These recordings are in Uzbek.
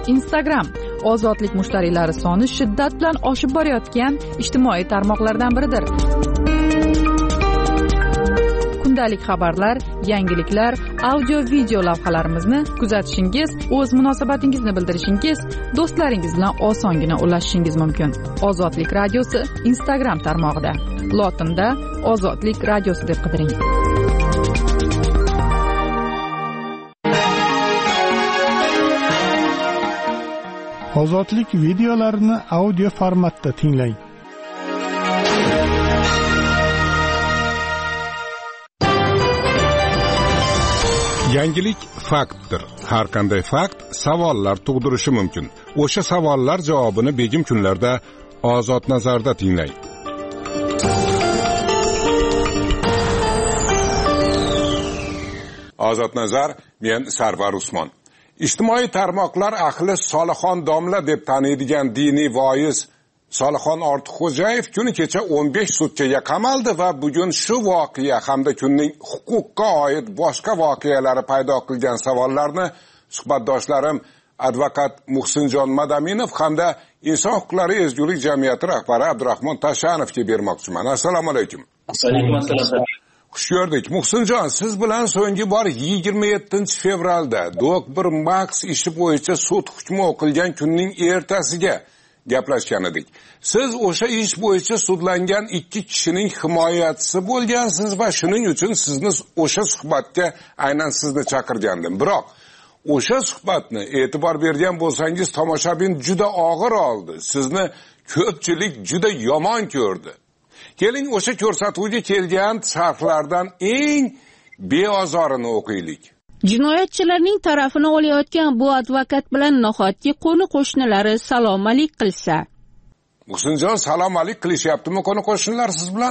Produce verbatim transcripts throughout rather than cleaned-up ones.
Instagram. Ozodlik mushtariylari soni shiddat bilan oshib borayotgan ijtimoiy tarmoqlardan biridir. Kundalik xabarlar, yangiliklar, audio video lavhalarimizni kuzatishingiz, o'z munosabatingizni bildirishingiz, do'stlaringiz bilan osongina ulashishingiz mumkin. Ozodlik radiosi Instagram tarmog'ida. Lotinda Ozodlik radiosi deb qidiring. Ozodlik videolarini audio formatda tinglang. Yangilik faktdir. Har qanday fakt savollar tug'dirishi mumkin. O'sha savollar javobini begim kunlarda Ozod nazarda tinglang. Ozod nazar, men Sarvar Usmon. Ijtimoiy tarmoqlar ahli Solixon domla deb taniydigan diniy voiz Solixon Ortiqxo'jayev kuni kecha o'n besh sutkaga qamaldi va bugun shu voqea hamda kunning huquqqa oid boshqa voqealari paydo qilgan savollarni suhbatdoshlarim advokat Muhsinjon Madaminov hamda Inson huquqlari ezgulik jamiyati rahbari Abdurahmon Tashanovga bermoqchiman. Assalomu alaykum. Alaykum assalom. Xush ko'rdik. Muhsinjon, siz bilan so'nggi bor yigirma yettinchi fevralda Do'q bir Max ishi bo'yicha sud hukmi o'qilgan kunning ertasiga gaplashgan edik. Siz o'sha ish bo'yicha sudlangan ikki kishining himoyachisi bo'lgansiz va shuning uchun sizni o'sha suhbatga aynan sizni chaqirgandim. Biroq o'sha suhbatni e'tibor bergan bo'lsangiz, tomoshabin juda og'ir oldi. Sizni ko'pchilik juda yomon ko'rdi. Keling o'sha ko'rsatuvga kelgan sharhlardan eng beozorini o'qiylik. Jinoyatchilarning tarafini olayotgan bu advokat bilan nahotki qo'ni qo'shnilari salom-alik qilsa? Muhsinjon, salom-alik qilishyaptimi qo'ni qo'shnilar siz bilan?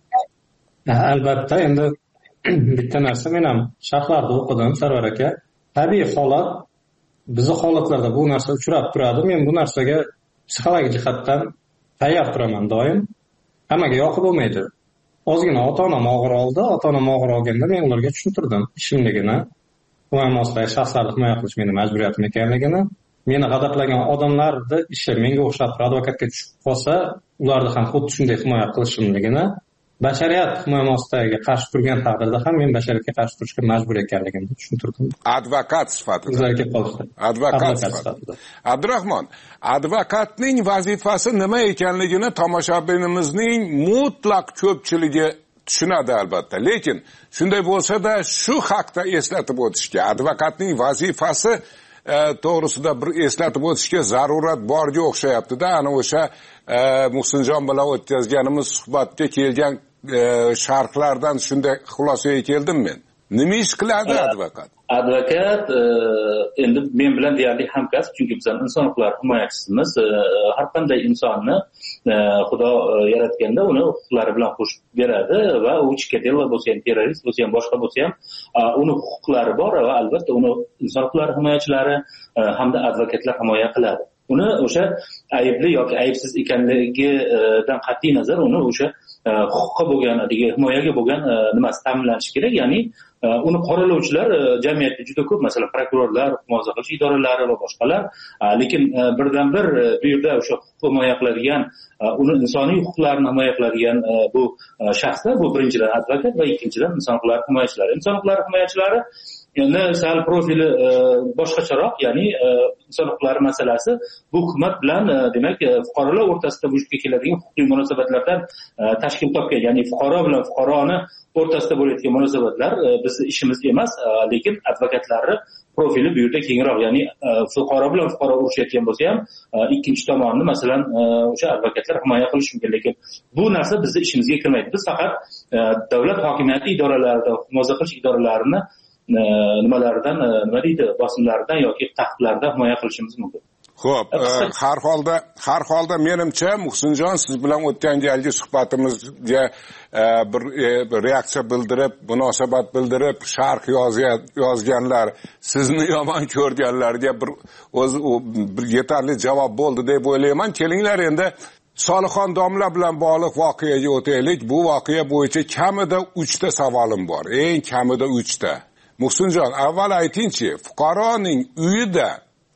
Albatta, endi bitta narsa, men ham sharhlarda o'qidim, Sarvar aka. Tabiiy holat, bizning holatlarda bu narsa uchrab turadi. Men bu narsaga psixologik jihatdan tayyor turaman doim. Hammaga yoqib bo'lmaydi. Ozgina ota-onam og'ir oldi, ota-onam og'ir olganda men ularga tushuntirdim ishimligini, himoyasidagi shaxslarni himoya qilish meni majburiyatim ekanligini. Meni g'azablagan odamlarni ishi menga o'xshab advokatga tushib qolsa, ularni ham xuddi shunday himoya qilishimligini, bashariyat himoyasiga qarshi turgan taqdirda ham men bashariyatga qarshi turishga majbur ekanligimni tushuntirdim. Advokat sifatida. Sizlarga qoldi. Advokat sifatida. Abdurahmon, advokatning vazifasi nima ekanligini tomoshabinimizning mutlaq ko'pchiligi tushunadi albatta. Lekin shunday bo'lsa-da shu haqda eslatib o'tishga, advokatning vazifasi e, to'g'risida bir eslatib o'tishga zarurat borga o'xshayapti-da. Ana o'sha e, Muhsinjon bilan o'tkazganimiz suhbatga kelgan e, sharhlardan shunday xulosaga keldim men. Nima ish qiladi advokat? Advokat endi men bilan deyarli hamkasb, chunki biz inson huquqlari himoyachisimiz. Har qanday insonni Xudo yaratganda uni huquqlari bilan qo'shib beradi va u chekadel bo'lsa ham, terrorist bo'lsa ham, boshqa bo'lsa ham uni huquqlari bor va albatta uni inson huquqlari himoyachilari hamda advokatlar himoya qiladi. Uni o'sha aybli yoki aybsiz ekanligidan qat'iy nazar uni o'sha huquqqa bo'lgan, himoyaga bo'lgan nimasi ta'minlanishi kerak. Ya'ni uni qoralovchilar jamiyatda juda ko'p, masalan, prokurorlar, muhofaza qilish idoralari va boshqalar. Lekin birdan bir bu yerda o'sha huquqni himoya qiladigan, uni insoniy huquqlarini himoya qiladigan bu shaxslar, bu birinchidan advokat va ikkinchidan inson huquqlari himoyachilari. Inson huquqlari himoyachilari endi sal profili boshqacharoq, ya'ni inson huquqlari masalasi bu hukumat bilan, demak, fuqarolar o'rtasida vujudga keladigan huquqiy munosabatlardan tashkil topgan. Ya'ni fuqaro bilan fuqaroni o'rtasida bo'layotgan munosabatlar bizning ishimiz emas, lekin advokatlarning profili bu yerda kengroq. Ya'ni fuqaro bilan fuqaro urushayotgan bo'lsa ham ikkinchi tomonni, masalan, o'sha advokatlar himoya qilishi mumkin. Lekin bu narsa bizning ishimizga kirmaydi. Biz faqat davlat hokimiyati idoralarida, himoya qilish idoralarini nimalardan, nima deydi, bosimlaridan yoki taqiqlardan himoya qilishimiz mumkin. Xo'p, har holda, har holda menimcha Muhsinjon siz bilan o'tgan galgi suhbatimizga bir reaksiya bildirib, munosabat bildirib, sharh yozganlar, sizni yomon ko'rganlarga bir o'zi bir yetarli javob bo'ldi deb o'ylayman. Kelinglar endi Solixon domla bilan bog'liq voqeaga o'taylik. Bu voqea bo'yicha kamida uchta savolim bor. Eng kamida uchta. Muhsinjon, avval aytingchi, fuqaroning uyida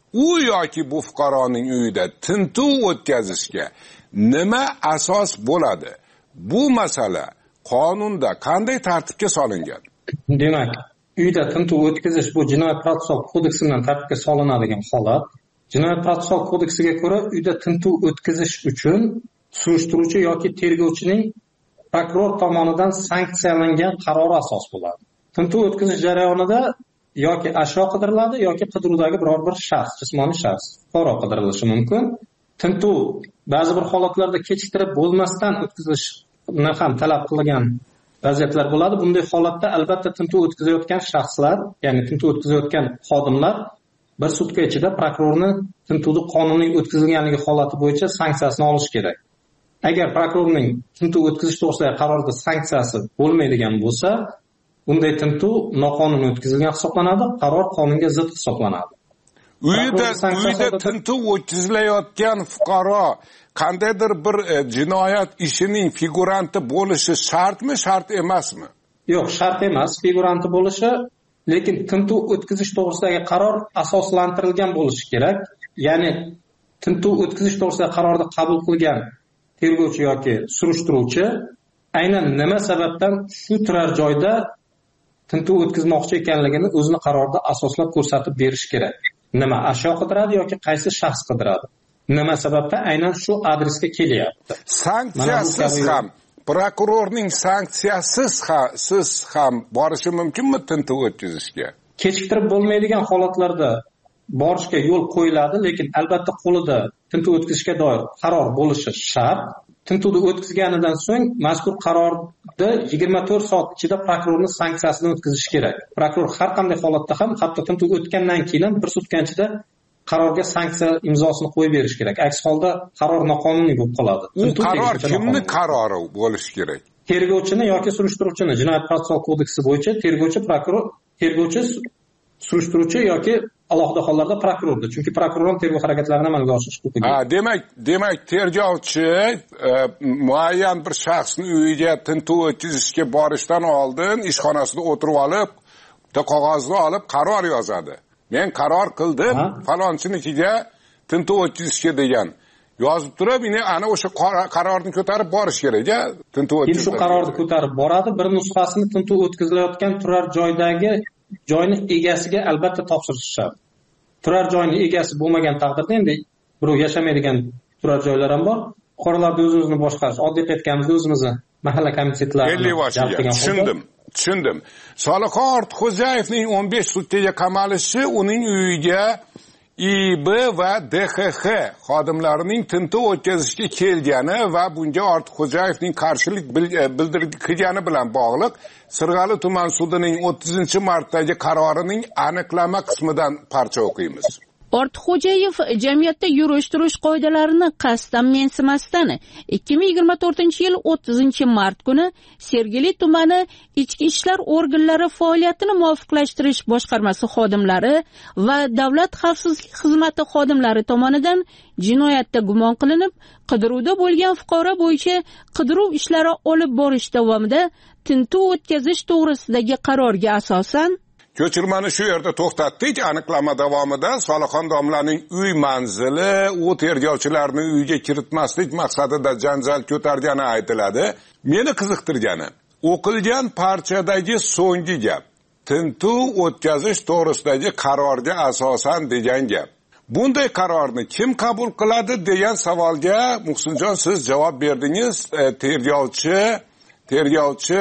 u yoki bu fuqaroning uyida tintuv o'tkazishga nima asos bo'ladi? Bu masala qonunda qanday tartibga solingan? Demak, uyda tintuv o'tkazish bu Jinoyat protsessual kodeksi bilan tartibga solinadigan holat. Jinoyat protsessual kodeksiga ko'ra, uyda tintuv o'tkazish uchun surishtiruvchi yoki tergovchining prokuror tomonidan sanksiyalangan qarori asos bo'ladi. Tintuv o'tkazish jarayonida yoki ashyo qidiriladi yoki qidiruvdagi biror bir shaxs, jismoniy shaxs, fuqaro qidirilishi mumkin. Tintuv ba'zi bir holatlarda kechiktirib bo'lmasdan o'tkazishni ham talab qilgan vaziyatlar bo'ladi. Bunday holatda albatta tintuv o'tkazayotgan shaxslar, ya'ni tintuv o'tkazayotgan xodimlar bir sutka ichida prokurorni tintuvni qonuniy o'tkazilganligi holati bo'yicha sanksiyasini olish kerak. Agar prokurorning tintuv o'tkazish to'g'risidagi qarorida sanksiyasi bo'lmaydigan bo'lsa, bunday tintuv noqonuniy o'tkazilgan hisoblanadi, qaror qonunga zid hisoblanadi. Uyda uyda tintuv o'tkazilayotgan fuqaro qandaydir bir e, jinoyat ishining figuranti bo'lishi shartmi, shart emasmi? Yo'q, shart emas, figuranti bo'lishi, lekin tintuv o'tkazish to'g'risidagi qaror asoslantirilgan bo'lishi kerak. Ya'ni tintuv o'tkazish to'g'risidagi qarorni qabul qilgan tergovchi yoki surishtiruvchi aynan nima sababdan shu turar joyda tintuv o'tkazmoqchi ekanligini o'zini qarorda asoslab ko'rsatib berish kerak. Nima ashyo qidiradi yoki qaysi shaxs qidiradi? Nima sababdan aynan shu adresga kelyapti? Sanksiyasiz ham, prokurorning sanksiyasiz ham siz ham borishi mumkinmi tintuv o'tkazishga? Kechiktirib bo'lmaydigan holatlarda borishga yo'l qo'yiladi, lekin albatta qo'lida tintuv o'tkazishga doir qaror bo'lishi shart. Tintuvni o'tkazganidan so'ng mazkur qarorda yigirma to'rt soat ichida prokurorning sanksiyasini o'tkazish kerak. Prokuror har qanday holatda ham, hatto tintuv o'tgandan keyin ham bir sutka ichida qarorga sanksiya imzosini qo'yib berish kerak. Aks holda qaror noqonuniy bo'lib qoladi. U qaror kimning qarori bo'lishi kerak? Tergovchini yoki surishtiruvchini. Jinoyat protsessual kodeksi bo'yicha tergovchi, prokuror, tergovchi, surishtiruvchi yoki alohida hollarda prokurorda. Chunki prokuror tergov harakatlarini amalga oshirish huquqiga. Ha, demak, demak tergovchi e, muayyan bir shaxsning uyiga tintuv o'tkazishga borishdan oldin ishxonasida o'tirib olib, bitta qog'ozni olib qaror yozadi. Men qaror qildim, falonchinikiga tintuv o'tkazishga degan. Yozib turib, yine ana o'sha qarorni ko'tarib borish kerak-a? Tintuv o'tkazishga. Shu qarorni ko'tarib boradi, bir nusxasini tintuv o'tkazilayotgan turar joydagi joyni egasiga albatta topshirish shart. Turar joyning egasi bo'lmagan taqdirda endi birov yashamaydigan turar joylar ham bor. Fuqarolarni o'z-o'zini boshqarish, oddiy aytganimizda o'zimizni mahalla komitetlariga tushundim. Tushundim. Soliqxon Ortiqxo'jayevning o'n besh sutkaga qamalishi uning uyiga I B va D X X xodimlarining tintuv o'tkazishga kelgani va bunga Ortiqxo'jayevning qarshilik bildirgani bilan bog'liq Sirg'ali tuman sudining o'ttizinchi martdagi qarorining aniqlama qismidan parcha o'qiymiz. Ortiqxo'jayev jamiyatda yurish-turish qoidalarini qasddan mensimasdan ikki ming yigirma to'rtinchi yil o'ttizinchi mart kuni Sergeli tumani ichki ishlar organlari faoliyatini muvofiqlashtirish boshqarmasi xodimlari va davlat xavfsizlik xizmati xodimlari tomonidan jinoyatda gumon qilinib, qidiruvda bo'lgan fuqaro bo'yicha qidiruv ishlari olib borish davomida tintuv o'tkazish to'g'risidagi qarorga asosan Ko'chirmani shu yerda to'xtatdik. Aniqlama davomida Soliqxon domlaning uy manzili u tergovchilarning uyiga kiritmaslik maqsadida janjal ko'targani aytiladi. Meni qiziqtirgani, o'qilgan parchadagi so'nggi gap tintuv o'tkazish to'g'risidagi qarorga asosan degan gap. Bunday qarorni kim qabul qiladi degan savolga Muhsinjon siz javob berdingiz. E, tergovchi tergovchi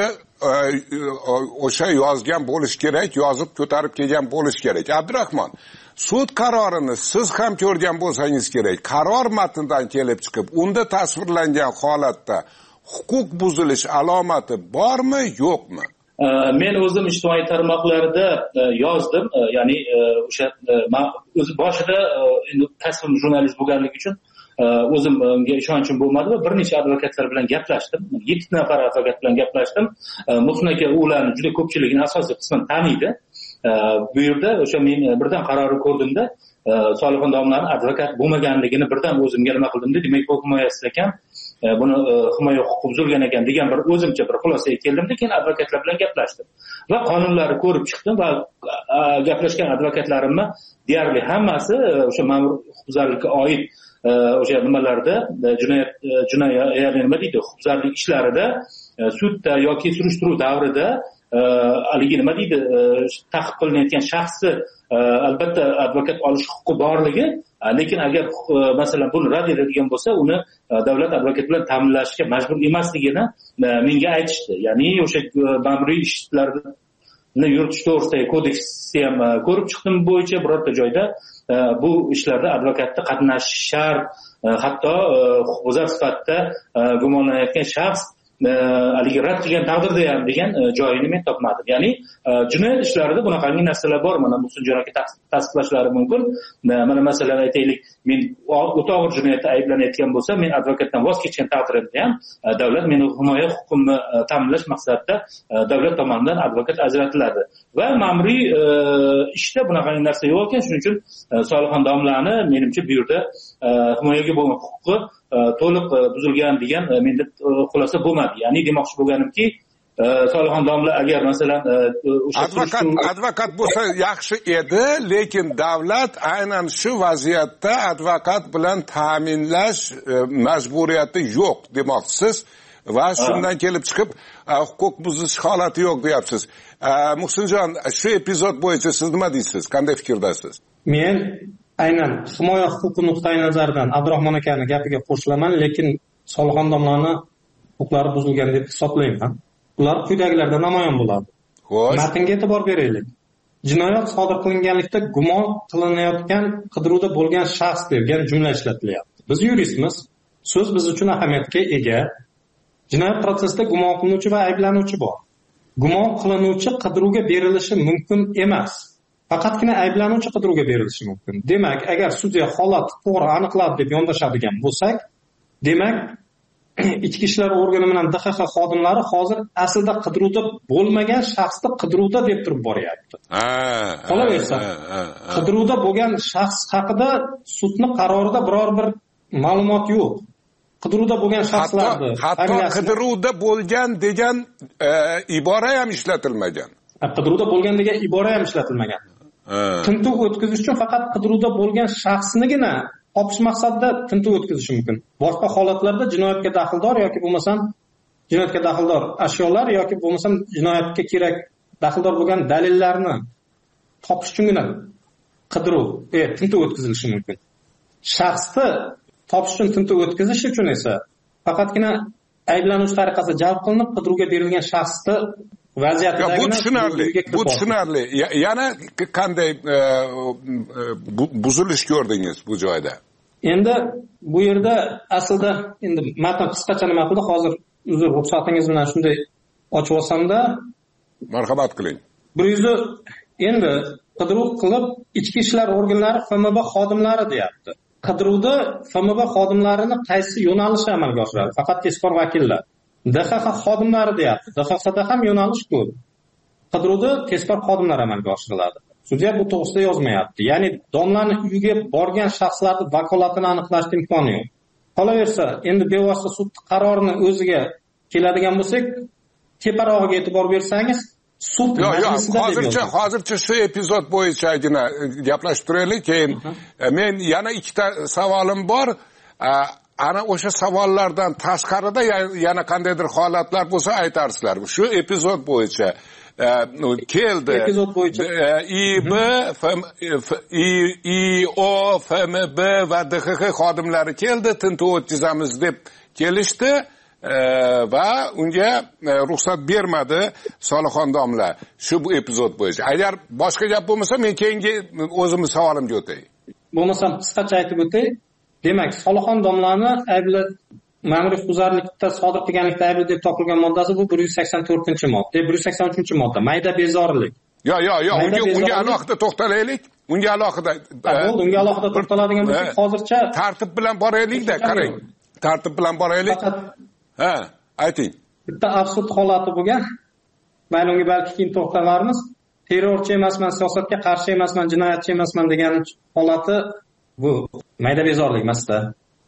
o'sha yozgan bo'lish kerak, yozib ko'tarib kelgan bo'lish kerak. Abdurahmon, sud qarorini siz ham ko'rgan bo'lsangiz kerak. Qaror matnidan kelib chiqib, unda tasvirlangan holatda huquq buzilish alomati bormi, yo'qmi? Men o'zim ijtimoiy tarmoqlarda yozdim, ya'ni o'sha o'zi boshida endi kasbim jurnalist bo'lganligi uchun o'zimga ishonchim bo'lmadi va bir necha advokatlar bilan gaplashdim. yetti nafar advokat bilan gaplashdim. Muhsin aka ularni juda ko'pchiligini asosiy qismini taniydi. Bu yerda o'sha men birdan qarorni ko'rdimda, Soliqxon domlaning advokat bo'lmaganligini birdan o'zimga nima qildimda, demak bu himoyasida ekan, buni himoya huquqi buzilgan ekan degan bir o'zimcha bir xulosaga keldimda, keyin advokatlar bilan gaplashdim va qonunlarni ko'rib chiqdim va gaplashgan advokatlarimni deyarli hammasi o'sha ma'mur huquqbuzarlikka oid o'sha nimalarda jinoyat jinoyat ya'ni nima deydi huquqbuzarlik ishlarida sudda yoki surishtiruv davrida haligi nima deydi ta'qib qilinayotgan shaxsni albatta advokat olish huquqi borligi, lekin agar masalan buni rad etadigan bo'lsa uni davlat advokat bilan ta'minlashga majbur emasligini menga aytishdi. Ya'ni o'sha ma'muriy ishlarni yuritish to'g'risidagi kodeksni ham ko'rib chiqdim, bo'yicha birorta joyda bu ishlarda advokatni qatnashishi shart, hatto huquqbuzar sifatida gumonlanayotgan shaxs haligi rad qilgan taqdirda ham degan joyini men topmadim. Ya'ni jinoyat ishlarida bunaqangi narsalar bor. Mana Muhsinjon aka tasdiqlashlari mumkin. Mana masalan aytaylik, men o'ta og'ir jinoyatda ayblanayotgan bo'lsam, men advokatdan voz kechgan taqdirda ham davlat meni himoya huquqimni ta'minlash maqsadida davlat tomonidan advokat ajratiladi. Va ma'muriy ishda bunaqangi narsa yo'q ekan. Shuning uchun Solixon domlani menimcha bu yerda himoyaga bo'lgan huquqi to'liq buzilgan degan menda xulosa bo'lmadi. Ya'ni demoqchi bo'lganimki, Solixon domla agar masalan o'sha advokat advokat bo'lsa yaxshi edi, lekin davlat aynan shu vaziyatda advokat bilan ta'minlash majburiyati yo'q demoqchisiz va shundan kelib chiqib huquq buzish holati yo'q deyapsiz. Muhsinjon, shu epizod bo'yicha siz nima deysiz? Qanday fikrdasiz? Men aynan himoya huquqi nuqtai nazaridan Abdurahmon akani gapiga qo'shilaman, lekin Solixon domlani huquqlari buzilgan deb hisoblayman. Ular quyidagilarda namoyon bo'ladi. Xo'sh. Matnga e'tibor beraylik. Jinoyat sodir qilinganlikda gumon qilinayotgan qidiruvda bo'lgan shaxs degan jumla ishlatilyapti. Biz yuristmiz. So'z biz uchun ahamiyatga ega. Jinoyat prosesida gumon qilinuvchi va ayblanuvchi bor. Gumon qilinuvchi qidiruvga berilishi mumkin emas. Faqatgina ayblanuvchi qidiruvga berilishi mumkin. Demak, agar sudya holat to'g'ri aniqladi deb yondashadigan bo'lsak, demak, ichki ishlar organi bilan D X X xodimlari hozir aslida qidiruvda bo'lmagan shaxsni qidiruvda deb turib boryapti. Qolaversa, qidiruvda bo'lgan shaxs haqida sudning qarorida biror bir ma'lumot yo'q. Qidiruvda bo'lgan shaxslarni hatto qidiruvda bo'lgan degan ibora ham ishlatilmagan. Qidiruvda bo'lgan degan ibora ham ishlatilmagan. Tintuv o'tkazish uchun faqat qidiruvda bo'lgan shaxsnigina topish maqsadida tintuv o'tkazish mumkin. Boshqa holatlarda jinoyatga daxldor yoki bo'lmasam jinoyatga daxldor ashyolar yoki bo'lmasam jinoyatga kerak daxldor bo'lgan dalillarni topish uchungina qidiruv, e, tintuv o'tkazilishi mumkin. Shaxsni topish uchun tintuv o'tkazish uchun esa faqatgina ayblanuvchi tariqasida jalb qilinib qidiruvga berilgan shaxsni vaziyatidagi bu tushunarli. Bu tushunarli. Yana qanday buzilish ko'rdingiz bu joyda? Endi bu yerda aslida endi matn qisqacha nima qildi, hozir uzr ruxsatingiz bilan shunday ochib olsam-da, marhamat qiling. bir yuz endi qidiruv qilib ichki ishlar organlari F M B xodimlari deyapti. Qidiruvda F M B xodimlarini qaysi yo'nalishi amalga oshiradi? Faqat tezkor vakillar. D X X xodimlari deyapti. D X Xda ham yo'nalish ko'p. Qidiruvda tezkor xodimlar amalga oshiriladi. Sudya bu to'g'risida yozmayapti. Ya'ni domlani uyiga borgan shaxslarning vakolatini aniqlashning imkoni yo'q. Qolaversa, endi bevosita sud qarorini o'ziga keladigan bo'lsak, teparog'iga e'tibor bersangiz, sud majlisida hozircha hozircha shu epizod bo'yichagina gaplashib turaylik, keyin men yana ikkita savolim bor. Ana o'sha savollardan tashqarida yana qandaydir holatlar bo'lsa aytarsizlar. Shu epizod bo'yicha keldi. Epizod bo'yicha I B, I O, F M B va D X X xodimlari keldi, tintuv o'tkazamiz deb kelishdi va unga ruxsat bermadi Solixon domla shu bu epizod bo'yicha. Agar boshqa gap bo'lmasa, men keyingi o'zimning savolimga o'tay. Bo'lmasam qisqacha aytib o'tay. Demak, Solixon domlani aybli ma'muriy huquqbuzarlikda sodir qilganlikda aybli deb topilgan moddasi bu bir yuz sakson to'rtinchi modda, bir yuz sakson uchinchi modda, mayda bezorilik. Yo, yo, yo, unga unga alohida to'xtalaylik. Unga alohida. Bo'ldi, unga alohida to'xtaladigan bo'lsak, hozircha tartib bilan boraylik-da, qarang. Tartib bilan boraylik. Ha, ayting. Bitta absurd holati bo'lgan. Mayli unga balki keyin to'xtalarmiz. Terrorchi emasman, siyosatga qarshi emasman, jinoyatchi emasman degan holati bu mayda bezorlik emas-da.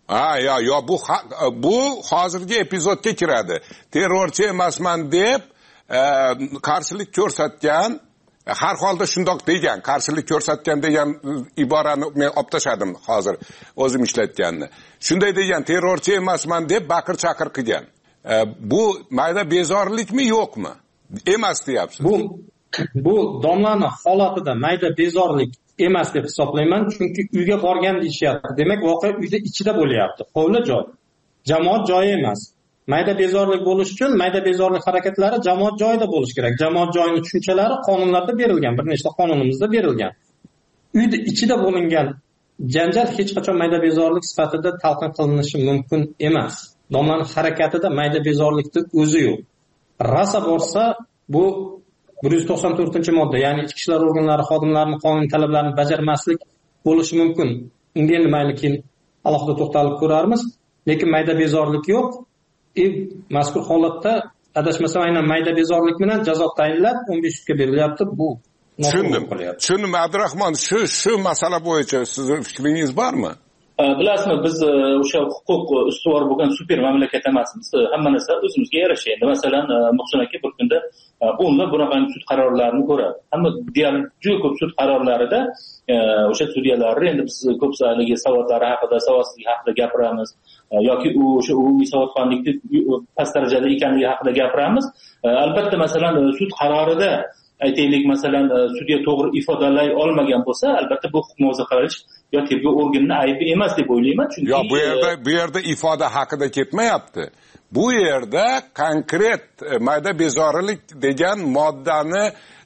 ha yo yo bu bu hozirgi epizodga kiradi. Terrorchi emasman deb qarshilik ko'rsatgan, har holda shundoq degan, qarshilik ko'rsatgan degan iborani men olib tashladim hozir o'zim ishlatganni. Shunday degan, terrorchi emasman deb baqir chaqir qilgan. Bu mayda bezorlikmi yo'qmi? Emas deyapsiz. Bu bu domlani holatida mayda bezorlik emas deb hisoblayman, chunki uyga borgan deyishyapti. Demak, voqea uyda ichida bo'lyapti. Hovli joy. Jamoat joyi emas. Mayda bezorlik bo'lish uchun mayda bezorlik harakatlari jamoat joyida bo'lish kerak. Jamoat joyining tushunchalari qonunlarda berilgan, bir nechta qonunimizda berilgan. Uyda ichida bo'lingan janjal hech qachon mayda bezorlik sifatida talqin qilinishi mumkin emas. Domlaning harakatida mayda bezorlikning o'zi yo'q. Rasa bo'lsa, bu bir yuz to'qson to'rtinchi modda, ya'ni ichki ishlar organlari xodimlarining qonuniy talablarini bajarmaslik bo'lishi mumkin. Unga endi mayli keyin alohida to'xtalib ko'rarmiz, lekin mayda bezorlik yo'q. E, mazkur holatda adashmasam aynan mayda bezorlik bilan jazo tayinlab o'n besh sutga berilyapti. Bu tushundim. Tushundim Abdurahmon, shu shu masala bo'yicha sizning fikringiz bormi? Bilasizmi, biz o'sha huquq ustuvor bo'lgan super mamlakat emasmiz. Hamma narsa o'zimizga yarasha. Endi masalan, Muhsin aka bir kunda o'nlab bunaqangi sud qarorlarini ko'radi. Hamma deyarli juda ko'p sud qarorlarida o'sha sudyalarni endi biz ko'p sonli savollari haqida, savodsizlik haqida gapiramiz yoki u o'sha umumiy savodxonlikni past darajada ekanligi haqida gapiramiz. Albatta, masalan, sud qarorida aytaylik, masalan, sudya to'g'ri ifodalay olmagan bo'lsa, albatta bu huquq muhofaza qilish yo tergov organining aybi emas deb o'ylayman. Chunki yo bu yerda bu yerda ifoda haqida ketmayapti. Bu yerda konkret mayda bezorilik degan moddani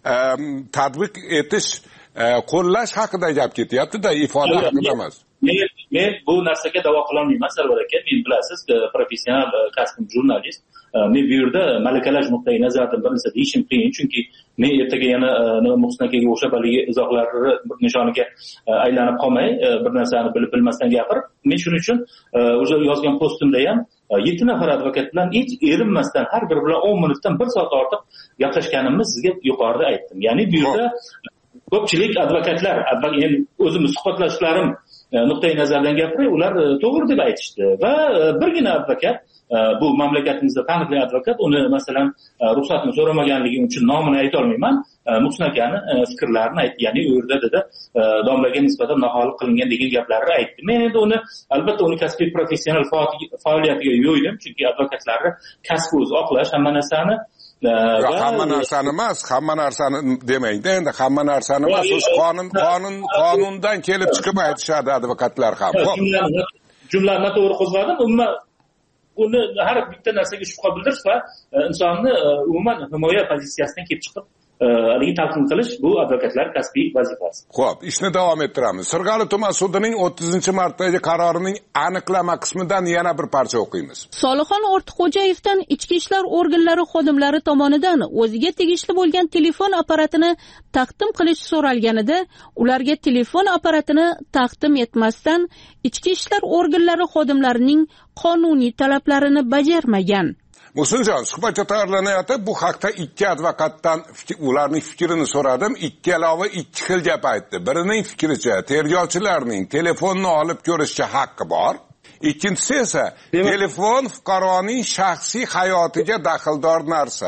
tatbiq etish, qo'llash haqida gap ketyapti-da, ifoda haqida emas. Men men bu narsaga da'vo qila olmayman, Sarvar aka. Men bilasiz, professional kasbim jurnalist. Men bu yerda malakalash nuqtai nazaridan bir narsa deyishim qiyin, chunki men ertaga yana Muhsin akaga o'xshab haligi izohlarni nishoniga aylanib qolmay, bir narsani bilib bilmasdan gapirib, men shuning uchun o'sha yozgan postimda ham yetti nafar advokat bilan hech erinmasdan har biri bilan o'n minutdan bir soat ortiq gaplashganimni sizga yuqorida aytdim. Ya'ni bu yerda ko'pchilik advokatlar, endi o'zimni suhbatlashlarim nuqtai nazardan gapiray, ular to'g'ri deb aytishdi va birgina advokat, bu mamlakatimizda taniqli advokat, uni masalan ruxsatni so'ramaganligi uchun nomini ayta olmayman, Muhsin akani fikrlarini aytdi. Ya'ni u yerda dedi domlaga nisbatan noholiq qilingan degan gaplarni aytdi. Men endi uni albatta uni kasbiy professional faoliyatiga yo'ydim, chunki advokatlarni kasbi o'zi oqlash hamma narsani hamma narsani emas, hamma narsani demangda, endi hamma narsani emas, o'sha qonun qonun qonundan kelib chiqib aytishadi advokatlar ham. Jumlani to'g'ri qo'zg'adim. Umuman uni har bitta narsaga shubha bildirish va insonni umuman himoya pozitsiyasidan kelib chiqib haligi talqin qilish bu advokatlar kasbiy vazifasi. Xo'p, ishni davom ettiramiz. Sirg'ali tuman sudining o'ttizinchi martdagi qarorining aniqlama qismidan yana bir parcha o'qiymiz. Solixon Ortiqxo'jayevdan ichki ishlar organlari xodimlari tomonidan o'ziga tegishli bo'lgan telefon apparatini taqdim qilish so'ralganida, ularga telefon apparatini taqdim etmasdan ichki ishlar organlari xodimlarining qonuniy talablarini bajarmagan. Muhsinjon, suhbatga tayyorlanayotib bu haqda ikki advokatdan ularning fikrini so'radim. Ikkalovi ikki xil gap aytdi. Birining fikricha tergovchilarning telefonni olib ko'rishga haqqi bor. Ikkinchisi esa telefon fuqaroning shaxsiy hayotiga daxldor narsa.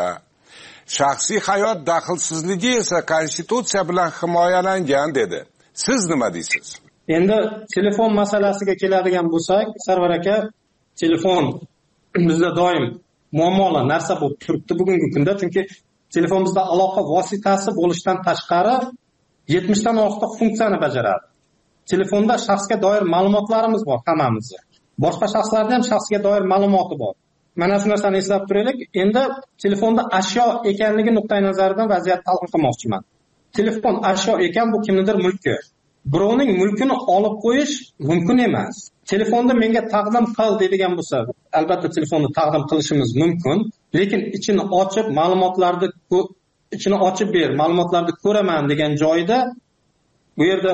Shaxsiy hayot daxlsizligi esa konstitutsiya bilan himoyalangan dedi. Siz nima deysiz? Endi telefon masalasiga keladigan bo'lsak, Sarvar aka, telefon bizda doim muammoli narsa bo'lib turibdi bugungi kunda, chunki telefonimizda aloqa vositasi bo'lishdan tashqari yetmishdan ortiq funksiyani bajaradi. Telefonda shaxsga doir ma'lumotlarimiz bor hammamizda. Boshqa shaxslarda ham shaxsga doir ma'lumoti bor. Mana shu narsani eslab turaylik. Endi telefonda ashyo ekanligi nuqtai nazaridan vaziyatni talqin qilmoqchiman. Telefon ashyo ekan, bu kimnidir mulki. Birovning mulkini olib qo'yish mumkin emas. Telefonda menga taqdim qil deydigan bo'lsa, albatta telefonni taqdim qilishimiz mumkin, lekin ichini ochib, ma'lumotlarni ichini ochib ber, ma'lumotlarni ko'raman degan joyda bu yerda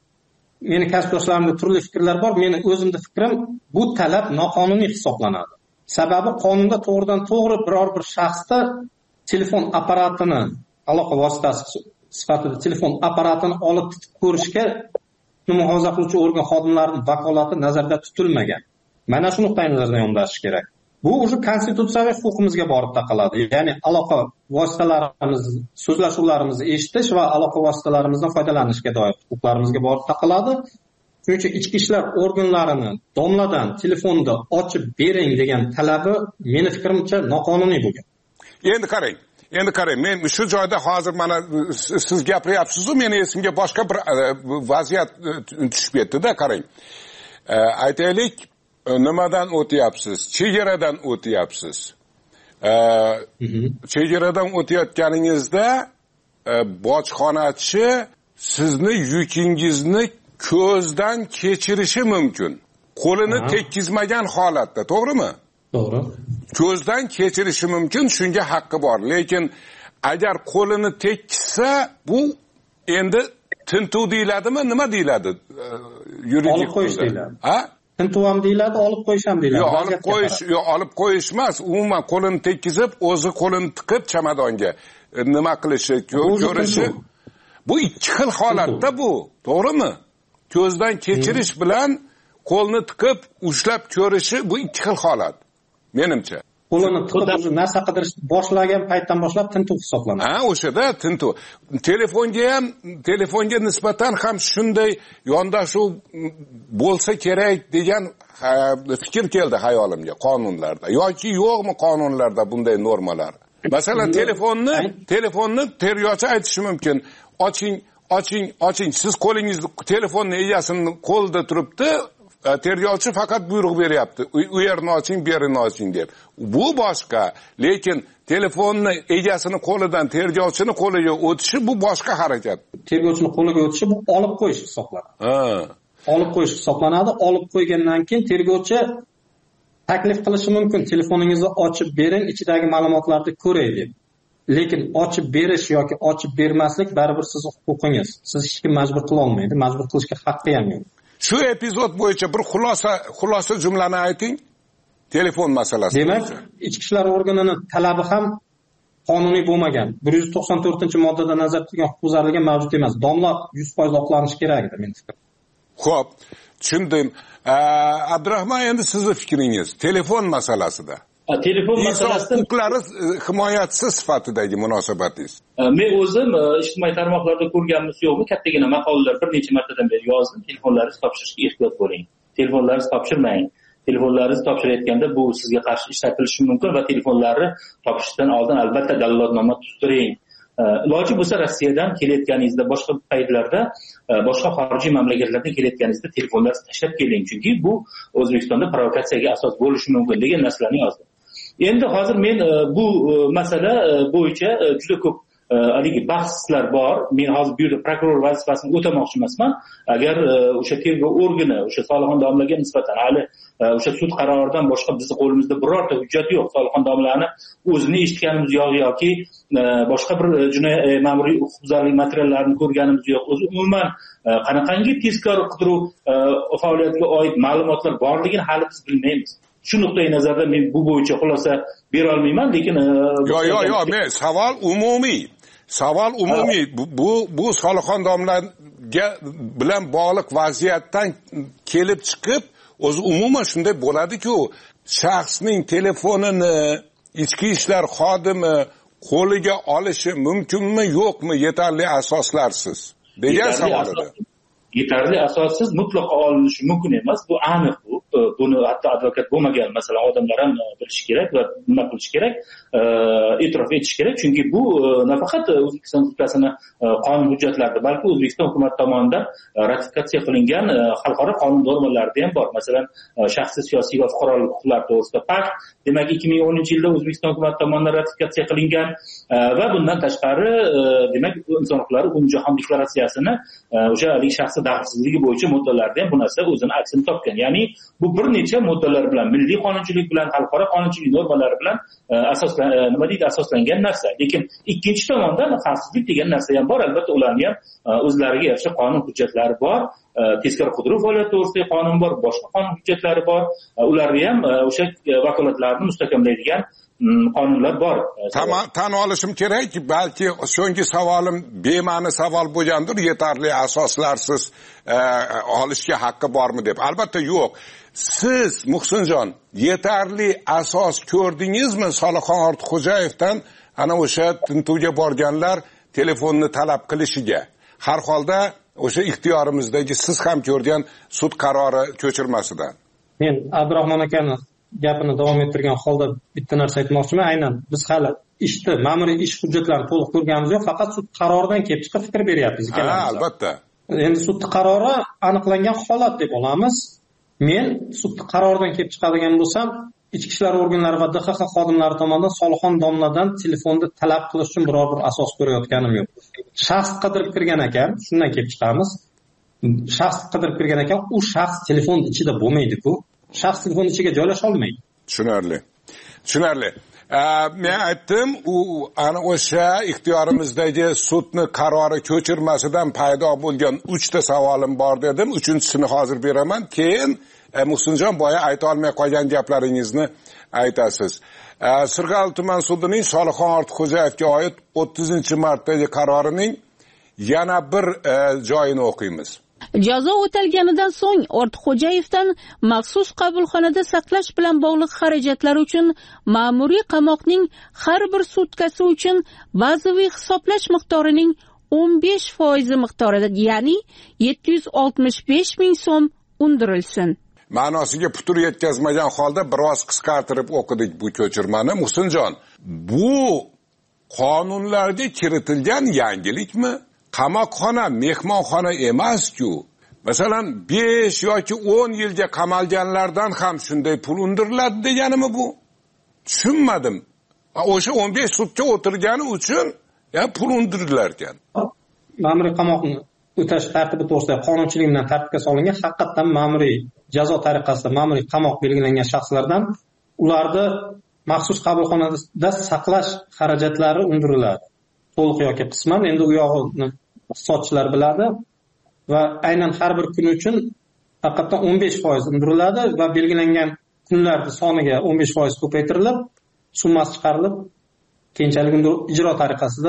meni kasbdoshlarimda turli fikrlar bor. Meni o'zimning fikrim, bu talab noqonuniy hisoblanadi. Sababi qonunda to'g'ridan to'g'ri biror bir shaxsda telefon apparatini, aloqa vositasi sifatida telefon apparatini olib ko'rishga muhofaza qiluvchi organ xodimlarining vakolati nazarda tutilmagan. mana shu nuqtai nazardan yondashish kerak. Bu o'sha konstitutsiyaviy huquqimizga borib taqaladi. Ya'ni aloqa vositalarimiz, so'zlashuvlarimizni eshitish va aloqa vositalarimizdan foydalanishga doir huquqlarimizga borib taqaladi. Shuning uchun ichki ishlar organlarini domladan telefonda ochib bering degan talabi meni fikrimcha noqonuniy bo'lgan. Endi qarang, endi qarang, men shu joyda hozir mana siz gapiryapsiz-ku, meni esimga boshqa bir vaziyat tushib ketdi-da, qarang. Aytaylik, nimadan o'tyapsiz? Chegaradan o'tyapsiz. Chegaradan o'tayotganingizda bojxonachi sizni yukingizni ko'zdan kechirishi mumkin. Qo'lini tekkizmagan holatda, to'g'rimi? To'g'ri. Ko'zdan kechirishi mumkin, shunga haqqi bor. Lekin agar qo'lini tekkizsa, bu endi tintuv deyiladimi, nima deyiladi? Yuridik olib qo'yish deyiladi. Ha? Tintuv ham deyiladi, olib qo'yish ham deyiladi. Yo'q, olib qo'yish, yo'q, olib qo'yish emas, umuman qo'lini tekkizib, o'zi qo'lini tiqib chamadonga nima qilishi, ko'rishi. Bu ikki xil holatda bu, to'g'rimi? Ko'zdan kechirish bilan qo'lni tiqib ushlab ko'rishi bu ikki xil holat, menimcha. Qo'lini tiqib o'zi narsa qidirish boshlagan paytdan boshlab tintuv hisoblanadi. Ha, o'shada tintuv. Telefonga ham, telefonga nisbatan ham shunday yondashuv bo'lsa kerak degan fikr keldi hayolimga qonunlarda. Yoki yo'qmi qonunlarda bunday normalar? Masalan, telefonni, telefonni tergovchi aytishi mumkin. Oching, oching, oching. Siz qo'lingizni, telefonni egasini qo'lda turibdi, tergovchi faqat buyruq beryapti. U yerni oching, bu yerni oching deb. Bu boshqa, lekin telefonni egasini qo'lidan tergovchini qo'liga o'tishi bu boshqa harakat. Tergovchini qo'liga o'tishi bu olib qo'yish hisoblanadi. Ha. Olib qo'yish hisoblanadi. Olib qo'ygandan keyin tergovchi taklif qilishi mumkin. Telefoningizni ochib bering, ichidagi ma'lumotlarni ko'ray deb. Lekin ochib berish yoki ochib bermaslik baribir siz huquqingiz. Siz hech kim majbur qila olmaydi, majbur qilishga haqqi ham yo'q. Shu epizod bo'yicha bir xulosa xulosa jumlani ayting. Telefon masalasi. Demak, ichki ishlar organining talabi ham qonuniy bo'lmagan. bir yuz to'qson to'rtinchi moddada nazarda tutilgan huquqbuzarlik mavjud emas. Domla yuz foiz oqlanishi kerak edi men fikrim. Xo'p, tushundim. Abdurahmon, endi sizning fikringiz telefon masalasida. Telefon masalasida huquqlari himoyachisi sifatidagi munosabatingiz. Men o'zim ijtimoiy tarmoqlarda ko'rganmiz yo'qmi, kattagina maqolalar bir necha martadan beri yozdim. Telefonlaringizni topshirishga ehtiyot bo'ling. Telefonlaringizni topshirmang. Telefonlaringizni topshirayotganda bu sizga qarshi ishlatilishi mumkin va telefonlarni topshirishdan oldin albatta dalolatnoma tuzdiring. Iloji bo'lsa Rossiyadan kelayotganingizda, boshqa paytlarda boshqa xorijiy mamlakatlardan kelayotganingizda telefonlaringizni tashlab keling, chunki bu O'zbekistonda provokatsiyaga asos bo'lishi mumkin degan narsalarni yozdim. Endi hozir men bu masala bo'yicha juda ko'p haligi bahslar bor. Men hozir bu yerda prokuror vazifasini o'tamoqchi emasman. Agar o'sha tergov organi o'sha Solixon domlaga nisbatan hali o'sha sud qaroridan boshqa bizning qo'limizda birorta hujjat yo'q. Solixon domlani o'zini eshitganimiz yo'q yoki boshqa bir jinoiy ma'muriy huquqbuzarlik materiallarini ko'rganimiz yo'q. O'zi umuman qanaqangi tezkor qidiruv faoliyatiga oid ma'lumotlar borligini hali biz bilmaymiz. Shu nuqtai nazardan men bu bo'yicha xulosa bera olmayman, lekin yo'q, yo'q, yo'q, men savol umumiy. Savol umumiy. Bu bu, bu Solixon domlaga bilan bog'liq vaziyatdan kelib chiqib, o'zi umuman shunday bo'ladi-ku, shaxsning telefonini ichki ishlar xodimi qo'liga olishi mumkinmi, yo'qmi yetarli asoslarsiz degan savol edi. Yetarli asossiz mutlaqo olinishi mumkin emas. Bu aniq bu. Buni hatto advokat bo'lmagan masalan odamlar ham bilishi kerak va nima qilish kerak, e'tirof etish kerak. Chunki bu nafaqat O'zbekiston Respublikasining qonun hujjatlarida, balki O'zbekiston hukumati tomonidan ratifikatsiya qilingan xalqaro qonun normalarida ham bor. Masalan, shaxsiy siyosiy va fuqarolik huquqlari to'g'risida pakt, demak ikki ming o'ninchi yilda O'zbekiston hukumati tomonidan ratifikatsiya qilingan va bundan tashqari demak inson huquqlari umumjahon deklaratsiyasini o'sha haligi shaxsiy daxlsizligi bo'yicha moddalarda ham bu narsa o'zini aksini topgan. Ya'ni bu bir necha moddalar bilan, milliy qonunchilik bilan, xalqaro qonunchilik normalari bilan asoslan nima deydi asoslangan narsa. Lekin ikkinchi tomondan xavfsizlik degan narsa ham bor. Albatta ularning ham o'zlariga yarasha qonun hujjatlari bor. teskari qidiruv faoliyati to'g'risidagi qonun bor, boshqa qonun hujjatlari bor. Ularni ham o'sha vakolatlarni mustahkamlaydigan qonunlar bor. Tan olishim kerak, balki so'nggi savolim bema'ni savol bo'lgandir, yetarli asoslarsiz olishga haqqi bormi deb. Albatta yo'q. Siz Muhsinjon yetarli asos ko'rdingizmi Solixon Ortiqxo'jayevdan ana o'sha tintuvga borganlar telefonni talab qilishiga? Har holda o'sha ixtiyorimizdagi siz ham ko'rgan sud qarori ko'chirmasidan. Men Abdurahmon akani gapini davom ettirgan holda bitta narsa aytmoqchiman. Aynan biz hali ishni, ma'muriy ish hujjatlarini to'liq ko'rganimiz yo'q, faqat sud qaroridan kelib chiqib fikr beryapmiz ikkalamiz. Ha, albatta. Endi sud qarori aniqlangan holat deb olamiz. Men sud qaroridan kelib chiqadigan bo'lsam, ichki ishlar organlari va D X X xodimlari tomonidan Solixon domladan telefonda talab qilish uchun biror bir asos ko'rayotganim yo'q. Shaxs qidirib kirgan ekan, shundan kelib chiqamiz. Shaxs qidirib kirgan ekan, u shaxs telefon ichida bo'lmaydi-ku. Shaxs telefon ichiga joylasha olmaydi. Tushunarli. Tushunarli. Men aytdim, u ana o'sha ixtiyorimizdagi sudni qarori ko'chirmasidan paydo bo'lgan uchta savolim bor dedim. Uchinchisini hozir beraman. Keyin Muhsinjon boya ayta olmay qolgan gaplaringizni aytasiz. Sirg'ali tuman sudining Solixon Ortiqxo'jayevga oid o'ttizinchi martdagi qarorining yana bir joyini o'qiymiz. Jazo o'talganidan so'ng Ortiqxo'jayevdan maxsus qabulxonada saqlash bilan bog'liq xarajatlar uchun ma'muriy qamoqning har bir sutkasi uchun bazaviy hisoblash miqdorining o'n besh foiz miqdorida, ya'ni yetti yuz oltmish besh ming so'm undirilsin. Ma'nosiga putur yetkazmagan holda biroz qisqartirib o'qidik bu ko'chirmani. Muhsinjon, bu qonunlarga kiritilgan yangilikmi? Qamoqxona mehmonxona emas-ku. Masalan, besh yoki o'n yilga qamalganlardan ham shunday pul undiriladi deganimi bu? Tushunmadim. O'sha o'n besh sutka o'tirgani uchun ya pul undirilar ekan. Ma'muriy qamoqni o'tash tartibi to'g'risida qonunchilik bilan tartibga solingan haqiqatan ma'muriy jazo tariqasida ma'muriy qamoq belgilangan shaxslardan ularni maxsus qabulxonada saqlash xarajatlari undiriladi. To'liq yoki qisman, endi u yog'ini iqtisodchilar biladi va aynan har bir kun uchun haqiqatan o'n besh foiz undiriladi va belgilangan kunlarning soniga o'n besh foiz ko'paytirilib, summasi chiqarilib, keyinchalik ijro tariqasida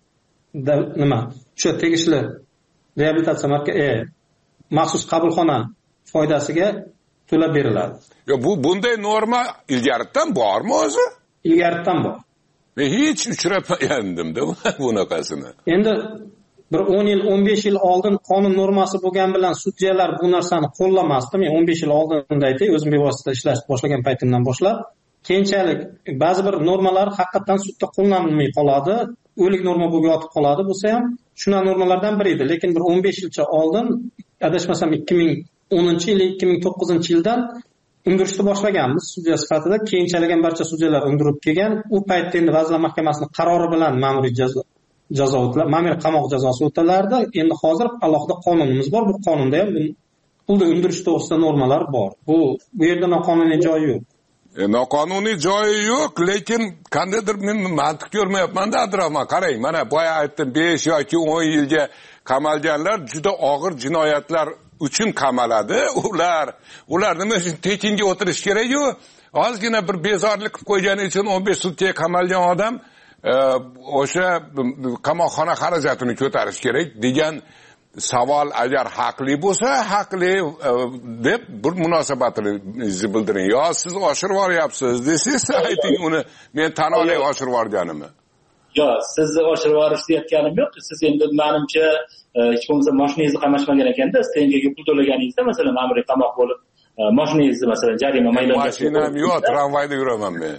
nima? O'sha tegishli reabilitatsiya markazi maxsus qabulxona foydasiga to'lab beriladi. Yo, bu bunday norma ilgaridan bormi o'zi? Ilgaridan bor. Men hech uchratmagandim-da bunaqasini. Endi bir o'n yil, o'n besh yil oldin qonun normasi bo'lgan bilan sudyalar bu narsani qo'llamasdi. Men o'n besh yil oldinda aytay, o'zim bevosita ishlash boshlagan paytimdan boshlab, keyinchalik ba'zi bir normalar haqiqatan sudda qo'llanilmay qoladi, o'lik norma bo'lib yotib qoladi. Bo'lsa ham shuna normalardan biri edi, lekin bir o'n besh yilcha oldin, adashmasam ikki ming o'ninchi yil, ikki ming to'qqizinchi yildan undirishni boshlaganmiz sudya sifatida. Keyinchalik ham barcha sudyalar undirib kelgan. U paytda endi Vazirlar Mahkamasining qarori bilan ma'muriy jazo jazo o'tiladi, ma'muriy qamoq jazosi o'tilardi. Endi hozir alohida qonunimiz bor. Bu qonunda ham pulni undirish to'g'risida normalar bor. Bu bu yerda noqonuniy joyi yo'q. E, noqonuniy joyi yo'q, lekin qandaydir men mantiq ko'rmayapman-da, Abdurahmon. Qarang, mana boya aytdim, besh yoki o'n yilga qamalganlar juda og'ir jinoyatlar uchun qamaladi. Ular ular nima uchun tekinga o'tirish kerak-ku? Ozgina bir bezorlik qilib qo'ygani uchun o'n besh sutkaga qamalgan odam o'sha qamoqxona xarajatini ko'tarish kerak degan savol agar haqli bo'lsa, haqli deb bir munosabatingizni bildiring. Yo siz oshirib yuryapsiz desangiz, ayting uni, men tan olay oshirib yuborganimni. Yo, sizni oshirib yurish deyotganim yo'q. Siz endi menimcha hech bo'lmasa mashinangizni qamashmagan ekanda, stengaga pul to'laganingizda, masalan, ma'muriy qamoq bo'lib, mashinangizni masalan jarima maydoniga mashinam yo'q, tramvayda yuraman men.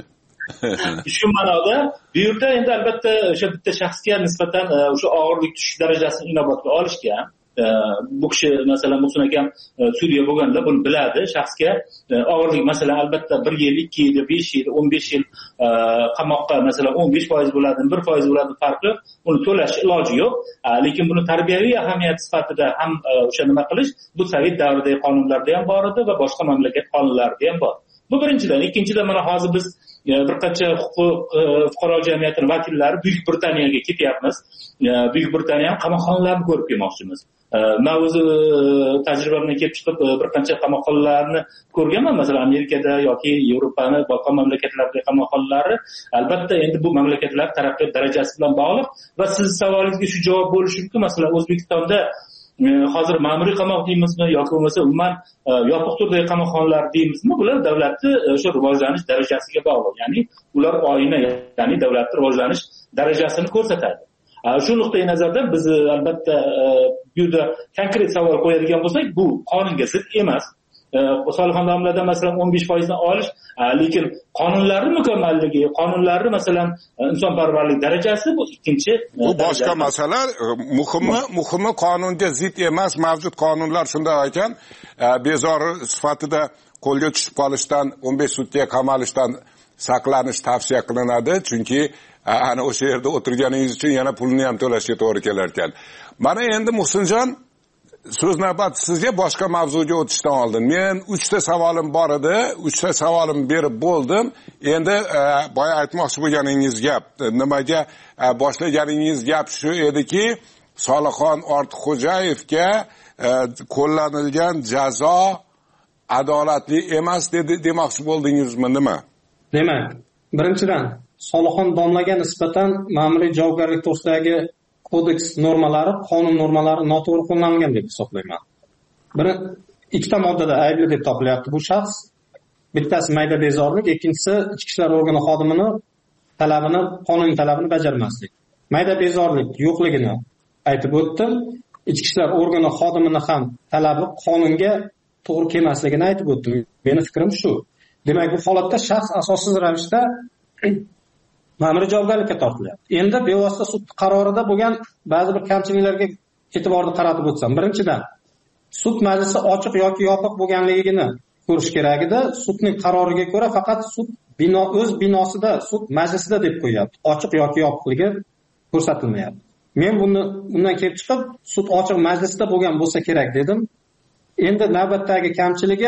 Shu ma'noda bu yerda endi albatta o'sha bitta shaxsga nisbatan o'sha og'irlik tushish darajasini inobatga olishga, bu kishi masalan Muhsin akam sudya bo'lganda buni biladi. Shaxsga og'irlik masalan albatta bir yil, ikki yil, besh yil, o'n besh yil qamoqqa masalan o'n besh foiz bo'ladi, bir foiz bo'ladi farqi, uni to'lash iloji yo'q. Lekin buni tarbiyaviy ahamiyat sifatida ham o'sha nima qilish bu Sovet davridagi qonunlarda ham bor edi va boshqa mamlakat qonunlarida ham bor. Bu birinchidan. Ikkinchidan, mana hozir biz bir qancha huquq fuqaro jamiyatining vakillari Buyuk Britaniyaga ketyapmiz. Buyuk Britaniya qamoqxonalarni ko'rib kelmoqchimiz. Men o'zi tajribamdan kelib chiqib bir qancha qamoqxonalarni ko'rganman, masalan Amerikada yoki Yevropani boshqa mamlakatlardagi qamoqxonalari. Albatta endi bu mamlakatlar taraqqiyot darajasi bilan bog'liq va siz savolingizga shu javob bo'lishi mumkin. Masalan O'zbekistonda hozir ma'muriy qamoq deymizmi yoki bo'lmasa umuman yopiq turdagi qamoqxonalar deymizmi, bular davlatni o'sha rivojlanish darajasiga bog'liq. Ya'ni ular oyna, ya'ni davlatning rivojlanish darajasini ko'rsatadi. Shu nuqtai nazardan biz albatta bu yerda konkret savol qo'yadigan bo'lsak, bu qonunga zid emas. Soliqxon domladan masalan o'n besh foiz dan olish, lekin qonunlarning mukammalligi, qonunlarning masalan insonparvarlik darajasi bu ikkinchi. Bu boshqa masala. Muhimi, muhimi qonunga zid emas. Mavjud qonunlar shunday ekan, bezor sifatida qo'lga tushib qolishdan, o'n besh sutkaga qamalishdan saqlanish tavsiya qilinadi, chunki ana o'sha yerda o'tirganingiz uchun yana pulni ham to'lashga to'g'ri kelar ekan. Mana endi Muhsinjon, so'z navbati sizga. Boshqa mavzuga o'tishdan oldin men uchta savolim bor edi, uchta savolim berib bo'ldim. Endi boya aytmoqchi bo'lganingiz gap, nimaga boshlaganingiz gap shu ediki, Soliqxon Ortiqxo'jayevga qo'llanilgan jazo adolatli emas dedi demoqchi bo'ldingizmi, nima? Demak, birinchidan Soliqxon domlaga nisbatan ma'muriy javobgarlik to'g'risidagi kodeks normalari, qonun normalari noto'g'ri qo'llanilgan deb hisoblayman. Bir ikkita moddada aybli deb topilyapti bu shaxs. Bittasi mayda bezorlik, ikkinchisi ichki ishlar organi xodimini talabini, qonuniy talabini bajarmaslik. Mayda bezorlik yo'qligini aytib o'tdim. Ichki ishlar organi xodimini ham talabi qonunga to'g'ri kelmasligini aytib o'tdim. Meni fikrim shu. Demak, bu holatda shaxs asossiz ravishda ma'muriy javobgarlikka tortilyapti. Endi bevosita sud qarorida bo'lgan ba'zi bir kamchiliklarga e'tiborni qaratib o'tsam, birinchidan sud majlisi ochiq yoki yopiq bo'lganligini ko'rish kerak edi. Sudning qaroriga ko'ra faqat sud bino o'z binosida, sud majlisida deb qo'yapti. Ochiq yoki yopiqligi ko'rsatilmayapti. Men buni bundan kelib chiqib sud ochiq majlisda bo'lgan bo'lsa kerak dedim. Endi navbatdagi kamchiligi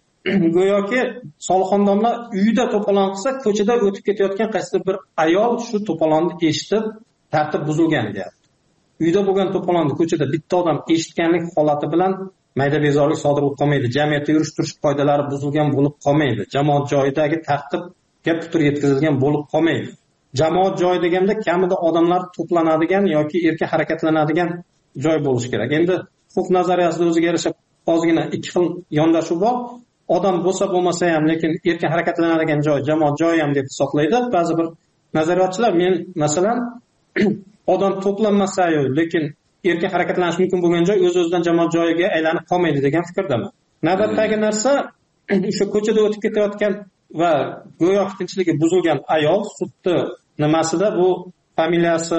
go'yoki Soliqxon domla uyida to'polon qilsa, ko'chada o'tib ketayotgan qaysi bir ayol shu to'polonni eshitib tartib buzilgan deyapti. Uyda bo'lgan to'polonni ko'chada bitta odam eshitganlik holati bilan mayda bezorlik sodir bo'lib qolmaydi. Jamiyatda yurish turish qoidalari buzilgan bo'lib qolmaydi. Jamoat joyidagi tartibga putur yetkazilgan bo'lib qolmaydi. Jamoat joyi deganda kamida odamlar to'planadigan yoki erkin harakatlanadigan joy bo'lishi kerak. Endi huquq nazariyasida o'ziga yarasha ozgina ikki xil yondashuv bor. Odam bo'lsa bo'lmasa ham, lekin erkin harakatlanadigan joy jamoat joyi ham deb hisoblaydi ba'zi bir nazariyotchilar. Men masalan odam to'planmasa-yu, lekin erkin harakatlanish mumkin bo'lgan joy o'z-o'zidan jamoat joyiga aylanib qolmaydi degan fikrdaman. Navbatdagi narsa o'sha ko'chada o'tib ketayotgan va go'yo tinchligi buzilgan ayol sudni nimasida bu familiyasi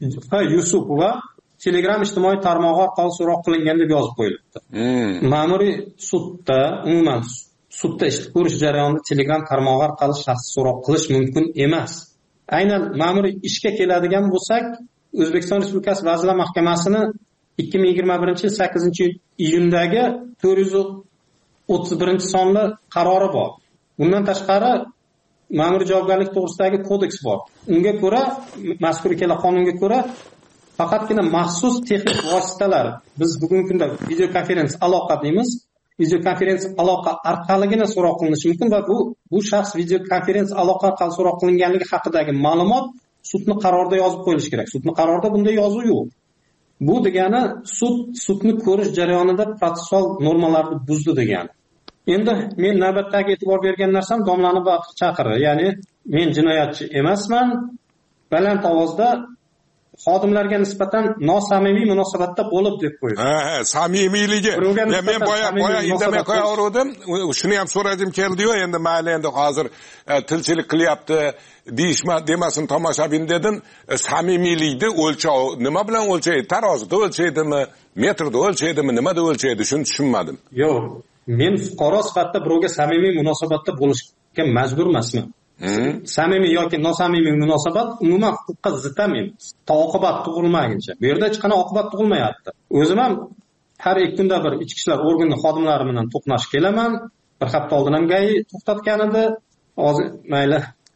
Yusupova Telegram ijtimoiy tarmog'i orqali so'roq qilingan deb yozib qo'yilibdi. Ma'muriy sudda, umuman sudda ish ko'rish jarayonida Telegram tarmog'i orqali shaxsiy so'roq qilish mumkin emas. Aynan ma'muriy ishga keladigan bo'lsak, O'zbekiston Respublikasi Vazirlar Mahkamasini ikki ming yigirma birinchi yil sakkizinchi iyundagi to'rt yuz o'ttiz birinchi sonli qarori bor. Bundan tashqari ma'muriy javobgarlik to'g'risidagi kodeks bor. Unga ko'ra, mazkur ikkala qonunga ko'ra faqatgina maxsus texnik vositalar, biz bugungi kunda video konferensiya aloqa deymiz, video konferensiya aloqa orqaligina so'roq qilinishi mumkin va bu bu shaxs video konferensiya aloqa orqali so'roq qilinganligi haqidagi ma'lumot sudning qarorida yozib qo'yilishi kerak. Sudning qarorida bunday yozuv yo'q. Bu degani sud sudni ko'rish jarayonida protsessual normalarni buzdi degani. Endi men navbatdagi e'tibor bergan narsam domlani chaqirdi. Ya'ni men jinoyatchi emasman, baland ovozda xodimlarga nisbatan nosamimiy munosabatda bo'lib deb qo'ydi. Ha, ha, samimiyligi. Men boya boya indamay qo'yaverdim. Shuni ham so'radim keldi-yu, endi mayli endi hozir tilchilik qilyapti, deyishma demasin tomoshabin dedim. Samimiylikni o'lchov nima bilan o'lchaydi? Tarozida o'lchaydimi, metrda o'lchaydimi, nimada o'lchaydi? Shuni tushunmadim. Yo'q, men fuqaro sifatida birovga samimiy munosabatda bo'lishga majbur emasman. Samimiy yoki nosamimiy munosabat umuman huquqqa zid emas. To oqibat tug'ilmaguncha. Bu yerda hech qanday oqibat tug'ilmayapti. O'zim ham har ikki kunda bir ichki ishlar organi xodimlari bilan to'qnash kelaman. Bir hafta oldin ham gai to'xtatgan edi. Hozir mayli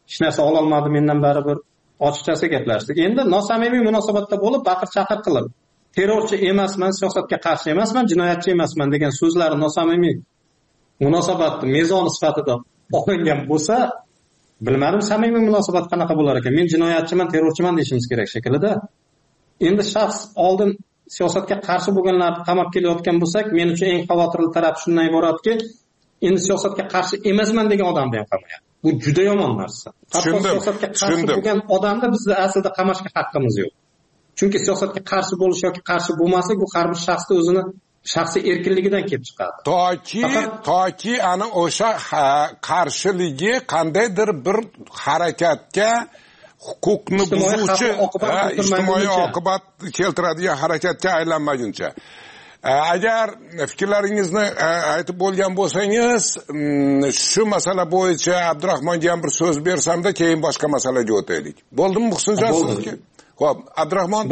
hech narsa ololmadi mendan baribir, ochiqchasi gaplashdik. Endi nosamimiy munosabatda bo'lib, baqir chaqir qilib, terrorchi emasman, siyosatga qarshi emasman, jinoyatchi emasman degan so'zlari nosamimiy munosabatni mezoni sifatida olingan bo'lsa, bilmadim samimiy munosabat qanaqa bo'lar ekan. Men jinoyatchiman, terrorchiman deyishimiz kerak shekilida. Endi shaxs oldin siyosatga qarshi bo'lganlarni qamab kelayotgan bo'lsak, men uchun eng xavotirli taraf shundan iboratki, endi siyosatga qarshi emasman degan odamni ham qamayapti. Bu juda yomon narsa. Tushundim. Siyosatga qarshi bo'lgan odamni bizda aslida qamashga haqqimiz yo'q. Chunki siyosatga qarshi bo'lish yoki qarshi bo'lmaslik bu har bir shaxsning o'zini shaxsiy erkinligidan kelib chiqadi. Toki toki ana o'sha qarshiligi qandaydir bir harakatga huquqni buzuvchi, ijtimoiy oqibat keltiradigan harakatga aylanmaguncha. Agar fikrlaringizni aytib bo'lgan bo'lsangiz, shu masala bo'yicha Abdurahmonga ham bir so'z bersamda, keyin boshqa masalaga o'taylik. Bo'ldimi Muhsinjon sizga? Xo'p, Abdurahmon,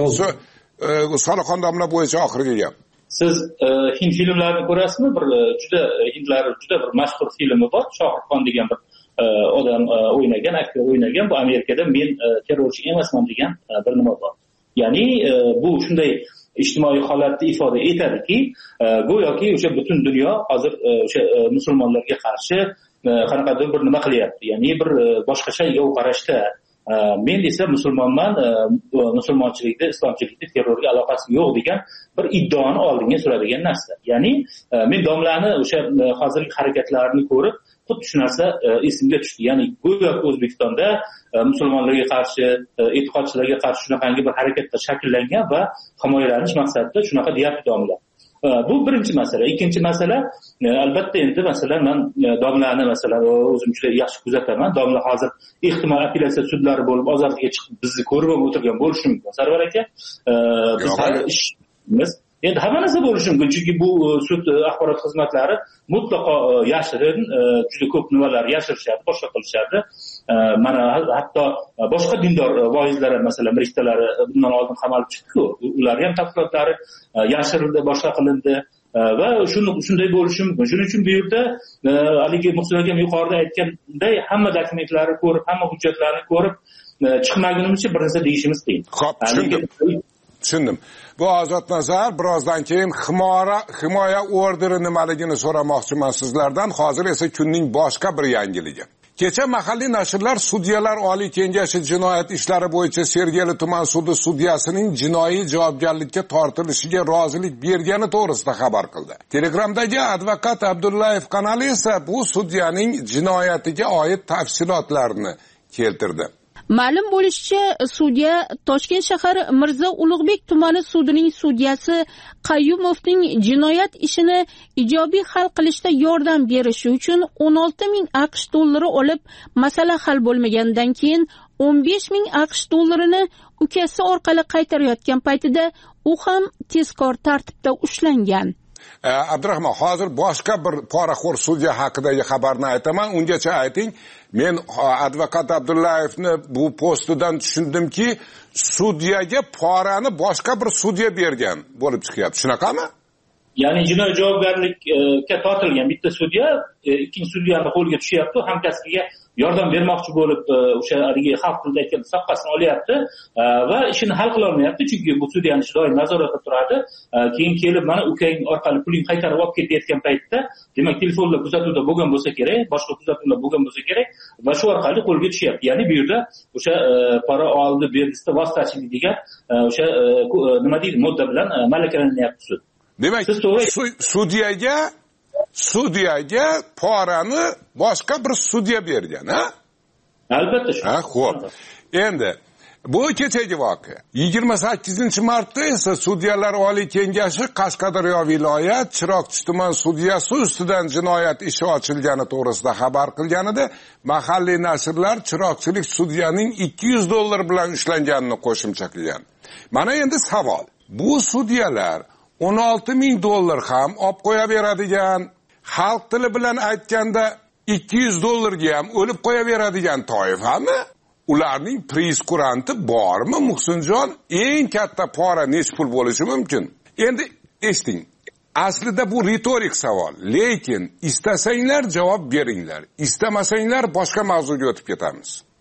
Soliqxon domla bo'yicha oxirgi gap. Siz hind filmlarini ko'rasizmi? Bir juda hindlar juda bir mashhur filmi bor, Shohruxxon degan bir odam o'ynagan, aktyor o'ynagan. Bu Amerikada men terrorchi emasman degan bir nima bor. Ya'ni bu shunday ijtimoiy holatni ifoda etadiki, go'yoki o'sha butun dunyo hozir o'sha musulmonlarga qarshi qanaqadir bir nima qilyapti. Ya'ni bir boshqacha yov qarashda. Men esa musulmonman, musulmonchilikda, islomchilikda terrorga aloqasi yo'q degan bir iddaoni oldinga suradigan narsa. Ya'ni men domlani o'sha hozirgi harakatlarini ko'rib, xuddi shu narsa esimga tushdi. Ya'ni go'yoki O'zbekistonda musulmonlarga qarshi, e'tiqodchilarga qarshi shunaqangi bir harakatlar shakllangan va himoyalanish maqsadida shunaqa deyapti domla. Bu birinchi masala. Ikkinchi masala, albatta endi masalan men domlani masalan o'zim juda yaxshi kuzataman. Domla hozir ehtimol apellyatsiya sudlari bo'lib ozodlikka chiqib bizni ko'rib o'tirgan bo'lishi mumkin. Sarvar aka, biz hali ishimiz endi hamma narsa bo'lishi mumkin, chunki bu sud axborot xizmatlari mutlaqo yashirin, juda ko'p nimalar yashirishadi, boshqa qilishadi. Mana hatto boshqa dindor voizlar ham masalan rishtalari bundan oldin qamalib chiqdi-ku, ular ham tafsilotlari yashirildi, boshqa qilindi va shuni shunday bo'lishi mumkin. Shuning uchun bu yerda haligi Muhsin akam yuqorida aytganday hamma dokumentlarni ko'rib, hamma hujjatlarni ko'rib chiqmagunimizcha bir narsa deyishimiz qiyin. Xo'p, tushundim. Tushundim. Bu Ozod Nazar, birozdan keyin himoya himoya orderi nimaligini so'ramoqchiman sizlardan. Hozir esa kunning boshqa bir yangiligi. Kecha mahalliy nashrlar Sudyalar Oliy Kengashi jinoyat ishlari bo'yicha Sergeli tuman sudi sudyasining jinoiy javobgarlikka tortilishiga rozilik bergani to'g'risida xabar qildi. Telegramdagi advokat Abdullayev kanali esa bu sudyaning jinoyatiga oid tafsilotlarni keltirdi. Ma'lum bo'lishicha, sudya Toshkent shahar Mirzo Ulug'bek tumani sudining sudyasi Qayyumovning jinoyat ishini ijobiy hal qilishda yordam berishi uchun o'n olti ming AQSh dollari olib, masala hal bo'lmagandan keyin o'n besh ming AQSh dollarini ukasi orqali qaytarayotgan paytida u ham tezkor tartibda ushlangan. Abdurahmon, hozir boshqa bir poraxo'r sudya haqidagi xabarni aytaman. Ungacha ayting. Men advokat Abdullayevni bu postidan tushundimki, sudyaga porani boshqa bir sudya bergan bo'lib chiqyapti. Shunaqami? Ya'ni jinoiy javobgarlikka tortilgan bitta sudya ikkinchi sudyani qo'liga tushyapti, hamkasbiga yordam bermoqchi bo'lib o'sha haligi xalq tilida aytgan soqqasini olyapti va ishini hal qila olmayapti, chunki bu sudyani ishi doim nazoratda turadi. Keyin kelib mana ukang orqali puling qaytarib olib ketayotgan paytda, demak telefonlar kuzatuvda bo'lgan bo'lsa kerak, boshqa kuzatuvlar bo'lgan bo'lsa kerak va shu orqali qo'lga tushyapti. Ya'ni bu yerda o'sha pora oldi, berdisda vositachilik degan o'sha nima deydi, modda bilan malakalanyapti sud. Demak, sudyaga sudyaga porani boshqa bir sudya bergan, ha? Albatta shu. Ha, xo'p. Endi bu kechagi voqea. yigirma sakkizinchi martda esa Sudyalar Oliy Kengashi Qashqadaryo viloyat Chiroqchi tuman sudyasi ustidan jinoyat ishi ochilgani to'g'risida xabar qilganida, mahalliy nashrlar chiroqchilik sudyaning ikki yuz dollar bilan ushlanganini qo'shimcha qilgan. Mana endi savol. Bu sudyalar o'n olti ming dollar ham olib qo'ya beradigan, xalq tili bilan aytganda ikki yuz dollarga ham o'lib qo'ya beradigan toifami? Ularning preskkuranti bormi, Muhsinjon? Eng katta pora nech pul bo'lishi mumkin? Endi eshiting. Aslida bu ritorik savol, lekin istasanglar javob beringlar, istamasanglar boshqa mavzuga o'tib ketamiz.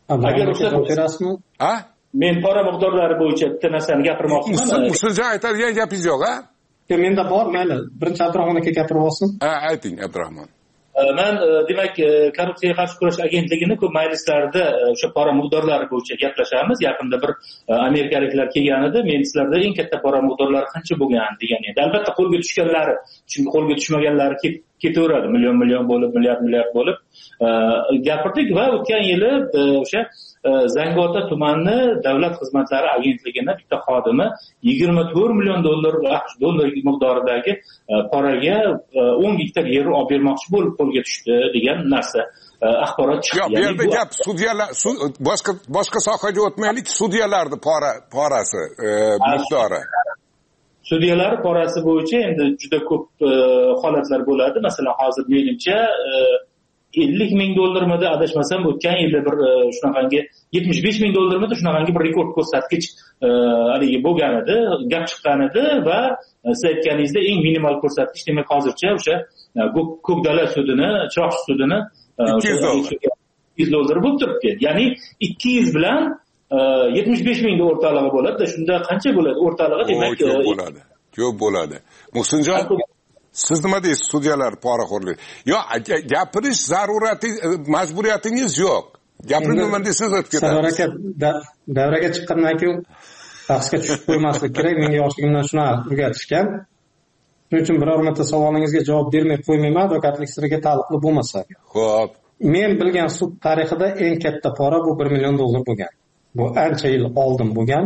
agar ruxsat berasizmi? Ha? Men pora miqdorlari bo'yicha bitta narsani gapirmoqchiman. Muhsinjon aytadigan gapingiz yo'q, ha? Menda bor, mayli. Birinchi Abdurahmon aka gapirib olsin. Ha, ayting Abdurahmon. Men demak korrupsiyaga qarshi kurash agentligini ko'p majlislarda o'sha pora miqdorlari bo'yicha gaplashamiz. Yaqinda bir amerikaliklar kelgan edi. Men sizlarda eng katta pora miqdorlari qancha bo'lgan degan edi. Albatta qo'lga tushganlari, chunki qo'lga tushmaganlari ketaveradi, million million bo'lib, milliard milliard bo'lib gapirdik va o'tgan yili o'sha Zangiota tumani davlat xizmatlari agentligini bitta xodimi yigirma to'rt million dollar AQSh dollar miqdoridagi poraga o'n gektar yer olib bermoqchi bo'lib qo'lga tushdi degan narsa axborot chiqdi. Yo'q, bu yerda gap sudyalar, boshqa boshqa sohaga o'tmaylik, sudyalarning pora porasi miqdori. Sudyalar porasi bo'yicha endi juda ko'p holatlar bo'ladi. Masalan, hozir menimcha ellik ming dollarmidi adashmasam o'tgan yilda bir shunaqangi yetmish besh ming dollarmidi shunaqangi bir rekord ko'rsatkich haligi bo'lgan edi, gap chiqqan edi va siz aytganingizda eng minimal ko'rsatkich demak hozircha o'sha Ko'kdala sudini, Chiroqchi sudini ikki yuz dollar bo'lib turibdi. Ya'ni ikki yuz bilan yetmish besh ming o'rtalig'i bo'ladi. Shunda qancha bo'ladi o'rtalig'i demak ko'p bo'ladi. Ko'p bo'ladi. Muhsinjon, siz nima deysiz sudyalar poraxo'rlik? Yo, gapirish zarurati, majburiyatingiz yo'q. Gapirmayman desangiz o'tib ketadi. Sador aka davraga chiqqandan keyin bahsga tushib qo'ymaslik kerak. Menga yoshligimdan shuni o'rgatishgan. Shuning uchun biror marta savolingizga javob bermay qo'ymayman, advokatlik siriga taalluqli bo'lmasa. Xo'p. Men bilgan sud tarixida eng katta pora bu bir million dollar bo'lgan. Bu ancha yil oldin bo'lgan.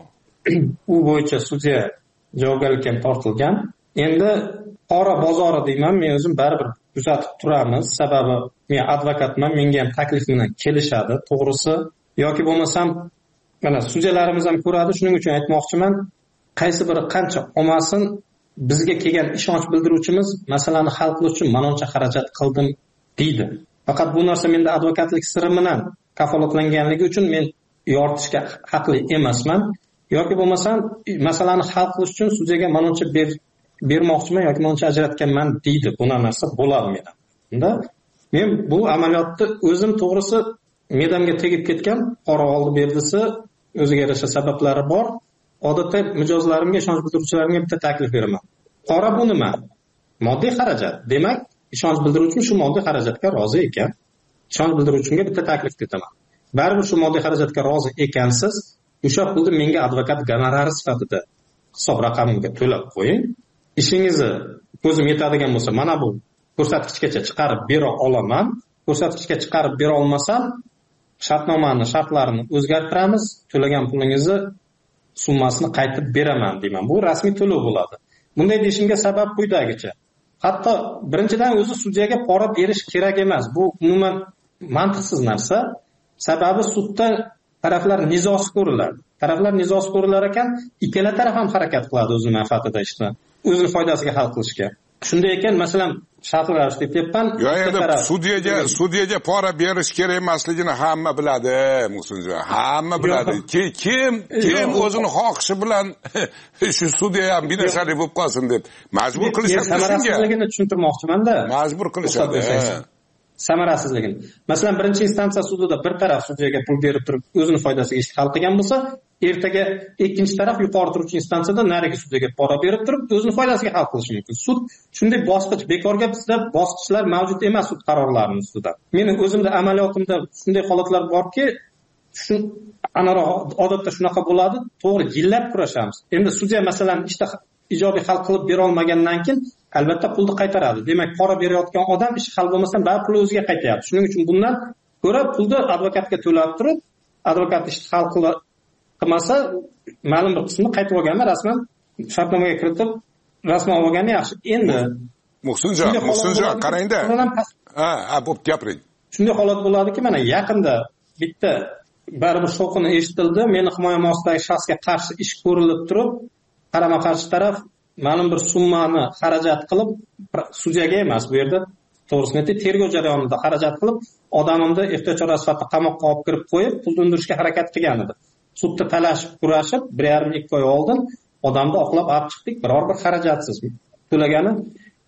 U bo'yicha sudya javobgarlikka tortilgan. Endi pora bozori deyman, men o'zim baribir kuzatib turamiz. Sababi men advokatman, menga ham taklif bilan kelishadi, to'g'risi. Yoki bo'lmasam, mana sudyalarimiz ham ko'radi, shuning uchun aytmoqchiman, qaysi biri qancha olmasin, bizga kelgan ishonch bildiruvchimiz masalani hal qilish uchun manoncha xarajat qildim deydi. Faqat bu narsa menda advokatlik siri bilan kafolatlanganligi uchun men yoritishga haqli emasman. Yoki bo'lmasam, masalani hal qilish uchun sudyaga manoncha ber bermoqchiman yoki manoncha ajratganman deydi. Buna narsa bo'ladi menda. Unda men bu amaliyotni o'zim to'g'risi medamga tegib ketgan, pora oldi berdisi, o'ziga yarasha sabablari bor. Odatda mijozlarimga, ishonch bildiruvchilarimga bitta taklif beraman. Pora bu nima? Moddiy xarajat. Demak, ishonch bildiruvchim shu moddiy xarajatga rozi ekan. Ishonch bildiruvchimga bitta taklif etaman. Baribir shu moddiy xarajatga rozi ekansiz, o'sha pulni menga advokat gonorari sifatida hisob raqamimga to'lab qo'ying. Ishingizni ko'zim yetadigan bo'lsa, mana bu ko'rsatkichgacha chiqarib bera olaman. Ko'rsatkichga chiqarib bera olmasam, shartnomani, shartlarini o'zgartiramiz, to'lagan pulingizni summasini qaytib beraman deyman. Bu rasmiy to'lov bo'ladi. Bunday deyishimga sabab quyidagicha. Hatto birinchidan o'zi sudyaga pora berish kerak emas. Bu umuman mantiqsiz narsa. Sababi sudda taraflar nizosi ko'riladi. Taraflar nizosi ko'rilar ekan, ikkala taraf ham harakat qiladi o'z manfaatida ishni, o'zining foydasiga hal qilishga. Shunday ekan, masalan, shartlar deb deyapman. Yo'q, sudyaga sudyaga pora berish kerak emasligini hamma biladi, Muhsinjon. Hamma biladi. Kim kim o'zini xohishi bilan shu sudya ham binasalik bo'lib qolsin deb majbur qilishadi. Samarasizligini tushuntirmoqchiman-da. Majbur qilishadi. Samarasizligini. Masalan, birinchi instansiya sudida bir taraf sudyaga pul berib turib, o'zining foydasiga ish hal qilgan bo'lsa, ertaga ikkinchi taraf yuqori turuvchi instansiyada narigi sudyaga pora berib turib, o'zining foydasiga hal qilishi mumkin. Sud shunday bosqich, bekorga bizda bosqichlar mavjud emas sud qarorlarining ustida. Meni o'zimda amaliyotimda shunday holatlar borki, shu anaroq odatda shunaqa bo'ladi, to'g'ri yillab kurashamiz. Endi sudya masalan ishda ijobiy hal qilib bera olmagandan keyin albatta pulni qaytaradi. Demak, pora berayotgan odam ish hal bo'lmasa, baribir pul o'ziga qaytayapti. Shuning uchun bundan ko'ra pulni advokatga to'lab turib, advokat ishni hal qilmasa, ma'lum bir qismini qaytib olganda rasman shartnomaga kiritib, rasman olgani yaxshi. Endi Muhsinjon, Muhsinjon, qarangda. Ha, ha, bo'p gapiring. Shunday holat bo'ladiki, mana yaqinda bitta baribir shovqini eshitildi, meni himoyam ostidagi shaxsga qarshi ish ko'rilib turib, qarama-qarshi taraf ma'lum bir summani xarajat qilib, sudyaga emas, bu yerda to'g'risini aytib, tergov jarayonida xarajat qilib, odamimni ehtiyot chorasi sifatida qamoqqa olib kirib qo'yib, pul undirishga harakat qilgan edi. Sudda talashib, kurashib, bir yarim ikki oy oldin odamni oqlab olib chiqdik, biror bir xarajatsiz to'lagani.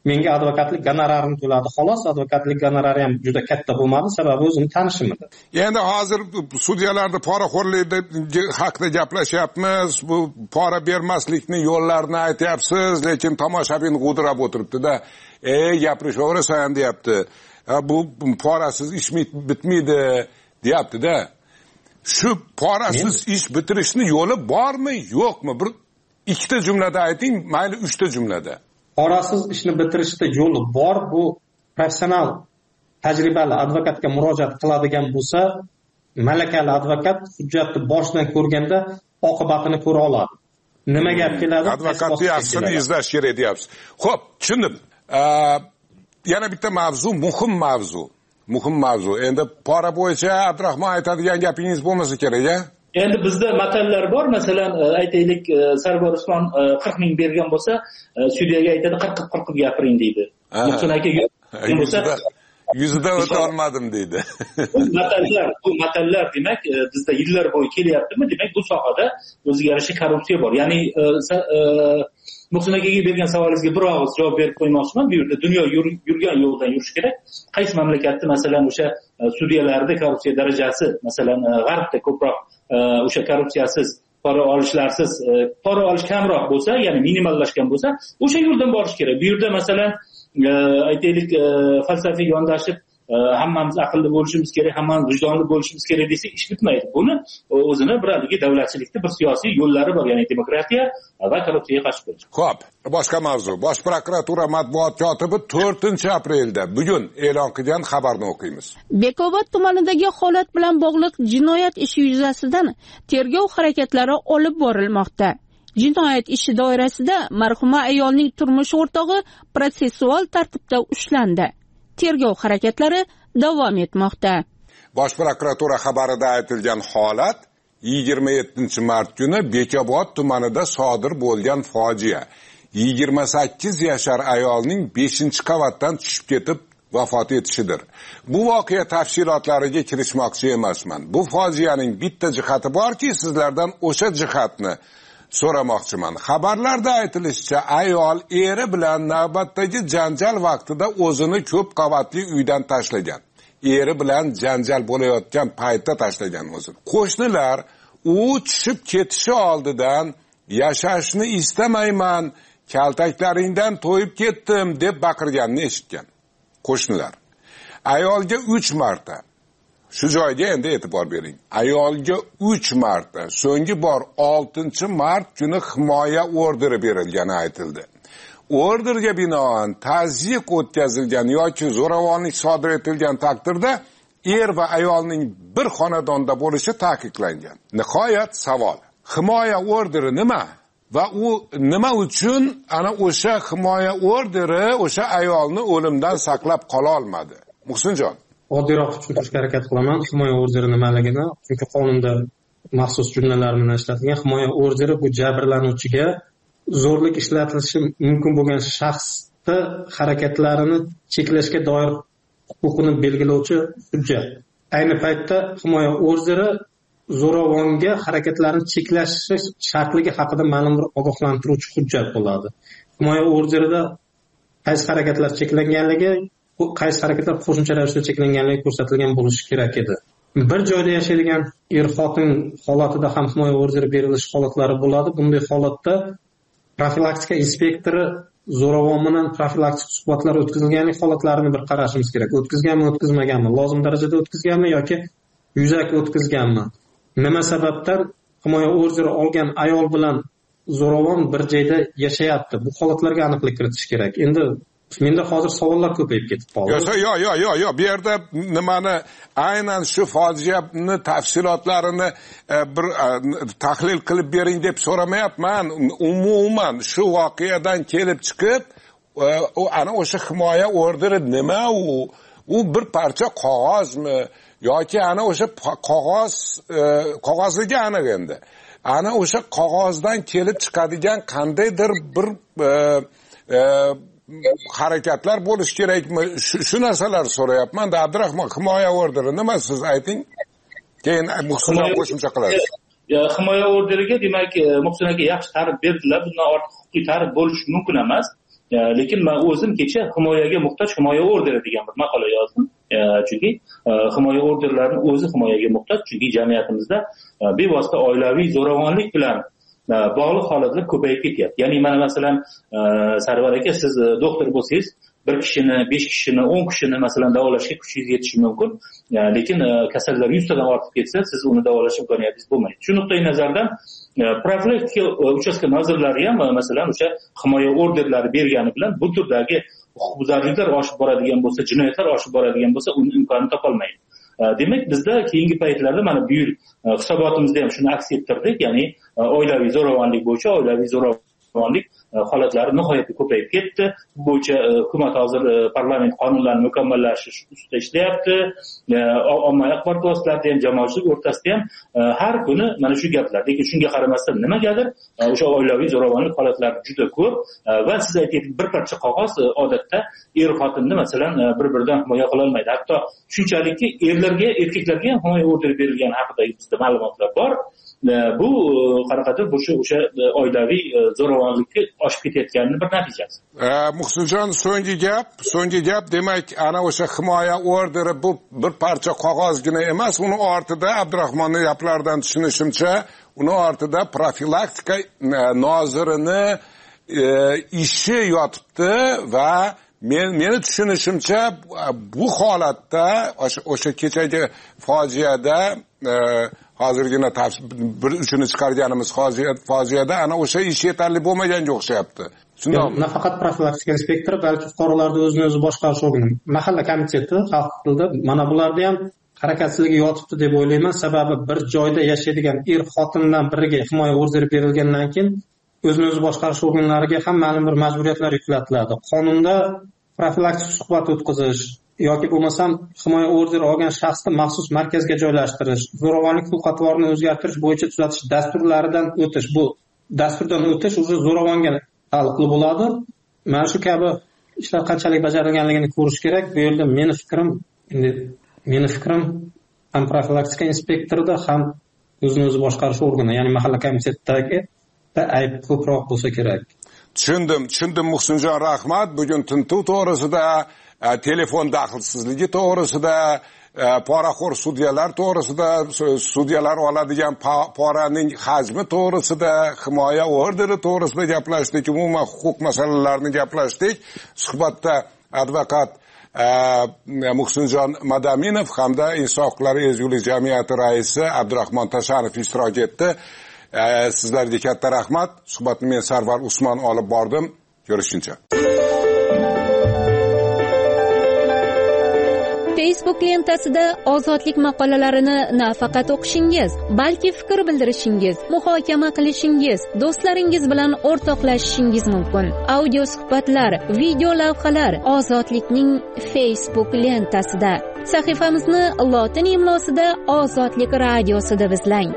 menga advokatlik gonorarini to'ladi xolos. Advokatlik gonorari ham juda katta bo'lmadi, sababi o'zim tanishim edi. Endi hozir sudyalarni poraxo'rlikda haqida gaplashyapmiz. Bu pora bermaslikni yo'llarini aytyapsiz, lekin tomoshabin g'udrab o'tiribdi-da. "Ey, gapirishaverasan" deyapti. Bu porasiz ish bitmaydi deyapti-da. Shu porasiz ish bitirishni yo'li bormi, yo'qmi? Bir ikkita jumlada ayting, mayli uchta jumlada. Porasiz ishni bitirishda yo'li bor. Bu professional, tajribali advokatga murojaat qiladigan bo'lsa, malakali advokat hujjatni boshidan ko'rganda oqibatini ko'ra oladi. Nima gap keladi? Advokatni yaxshisini izlash kerak deyapsiz. Xo'p, tushundim. Yana bitta mavzu, muhim mavzu. Muhim mavzu. Endi pora bo'yicha Abdurahmon aytadigan gapingiz bo'lmasa kerak-a? Endi bizda matallar bor. Masalan, aytaylik, Sarvar Usmon qirq ming bergan bo'lsa, sudyaga aytadi qirq qirq gapiring deydi. Muhsin aka yuzida o'ta olmadim deydi. Bu matallar, bu matallar demak bizda yillar bo'yi kelyaptimi? Demak, bu sohada o'ziga yarasha korrupsiya bor. Ya'ni Muhsin akaga bergan savolingizga bir og'iz javob berib qo'ymoqchiman. Bu yerda dunyo yurgan yo'ldan yurish kerak. Qaysi mamlakatda masalan o'sha sudyalarda korrupsiya darajasi, masalan, G'arbda ko'proq o'sha korrupsiyasiz, pora olishlarsiz, pora olish kamroq bo'lsa, ya'ni minimallashgan bo'lsa, o'sha yo'ldan borish kerak. Bu yerda masalan, aytaylik, falsafiy yondashib, hammamiz aqlli bo'lishimiz kerak, hammamiz vijdonli bo'lishimiz kerak desak ish bitmaydi. Buni o'zini bir haligi davlatchilikda bir siyosiy yo'llari bor, ya'ni demokratiya va korrupsiyaga qarshi kurash. Xo'p, boshqa mavzu. Bosh prokuratura matbuot kotibi to'rtinchi aprelda bugun e'lon qilgan xabarni o'qiymiz. Bekobod tumanidagi holat bilan bog'liq jinoyat ishi yuzasidan tergov harakatlari olib borilmoqda. Jinoyat ishi doirasida marhuma ayolning turmush o'rtog'i protsessual tartibda ushlandi. Tergov harakatlari davom etmoqda. Bosh prokuratura xabarida aytilgan holat yigirma yettinchi mart kuni Bekobod tumanida sodir bo'lgan fojia. yigirma sakkiz yashar ayolning beshinchi qavatdan tushib ketib vafot etishidir. Bu voqea tafsilotlariga kirishmoqchi emasman. Bu fojianing bitta jihati borki, sizlardan o'sha jihatni so'ramoqchiman. Xabarlarda aytilishicha, ayol eri bilan navbatdagi janjal vaqtida o'zini ko'p qavatli uydan tashlagan. Eri bilan janjal bo'layotgan paytda tashlagan o'zini. Qo'shnilar u tushib ketishi oldidan yashashni istamayman, kaltaklaringdan to'yib ketdim deb baqirganini eshitgan. Qo'shnilar ayolga uch marta, shu joyga endi e'tibor bering. Ayolga uch marta, so'nggi bor oltinchi mart kuni himoya orderi berilgani aytildi. Orderga binoan tazyiq o'tkazilgan yoki zo'ravonlik sodir etilgan taqdirda er va ayolning bir xonadonda bo'lishi ta'kidlangan. Nihoyat savol. Himoya orderi nima? Va u nima uchun ana o'sha himoya orderi o'sha ayolni o'limdan saqlab qola olmadi? Muhsinjon, oddiyroq tushuntirishga harakat qilaman himoya orderi nimaligini. Chunki qonunda maxsus jumlalar bilan ishlatilgan. Himoya orderi bu jabrlanuvchiga zo'rlik ishlatilishi mumkin bo'lgan shaxsni harakatlarini cheklashga doir huquqini belgilovchi hujjat. Ayni paytda himoya orderi zo'ravonga harakatlarini cheklash shartligi haqida ma'lum bir ogohlantiruvchi hujjat bo'ladi. Himoya orderida qaysi harakatlar cheklanganligi, qaysi harakatlar qo'shimcha ravishda cheklanganligi ko'rsatilgan bo'lishi kerak edi. Bir joyda yashaydigan er-xotin holatida ham himoya orderi berilish holatlari bo'ladi. Bunday holatda profilaktika inspektori zo'ravon bilan profilaktik suhbatlar o'tkazilganlik holatlarini bir qarashimiz kerak. O'tkazganmi, o'tkazmaganmi, lozim darajada o'tkazganmi yoki yuzaki o'tkazganmi? Nima sababdan himoya orderi olgan ayol bilan zo'ravon bir joyda yashayapti? Bu holatlarga aniqlik kiritish kerak. Endi menda hozir savollar ko'payib ketib qoldi. Yo'q, yo'q, yo'q, yo'q, yo'q. Bu yerda nimani aynan shu fojiani tafsilotlarini bir tahlil qilib bering deb so'ramayapman. Umuman shu voqeadan kelib chiqib, u ana o'sha himoya orderi nima u? U bir parcha qog'ozmi yoki ana o'sha qog'oz qog'ozligi aniq endi. Ana o'sha qog'ozdan kelib chiqadigan qandaydir bir harakatlar bo'lish kerakmi? Shu narsalar so'rayapman. Abdurahmon, himoya orderi nima, siz ayting. Keyin Muhsin qo'shimcha qiladi. Himoya orderiga demak Muhsin aka yaxshi ta'rif berdilar. Bundan ortiq huquqiy ta'rif bo'lishi mumkin emas. lekin man o'zim kecha himoyaga muhtoj himoya orderi degan bir maqola yozdim. Chunki himoya orderlarining o'zi himoyaga muhtoj, chunki jamiyatimizda bevosita oilaviy zo'ravonlik bilan bog'liq holatlar ko'payib ketyapti. Ya'ni mana masalan Sarvar aka, siz doktor bo'lsangiz, bir kishini, besh kishini, o'n kishini masalan davolashga kuchingiz yetishi mumkin. Lekin kasallar yuztadan ortib ketsa, siz uni davolash imkoniyatingiz bo'lmaydi. Shu nuqtai nazardan profilaktika uchastka nozirlari ham masalan o'sha himoya orderlari bergani bilan bu turdagi huquqbuzarliklar oshib boradigan bo'lsa, jinoyatlar oshib boradigan bo'lsa, uni imkonini topolmaydi. Demak, bizda keyingi paytlarda mana bu yil hisobotimizda ham shuni aks ettirdik, ya'ni oilaviy zo'ravonlik bo'yicha oilaviy zo'ravonlik holatlari nihoyatda ko'payib ketdi. Bu bo'yicha hukumat hozir parlament qonunlarini mukammallashtirish ustida ishlayapti. Ommaviy axborot vositalarida ham, jamoatchilik o'rtasida ham har kuni mana shu gaplar. Lekin shunga qaramasdan nimagadir o'sha oilaviy zo'ravonlik holatlari juda ko'p va siz aytayotgan bir parcha qog'oz odatda er xotinni masalan bir-biridan himoya qila olmaydi. Hatto shunchalikki erlarga, erkaklarga ham himoya orderi berilgani haqida bizda ma'lumotlar bor. Bu qanaqadir o'sha o'sha oilaviy zo'ravonlikka oshib ketayotganining bir natijasi. Muhsinjon, so'nggi gap, so'nggi gap demak, ana o'sha himoya orderi bu bir parcha qog'ozgina emas, uni ortida Abdurahmonning gaplaridan tushunishimcha, uni ortida profilaktika nozirini ishi yotibdi va men meni tushunishimcha bu holatda o'sha kechagi fojiada hozirgina bir uchini chiqarganimiz fojiada ana o'sha ish yetarli bo'lmaganga o'xshayapti. Shundaymi? Nafaqat profilaktika inspektori, balki fuqarolarning o'zini o'zi boshqarish organi, mahalla komiteti xalq tilida mana bularda ham harakatsizligi yotibdi deb o'ylayman. Sababi bir joyda yashaydigan er xotindan biriga himoya orderi berilgandan keyin o'zini o'zi boshqarish organlariga ham ma'lum bir majburiyatlar yuklatiladi. Qonunda profilaktik suhbat o'tkazish yoki bo'lmasam himoya orderi olgan shaxsni maxsus markazga joylashtirish, zo'ravonlik xulq-atvorini o'zgartirish bo'yicha tuzatish dasturlaridan o'tish, bu dasturdan o'tish o'zi zo'ravonga taalluqli bo'ladi. Mana shu kabi ishlar qanchalik bajarilganligini ko'rish kerak. Bu yerda meni fikrim, endi meni fikrim ham profilaktika inspektorida, ham o'zini o'zi boshqarish organi, ya'ni mahalla komitetidagi ayb ko'proq bo'lsa kerak. Tushundim, tushundim Muhsinjon, rahmat. Bugun tintuv to'g'risida, telefon daxlsizligi to'g'risida, poraxo'r sudyalar to'g'risida, sudyalar oladigan poraning hajmi to'g'risida, himoya orderi to'g'risida gaplashdik, umuman huquq masalalarini gaplashdik. Suhbatda advokat Muhsinjon Madaminov hamda Insof huquqlari ezgulik jamiyati raisi Abdurahmon Tashanov ishtirok etdi. Sizlarga katta rahmat. Suhbatni men Sarvar Usmon olib bordim. Ko'rishguncha. Facebook lentasida ozodlik maqolalarini nafaqat o'qishingiz, balki fikr bildirishingiz, muhokama qilishingiz, do'stlaringiz bilan o'rtoqlashishingiz mumkin. Audio suhbatlar, video lavhalar Ozodlikning Facebook lentasida. Sahifamizni lotin imlosida Ozodlik radiosida izlang.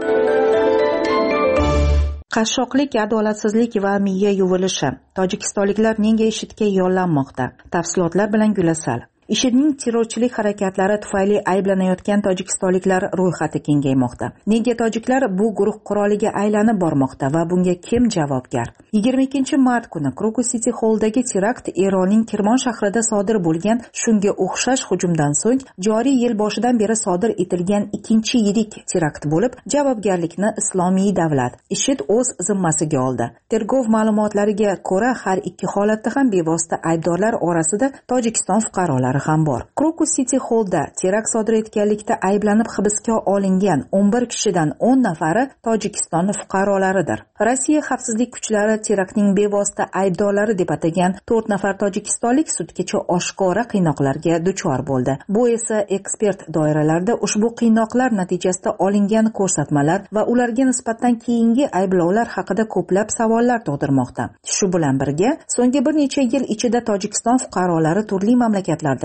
Qashshoqlik, adolatsizlik va miya yuvilishi. Tojikistonliklar nega IShIDga yollanmoqda? Tafsilotlar bilan Gulasal. IShIDning terrorchilik harakatlari tufayli ayblanayotgan tojikistonliklar ro'yxati kengaymoqda. Nega tojiklar bu guruh quroliga aylanib bormoqda va bunga kim javobgar? yigirma ikkinchi mart kuni Krokus City Hall'dagi terakt Eronning Kirmon shahrida sodir bo'lgan shunga o'xshash hujumdan so'ng joriy yil boshidan beri sodir etilgan ikkinchi yirik terakt bo'lib, javobgarlikni Islomiy davlat IShID o'z zimmasiga oldi. Tergov ma'lumotlariga ko'ra, har ikki holatda ham bevosita aybdorlar orasida Tojikiston fuqarolari ham bor. Krokus City Hall'da terakt sodir etganlikda ayblanib hibsga olingan o'n bir kishidan o'n nafari Tojikiston fuqarolaridir. Rossiya xavfsizlik kuchlari teraktning bevosita aybdorlari deb atagan to'rt nafar tojikistonlik sudgacha oshkora qiynoqlarga duchor bo'ldi. Bu esa ekspert doiralarida ushbu qiynoqlar natijasida olingan ko'rsatmalar va ularga nisbatan keyingi ayblovlar haqida ko'plab savollar tug'dirmoqda. Shu bilan birga, so'nggi bir necha yil ichida Tojikiston fuqarolari turli mamlakatlarda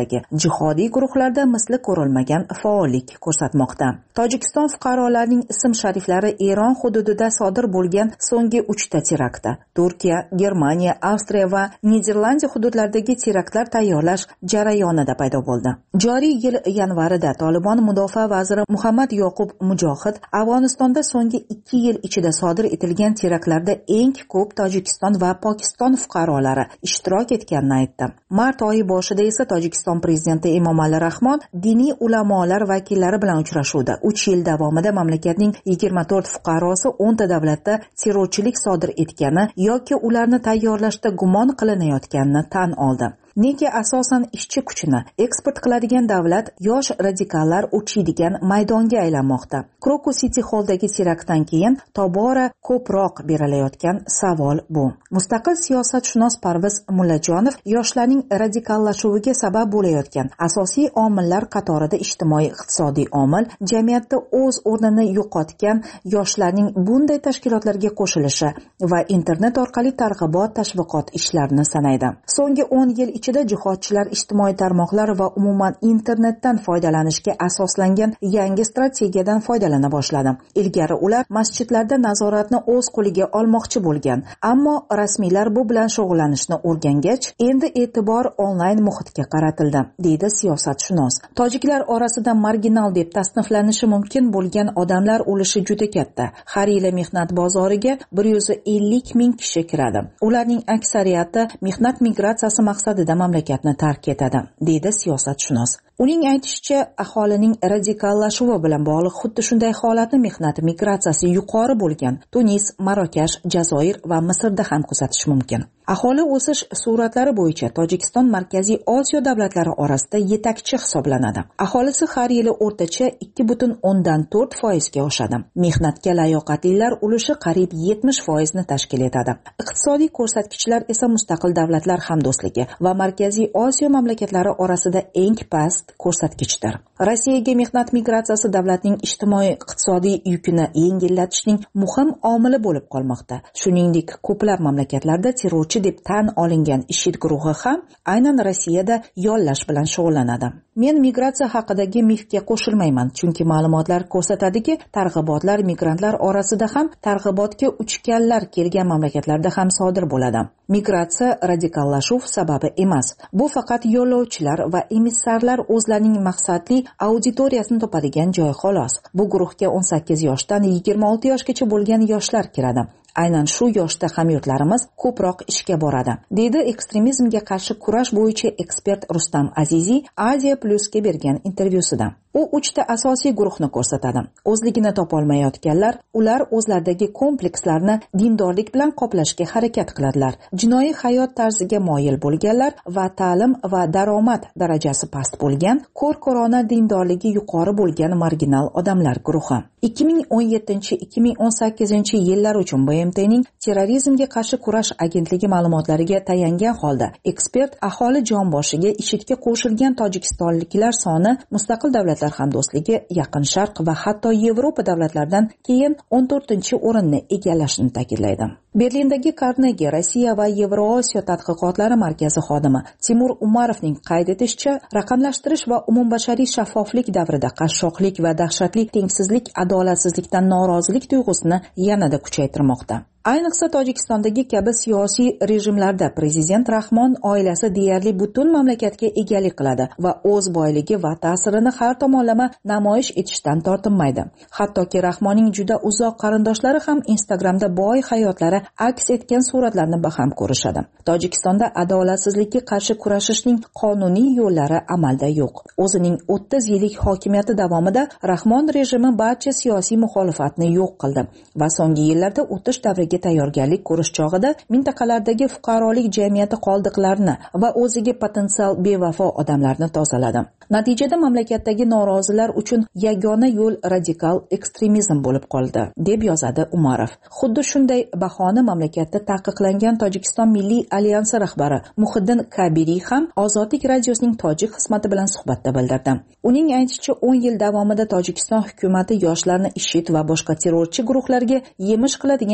sohasidagi jihodiy guruhlarda misli ko'rilmagan faollik ko'rsatmoqda. Tojikiston fuqarolarining ism-shariflari Eron hududida sodir bo'lgan so'nggi uchta teraktda Turkiya, Germaniya, Avstriya va Niderlandiya hududlaridagi teraktlar tayyorlash jarayonida paydo bo'ldi. Joriy yil yanvarida Tolibon mudofaa vaziri Muhammad Yoqub Mujohid Afg'onistonda so'nggi ikki yil ichida sodir etilgan teraktlarda eng ko'p Tojikiston va Pokiston fuqarolari ishtirok etganini aytdi. Mart oyi boshida esa Tojikiston prezidenti Emomali Rahmon diniy ulamolar vakillari bilan uchrashuvda uch yil davomida mamlakatning yigirma to'rt fuqarosi o'nta davlatda terrorchilik sodir etgani yoki ularni tayyorlashda gumon qilinayotganini tan oldi. Nega asosan ishchi kuchini eksport qiladigan davlat yosh radikallar uchiydigan maydonga aylanmoqda? Kroku City Hall'dagi teraktdan keyin tobora ko'proq berilayotgan savol bu. Mustaqil siyosatshunos Parviz Mullajonov yoshlarning radikallashuviga sabab bo'layotgan asosiy omillar qatorida ijtimoiy-iqtisodiy omil, jamiyatda o'z o'rnini yo'qotgan yoshlarning bunday tashkilotlarga qo'shilishi va internet orqali targ'ibot tashviqot ishlarini sanaydi. So'nggi o'n yil ichida jihodchilar ijtimoiy tarmoqlar va umuman internetdan foydalanishga asoslangan yangi strategiyadan foydalana boshladi. Ilgari ular masjidlarda nazoratni o'z qo'liga olmoqchi bo'lgan, ammo rasmiylar bu bilan shug'ullanishni o'rgangach, endi e'tibor onlayn muhitga qaratildi, deydi siyosatshunos. Tojiklar orasida marginal deb tasniflanishi mumkin bo'lgan odamlar ulushi juda katta. Har yili mehnat bozoriga bir yuz ellik ming kishi kiradi. Ularning aksariyati mehnat migratsiyasi maqsadida mamlakatni tark etadi, deydi siyosatshunos. Uning aytishicha, aholining radikallashuvi bilan bog'liq xuddi shunday holatni mehnat migratsiyasi yuqori bo'lgan Tunis, Marokash, Jazoir va Misrda ham kuzatish mumkin. Aholi o'sish suratlari bo'yicha Tojikiston Markaziy Osiyo davlatlari orasida yetakchi hisoblanadi. Aholisi har yili o'rtacha ikki butun o'ndan to'rt foizga oshadi. Mehnatga layoqatlilar ulushi qariyb yetmish foizni tashkil etadi. Iqtisodiy ko'rsatkichlar esa mustaqil davlatlar hamdo'stligi va Markaziy Osiyo mamlakatlari orasida eng past ko'rsatkichdir. Rossiyaga mehnat migratsiyasi davlatning ijtimoiy-iqtisodiy yukini yengillatishning muhim omili bo'lib qolmoqda. Shuningdek, ko'plab mamlakatlarda terrorchi deb tan olingan IShID guruhi ham aynan Rossiyada yollash bilan shug'ullanadi. Men migratsiya haqidagi mifga qo'shilmayman, chunki ma'lumotlar ko'rsatadiki, targ'ibotlar migrantlar orasida ham targ'ibotga uchganlar kelgan mamlakatlarda ham sodir bo'ladi. Migratsiya radikallashuv sababi emas. Bu faqat yo'lovchilar va emissarlar o'zlarining maqsadli auditoriyasini topadigan joy xolos. Bu guruhga o'n sakkiz yoshdan yigirma olti yoshgacha bo'lgan yoshlar kiradi. Aynan shu yoshda hamyurtlarimiz ko'proq ishga boradi, deydi ekstremizmga qarshi kurash bo'yicha ekspert Rustam Aziziy Aziya Plus'ga bergan intervyusida. U uchta asosiy guruhni ko'rsatadi. O'zligini topolmayotganlar, ular o'zlaridagi komplekslarni dindorlik bilan qoplashga harakat qiladilar. Jinoiy hayot tarziga moyil bo'lganlar va ta'lim va daromad darajasi past bo'lgan, ko'r-ko'rona dindorligi yuqori bo'lgan marginal odamlar guruhi. ikki ming o'n yettinchi ikki ming o'n sakkizinchi yillar uchun B M T'ning terrorizmga qarshi kurash agentligi ma'lumotlariga tayangan holda, ekspert aholi jonboshiga IShIDga qo'shilgan tojikistonliklar soni mustaqil davlatlar hamdo'stligi, Yaqin Sharq va hatto Yevropa davlatlaridan keyin o'n to'rtinchi o'rinni egallashini ta'kidlaydi. Berlindagi Carnegie Rossiya va Yevrosiyo tadqiqotlari markazi xodimi Timur Umarovning qayd etishicha, raqamlashtirish va umumbashariy shaffoflik davrida qashshoqlik va dahshatli tengsizlik, adolatsizlikdan norozilik tuyg'usini yanada kuchaytirmoqda. Ayniqsa Tojikistondagi kabi siyosiy rejimlarda prezident Rahmon oilasi deyarli butun mamlakatga egalik qiladi va o'z boyligi va ta'sirini har tomonlama namoyish etishdan tortinmaydi. Hattoki Rahmonning juda uzoq qarindoshlari ham Instagramda boy hayotlari aks etgan suratlarni baham ko'rishadi. Tojikistonda adolatsizlikka qarshi kurashishning qonuniy yo'llari amalda yo'q. O'zining o'ttiz yillik hokimiyati davomida Rahmon rejimi barcha siyosiy muxolifatni yo'q qildi va so'nggi yillarda o'tish davriga tayyorgarlik ko'rish chog'ida mintaqalardagi fuqarolik jamiyati qoldiqlarini va o'ziga potensial bevafo odamlarni tozaladi. Natijada mamlakatdagi norozilar uchun yagona yo'l radikal ekstremizm bo'lib qoldi, deb yozadi Umarov. Xuddi shunday bahoni mamlakatda taqiqlangan Tojikiston Milliy alyansi rahbari Muhiddin Kabiriy ham Ozodlik radiosining tojik xizmati bilan suhbatda bildirdi. Uning aytishicha, o'n yil davomida Tojikiston hukumati yoshlarni IShID va boshqa terrorchi guruhlarga yemish qiladigan sharoitni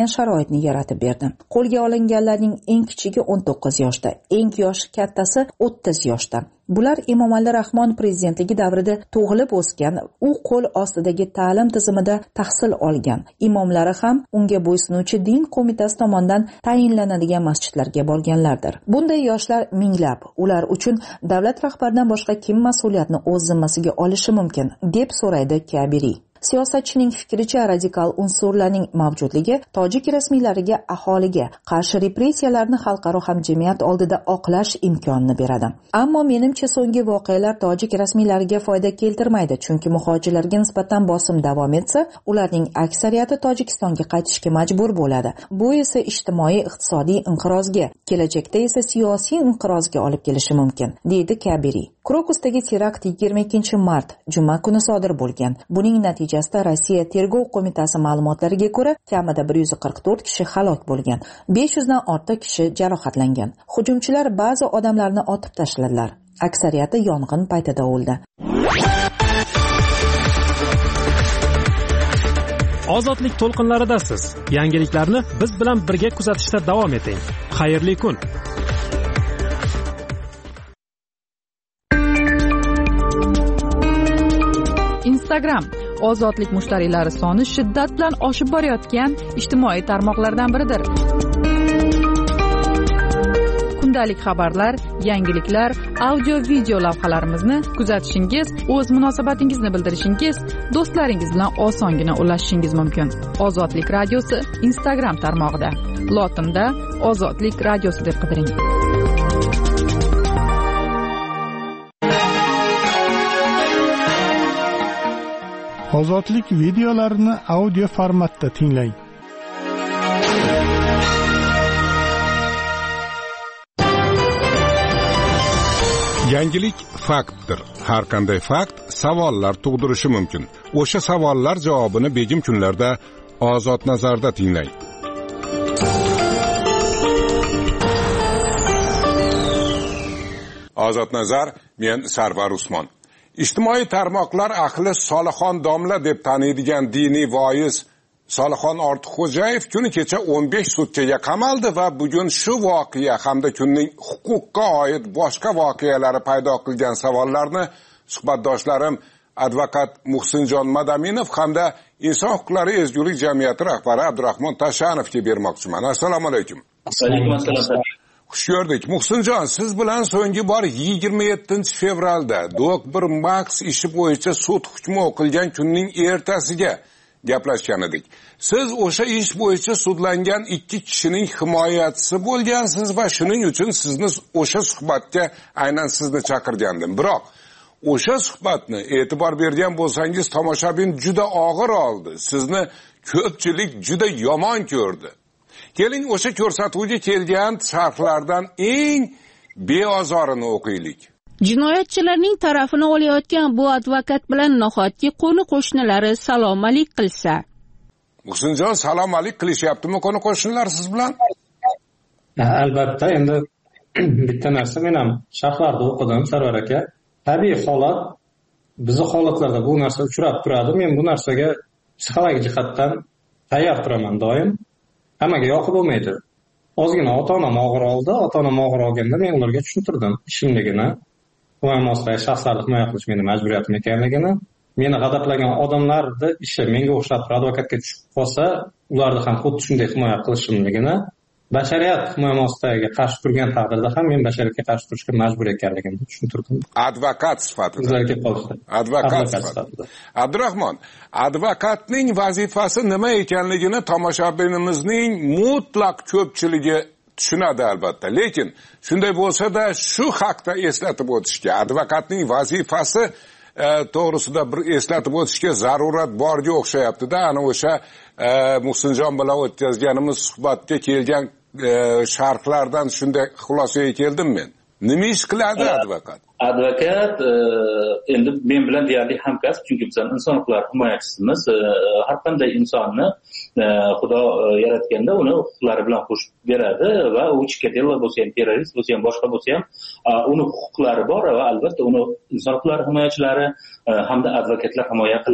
qulaylikni yaratib berdi. Qo'lga olinganlarning eng kichigi o'n to'qqiz yoshda, eng yoshi kattasi o'ttiz yoshda. Bular Emomali Rahmon prezidentligi davrida tug'ilib o'sgan, u qo'l ostidagi ta'lim tizimida tahsil olgan. Imomlari ham unga bo'ysunuvchi din qo'mitasi tomonidan tayinlanadigan masjidlarga borganlardir. Bunday yoshlar minglab. Ular uchun davlat rahbaridan boshqa kim mas'uliyatni o'z zimmasiga olishi mumkin, deb so'raydi Kabiri. Siyosatchining fikricha, radikal unsurlarning mavjudligi tojik rasmiylariga aholiga qarshi repressiyalarni xalqaro hamjamiyat oldida oqlash imkonini beradi. Ammo menimcha so'nggi voqealar tojik rasmiylariga foyda keltirmaydi, chunki muhojirlarga nisbatan bosim davom etsa, ularning aksariyati Tojikistonga qaytishga majbur bo'ladi. Bu esa ijtimoiy iqtisodiy inqirozga, kelajakda esa siyosiy inqirozga olib kelishi mumkin, deydi Kabiri. Krokusdagi terakt yigirma ikkinchi mart juma kuni sodir bo'lgan. Buning natijasida Rossiya tergov qo'mitasi ma'lumotlariga ko'ra, kamida bir yuz qirq to'rt kishi halok bo'lgan, besh yuz dan ortiq kishi jarohatlangan. Hujumchilar ba'zi odamlarni otib tashladilar. Aksariyati yong'in paytida o'ldi. Ozodlik to'lqinlaridasiz. Yangiliklarni biz bilan birga kuzatishda davom eting. Xayrli kun. Instagram ozodlik mushtariylari soni shiddat bilan oshib borayotgan ijtimoiy tarmoqlardan biridir. Kundalik xabarlar, yangiliklar, audio-video lavhalarimizni kuzatishingiz, o'z munosabatingizni bildirishingiz, do'stlaringiz bilan osongina ulashishingiz mumkin. Ozodlik radiosi Instagram tarmog'ida. Lotinda Ozodlik radiosi deb qidiring. Ozodlik videolarini audio formatda tinglang. Yangilik faktdir. Har qanday fakt savollar tug'dirishi mumkin. O'sha savollar javobini begim kunlarda Ozod nazarda tinglang. Ozod nazar, men Sarvar Usmon. Ijtimoiy tarmoqlar ahli Solixon domla deb taniydigan diniy voiz Solixon Ortiqxo'jayev kuni kecha o'n besh sutkaga qamaldi va bugun shu voqea hamda kunning huquqqa oid boshqa voqealari paydo qilgan savollarni suhbatdoshlarim advokat Muhsinjon Madaminov hamda Inson huquqlari ezgulik jamiyati rahbari Abdurahmon Tashanovga bermoqchiman. Assalomu alaykum. Alaykum assalom. Xush ko'rdik. Muhsinjon, siz bilan so'nggi bor yigirma yettinchi fevralda Do'q bir Max ishi bo'yicha sud hukmi o'qilgan kunning ertasiga gaplashgan edik. Siz o'sha ish bo'yicha sudlangan ikki kishining himoyachisi bo'lgansiz va shuning uchun sizni o'sha suhbatga aynan sizni chaqirgandim. Biroq o'sha suhbatni e'tibor bergan bo'lsangiz, tomoshabin juda og'ir oldi. Sizni ko'pchilik juda yomon ko'rdi. Keling, o'sha ko'rsatuvga kelgan sharhlardan eng beozorini o'qiylik. Jinoyatchilarning tarafini olayotgan bu advokat bilan nahotki qo'ni qo'shnilari salom-alik qilsa. Muhsinjon, salom-alik qilishyaptimi qo'ni qo'shnilar siz bilan? Albatta, endi bitta narsa, men ham sharhlarda o'qidim Sarvar aka. Tabiiy holat, bizning holatlarda bu narsa uchrab turadi. Men bu narsaga psixologik jihatdan tayyor turaman doim. Hammaga yoqib bo'lmaydi. Ozgina ota-onam og'ir oldi, ota-onam og'ir olganda men ularga tushuntirdim ishimligini, himoya shaxslarni himoya qilish meni majburiyatim ekanligini. Meni g'azablagan odamlarni ishi menga o'xshab advokatga tushib qolsa, ularni ham xuddi shunday himoya qilishimligini, bashariyat himoyasiga qarshi turgan taqdirda ham men bashariyatga qarshi turishga majbur ekanligimni tushuntirdim. Advokat sifatida. Advokat sifatida. Abdurahmon, advokatning vazifasi nima ekanligini tomoshabinimizning mutlaq ko'pchiligi tushunadi albatta. Lekin shunday bo'lsa-da shu haqda eslatib o'tishga, advokatning vazifasi e, to'g'risida bir eslatib o'tishga zarurat borga o'xshayapti-da. Ana o'sha e, Muhsinjon bilan o'tkazganimiz suhbatga kelgan e, sharhlardan shunday xulosaga keldim men. Nima ish qiladi advokat? Advokat endi men bilan deyarli hamkasb, chunki biz inson huquqlari himoyachisimiz. Har qanday insonni Xudo yaratganda uni huquqlari bilan qo'shib beradi va u chikatilla bo'lsa ham, terrorist bo'lsa ham, boshqa bo'lsa ham uni huquqlari bor va albatta uni inson huquqlari himoyachilari hamda advokatlar himoya qiladi.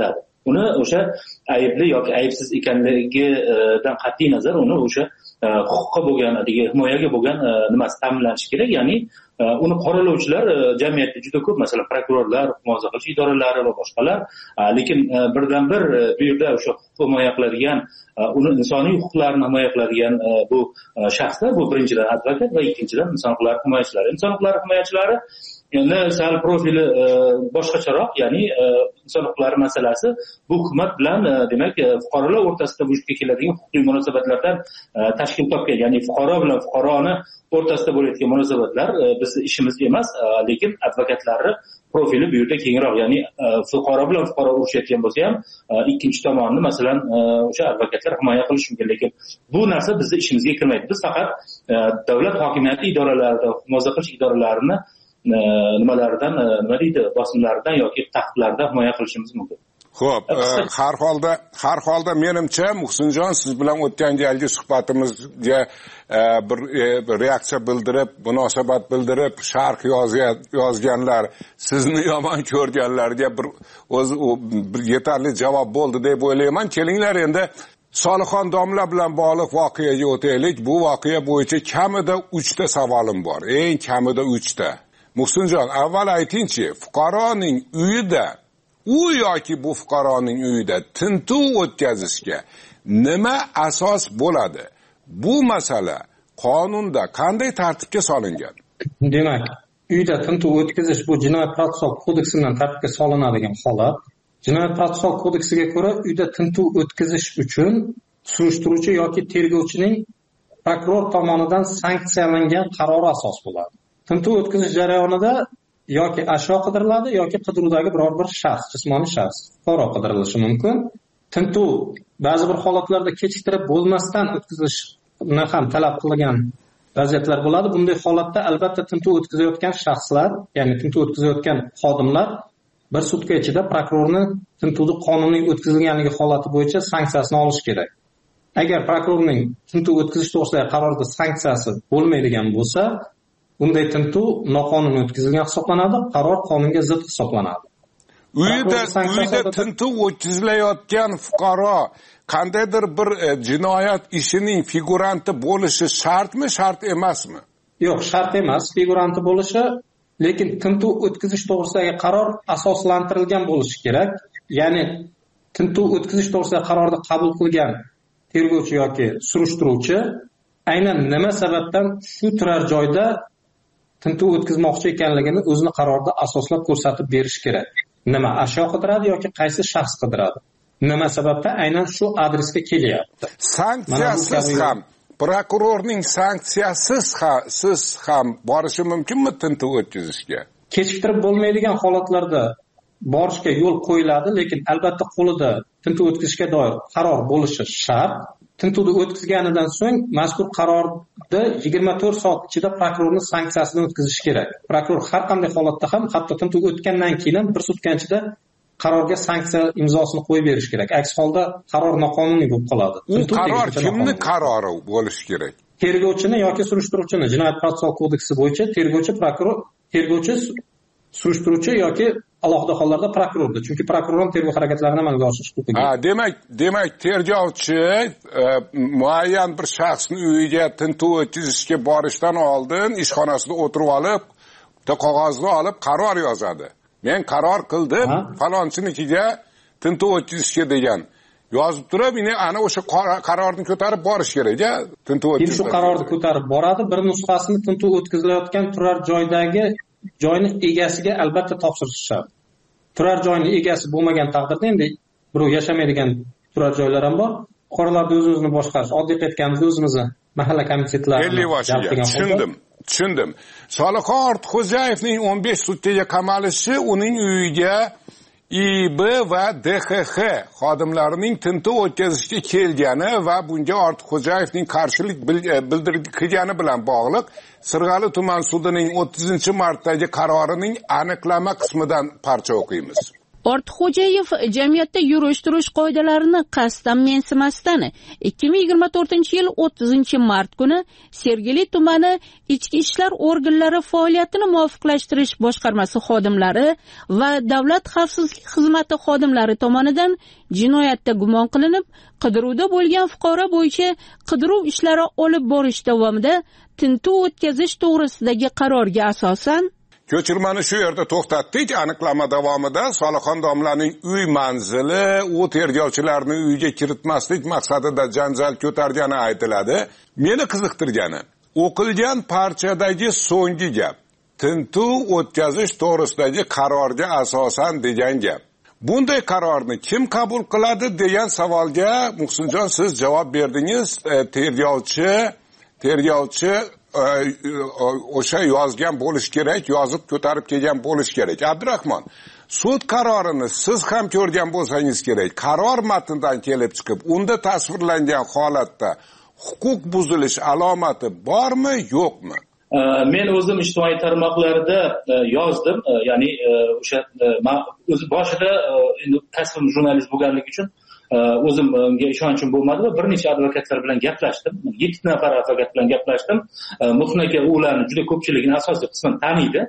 uni o'sha aybli yoki aybsiz ekanligidan qat'iy nazar uni o'sha huquqqa bo'lgan himoyaga bo'lgan nimasi ta'minlanishi kerak. Ya'ni uni qoralovchilar jamiyatda juda ko'p, masalan prokurorlar, muhofaza qilish idoralari va boshqalar, lekin birdan bir bu yerda o'sha huquqni himoya qiladigan, uni insoniy huquqlarini himoya qiladigan bu shaxslar, bu birinchidan advokat va ikkinchidan inson huquqlari himoyachilari. Inson huquqlari himoyachilari endi sal profili boshqacharoq, ya'ni inson huquqlari masalasi bu hukumat bilan demak fuqarolar o'rtasida vujudga keladigan huquqiy munosabatlardan tashkil topgan, ya'ni fuqaro bilan fuqaroni o'rtasida bo'layotgan munosabatlar bizni ishimiz emas, lekin advokatlarni profili bu yerda kengroq, ya'ni fuqaro bilan fuqaro urushayotgan bo'lsa ham ikkinchi tomonni masalan o'sha advokatlar himoya qilishi mumkin, lekin bu narsa bizni ishimizga kirmaydi. Biz faqat davlat hokimiyati idoralarida, muhofaza qilish idoralarini nimalaridan, nima deydi, bosimlaridan yoki taqiqlardan himoya qilishimiz mumkin. Xo'p, har holda, har holda menimcha Muhsinjon, siz bilan o'tgan galgi suhbatimizga bir reaksiya bildirib, munosabat bildirib, sharh yozganlar, sizni yomon ko'rganlarga bir o'zi bir yetarli javob bo'ldi deb o'ylayman. Kelinglar endi Solixon domla bilan bog'liq voqeaga o'taylik. Bu voqea bo'yicha kamida uchta savolim bor. Eng kamida uchta. Muhsinjon, avval aytingchi, fuqaroning uyida, u yoki bu fuqaroning uyida tintuv o'tkazishga nima asos bo'ladi? Bu masala qonunda qanday tartibga solingan? Demak, uyda tintuv o'tkazish bu Jinoyat protsessual kodeksidan tartibga solinadigan holat. Jinoyat protsessual kodeksiga ko'ra uyda tintuv o'tkazish uchun surishtiruvchi yoki tergovchining prokuror tomonidan sanksiyalangan qarori asos bo'ladi. Tintuv o'tkazish jarayonida yoki ashyo qidiriladi yoki qidiruvdagi biror bir shaxs, jismoniy shaxs, fuqaro qidirilishi mumkin. Tintuv ba'zi bir holatlarda kechiktirib bo'lmasdan o'tkazilishni ham talab qilgan vaziyatlar bo'ladi. Bunday holatda albatta tintuv o'tkazayotgan shaxslar, ya'ni tintuv o'tkazayotgan xodimlar bir sutka ichida prokurorni tintuvni qonuniy o'tkazilganligi holati bo'yicha sanksiyasini olish kerak. Agar prokurorning tintuv o'tkazish to'g'risidagi qarorida sanksiyasi bo'lmaydigan bo'lsa, bunday tintuv noqonuniy o'tkazilgan hisoblanadi, qaror qonunga zid hisoblanadi. Uyda uyda tintuv o'tkazilayotgan fuqaro qandaydir bir jinoyat ishining figuranti bo'lishi shartmi, shart emasmi? Yo'q, shart emas, figuranti bo'lishi, lekin tintuv o'tkazish to'g'risidagi qaror asoslantirilgan bo'lishi kerak. Ya'ni tintuv o'tkazish to'g'risidagi qarorni qabul qilgan tergovchi yoki surishtiruvchi aynan nima sababdan shu turar joyda tintuv o'tkazmoqchi ekanligini o'zini qarorda asoslab ko'rsatib berish kerak. Nima ashyo qidiradi yoki qaysi shaxs qidiradi? Nima sababdan aynan shu adresga kelyapti? Sanksiyasiz ham, prokurorning sanksiyasiz ham siz ham borishi mumkinmi tintuv o'tkazishga? Kechiktirib bo'lmaydigan holatlarda borishga yo'l qo'yiladi, lekin albatta qo'lida tintuv o'tkazishga doir qaror bo'lishi shart. Tintuvni o'tkazganidan so'ng mazkur qarorda yigirma to'rt soat ichida prokurorning sanksiyasini o'tkazish kerak. Prokuror har qanday holatda ham, hatto tintuv o'tgandan keyin bir sutka ichida qarorga sanksiya imzosini qo'yib berish kerak. Aks holda qaror noqonuniy bo'lib qoladi. U qaror kimning qarori bo'lishi kerak? Tergovchini yoki surishtiruvchini. Jinoyat protsessual kodeksi bo'yicha tergovchi, prokuror, tergovchi, surishtiruvchi yoki alohida hollarda prokurordir. Chunki prokuror ham tergov harakatlarini amalga oshirish huquqiga. Ha, demak, demak tergovchi e, muayyan bir shaxsning uyiga tintuv o'tkazishga borishdan oldin ishxonasida o'tirib olib, qog'ozni olib qaror yozadi. Men qaror qildim, falonchinikiga tintuv o'tkazishga degan. Yozib turib, yine ana o'sha qarorni ko'tarib borish kerak-a? Tintuv o'tkazishga. Shu qarorni ko'tarib boradi, bir nusxasini tintuv o'tkazilayotgan turar joydagi joyning egasiga albatta topshirishadi. Turar joyning egasi bo'lmagan taqdirda endi birov yashamaydigan turar joylar ham bor. Fuqarolarda o'zimizni boshqarish, oddiy aytganimizda o'zimizni mahalla komitetlari. Tushundim. Tushundim. Solixon Ortiqxo'jayevning o'n besh sutkaga qamalishi uning uyiga I B va D X X xodimlarining tintuv o'tkazishga kelgani va bunga Ortiqxo'jayevning qarshilik bildirgani bilan bog'liq. Sirg'ali tuman sudining o'ttizinchi martdagi qarorining aniqlama qismidan parcha o'qiymiz. Ortiqxo'jayev jamiyatda yurish turish qoidalarini qasddan mensimasdan ikki ming yigirma to'rtinchi yil o'ttizinchi mart kuni Sergeli tumani ichki ishlar organlari faoliyatini muvofiqlashtirish boshqarmasi xodimlari va davlat xavfsizlik xizmati xodimlari tomonidan jinoyatda gumon qilinib, qidiruvda bo'lgan fuqaro bo'yicha qidiruv ishlari olib borish davomida tintuv o'tkazish to'g'risidagi qarorga asosan ko'chirmani shu yerda to'xtatdik. Aniqlama davomida Solixon domlaning uy manzili u tergovchilarni uyiga kiritmaslik maqsadida janjal ko'targani aytiladi. Meni qiziqtirgani, o'qilgan parchadagi so'nggi gap tintuv o'tkazish to'g'risidagi qarorga asosan degan gap. Bunday qarorni kim qabul qiladi degan savolga Muhsinjon siz javob berdingiz. Tergovchi tergovchi o'sha yozgan bo'lish kerak, yozib ko'tarib kelgan bo'lish kerak. Abdurahmon, sud qarorini siz ham ko'rgan bo'lsangiz kerak. Qaror matnidan kelib chiqib, unda tasvirlangan holatda huquq buzilish alomati bormi, yo'qmi? Men o'zim ijtimoiy tarmoqlarda yozdim, ya'ni o'sha boshida endi kasbim jurnalist bo'lganligi uchun o'zimga ishonchim bo'lmadi va bir necha advokatlar bilan gaplashdim. yetti nafar advokat bilan gaplashdim. Muhsin aka ularni juda ko'pchiligini asosiy qisman taniydi.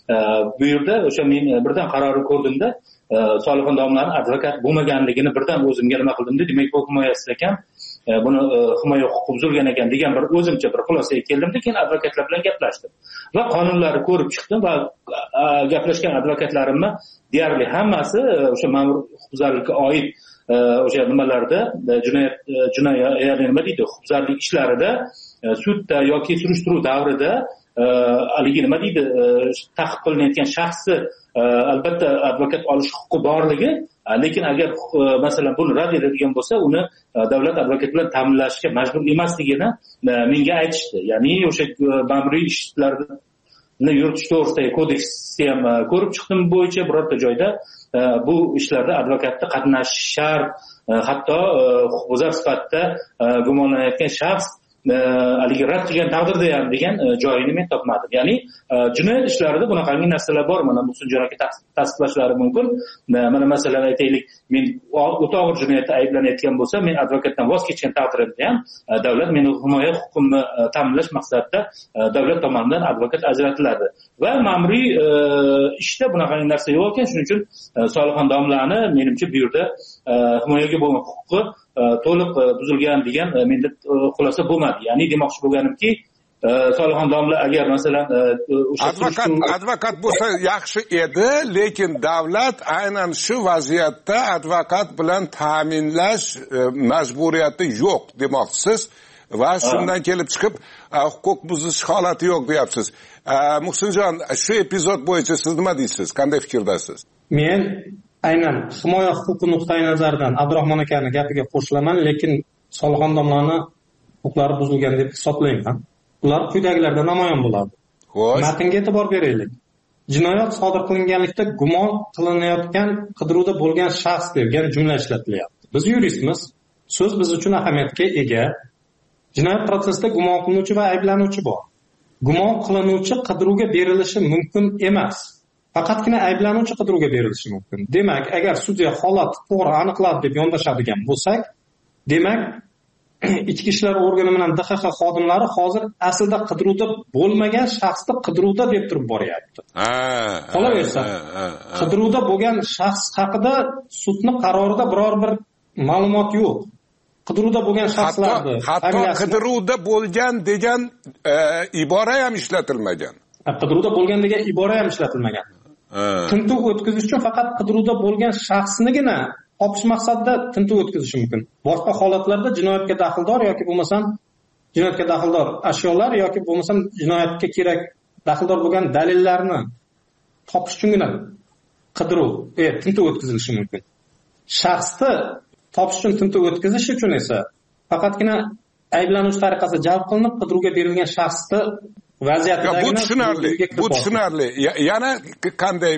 Bu yerda o'sha men birdan qarorni ko'rdimda, Solixon domlaning advokat bo'lmaganligini birdan o'zimga nima qildimda, demak bu himoyasiz ekan, buni himoya huquqi buzilgan ekan degan bir o'zimcha bir xulosaga keldimda, keyin advokatlar bilan gaplashdim va qonunlarni ko'rib chiqdim va gaplashgan advokatlarimni deyarli hammasi o'sha ma'mur huquqbuzarlikka oid o'sha nimalarda jinoyat jinoyat ya'ni nima deydi, huquqbuzarlik ishlarida sudda yoki surishtiruv davrida haligi nima deydi, taqiq qilinayotgan shaxsni albatta advokat olish huquqi borligi, lekin agar masalan buni rad etadigan bo'lsa, uni davlat advokati bilan ta'minlashga majbur emasligini menga aytishdi. Ya'ni o'sha ma'muriy ishlarni yuritish to'g'risidagi kodeksni ham ko'rib chiqdim, bo'yicha birorta joyda bu ishlarda advokatni qatnashishi shart, hatto huquqbuzar sifatida gumonlanayotgan shaxs haligi rad qilgan taqdirda ham degan joyini men topmadim. Ya'ni jinoyat ishlarida bunaqangi narsalar bor. Mana Muhsinjon aka tasdiqlashlari mumkin. Mana masalan aytaylik, men o'ta og'ir jinoyatda ayblanayotgan bo'lsam, men advokatdan voz kechgan taqdirda ham davlat meni himoya huquqimni ta'minlash maqsadida davlat tomonidan advokat ajratiladi. Va ma'muriy ishda bunaqangi narsa yo'q ekan. Shuning uchun Solixon domlani menimcha bu yerda himoyaga bo'lgan huquqi to'liq buzilgan degan menda xulosa bo'lmadi. Ya'ni demoqchi bo'lganimki, Solixon domla agar masalan advokat advokat bo'lsa yaxshi edi, lekin davlat aynan shu vaziyatda advokat bilan ta'minlash majburiyati yo'q demoqchisiz va shundan kelib chiqib huquq buzish holati yo'q deyapsiz. Muhsinjon, shu epizod bo'yicha siz nima deysiz? Qanday fikrdasiz? Men aynan himoya huquqi nuqtai nazaridan Abdurahmon akani gapiga qo'shilaman, lekin Solixon domlani huquqlari buzilgan deb hisoblayman. Ular quyidagilarda namoyon bo'ladi. Xo'sh. Matnga e'tibor beraylik. Jinoyat sodir qilinganlikda gumon qilinayotgan qidiruvda bo'lgan shaxs degan jumla ishlatilyapti. Biz yuristmiz. So'z biz uchun ahamiyatga ega. Jinoyat prosesida gumon qilinuvchi va ayblanuvchi bor. Gumon qilinuvchi qidiruvga berilishi mumkin emas. Faqatgina ayblanuvchi qidiruvga berilishi mumkin. Demak, agar sudya holat to'g'ri aniqladi deb yondashadigan bo'lsak, demak, ichki ishlar organi bilan D X X xodimlari hozir aslida qidiruvda bo'lmagan shaxsni qidiruvda deb turib boryapti. Qolaversa, qidiruvda bo'lgan shaxs haqida sudning qarorida biror bir ma'lumot yo'q. Qidiruvda bo'lgan shaxslarni hatto qidiruvda bo'lgan degan ibora ham ishlatilmagan. Qidiruvda bo'lgan degan ibora ham ishlatilmagan. Tintuv o'tkazish uchun faqat qidiruvda bo'lgan shaxsnigina topish maqsadida tintuv o'tkazish mumkin. Boshqa holatlarda jinoyatga daxldor yoki bo'lmasam jinoyatga daxldor ashyolar yoki bo'lmasam jinoyatga kerak daxldor bo'lgan dalillarni topish uchungina qidiruv, e, tintuv o'tkazilishi mumkin. Shaxsni topish uchun tintuv o'tkazish uchun esa faqatgina ayblanuvchi tariqasida jalb qilinib qidiruvga berilgan shaxsni vaziyatidagi bu tushunarli. Bu tushunarli. Yana qanday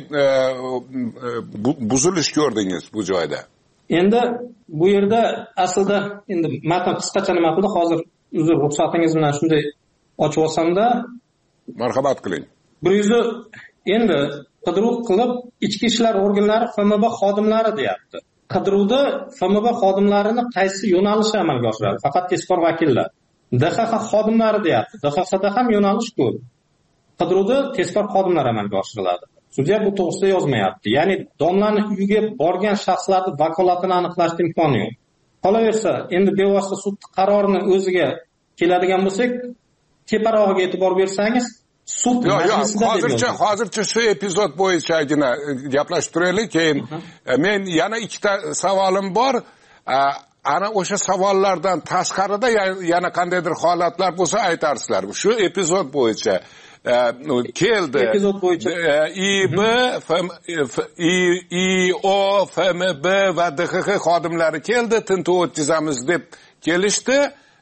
buzilish ko'rdingiz bu joyda? Endi bu yerda aslida endi matn qisqacha nima qildi? Hozir uzr ruxsatingiz bilan shunday ochib olsam-da, marhamat qiling. bir yuz endi qidiruv qilib ichki ishlar organlari F M B xodimlari deyapti. Qidiruvda F M B xodimlarini qaysi yo'nalish amalga oshiradi? Faqat tezkor vakillar. D X X xodimlari deyapti. D X Xda ham yo'nalish ko'p. Qidiruvda tezkor xodimlar amalga oshiriladi. Sudya bu to'g'risida yozmayapti. Ya'ni domlani uyiga borgan shaxslarning vakolatini aniqlash imkoni yo'q. Qolaversa, endi bevosita sud qarorini o'ziga keladigan bo'lsak, teparog'iga e'tibor bersangiz, sud majlisida hozircha hozircha shu epizod bo'yichagina gaplashib turaylik, keyin men yana ikkita savolim bor. Ana o'sha savollardan tashqarida yana qandaydir holatlar bo'lsa aytarsizlar. Shu epizod bo'yicha keldi. Epizod bo'yicha I B, I O, F M B va D X X xodimlari keldi, tintuv o'tkazamiz deb kelishdi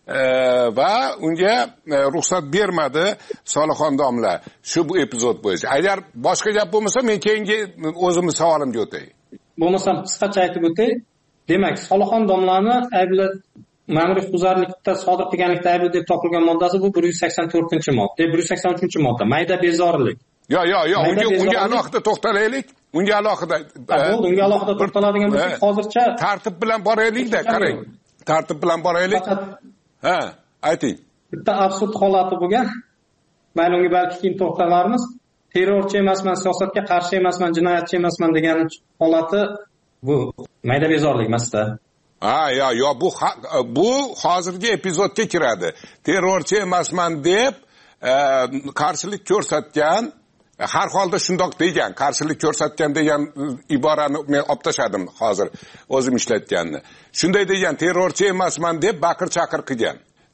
va unga ruxsat bermadi Solixon domla shu bu epizod bo'yicha. Agar boshqa gap bo'lmasa, men keyingi o'zimning savolimga o'tay. Bo'lmasam qisqacha aytib o'tay. Demak, Solixon domlani aybli ma'muriy huquqbuzarlikda sodir qilganlikda aybli deb topilgan moddasi bu bir yuz sakson to'rtinchi modda, bir yuz sakson uchinchi modda, mayda bezorilik. Yo, yo, yo, unga unga alohida to'xtalaylik. Unga alohida bo'ldi, unga alohida to'xtaladigan bo'lsak, hozircha tartib bilan boraylik-da, qarang. Tartib bilan boraylik. Ha, ayting. Bitta absurd holati bo'lgan. Mayli unga balki keyin to'xtalarmiz. Terrorchi emasman, siyosatga qarshi emasman, jinoyatchi emasman degan holati bu mayda bezorlik emas-da. Ha, yo, yo, bu bu hozirgi epizodga kiradi. Terrorchi emasman deb qarshilik ko'rsatgan, har holda shundoq degan, qarshilik ko'rsatgan degan iborani men olib tashladim hozir o'zim ishlatganni. Shunday degan, terrorchi emasman deb baqir-chaqir qilgan.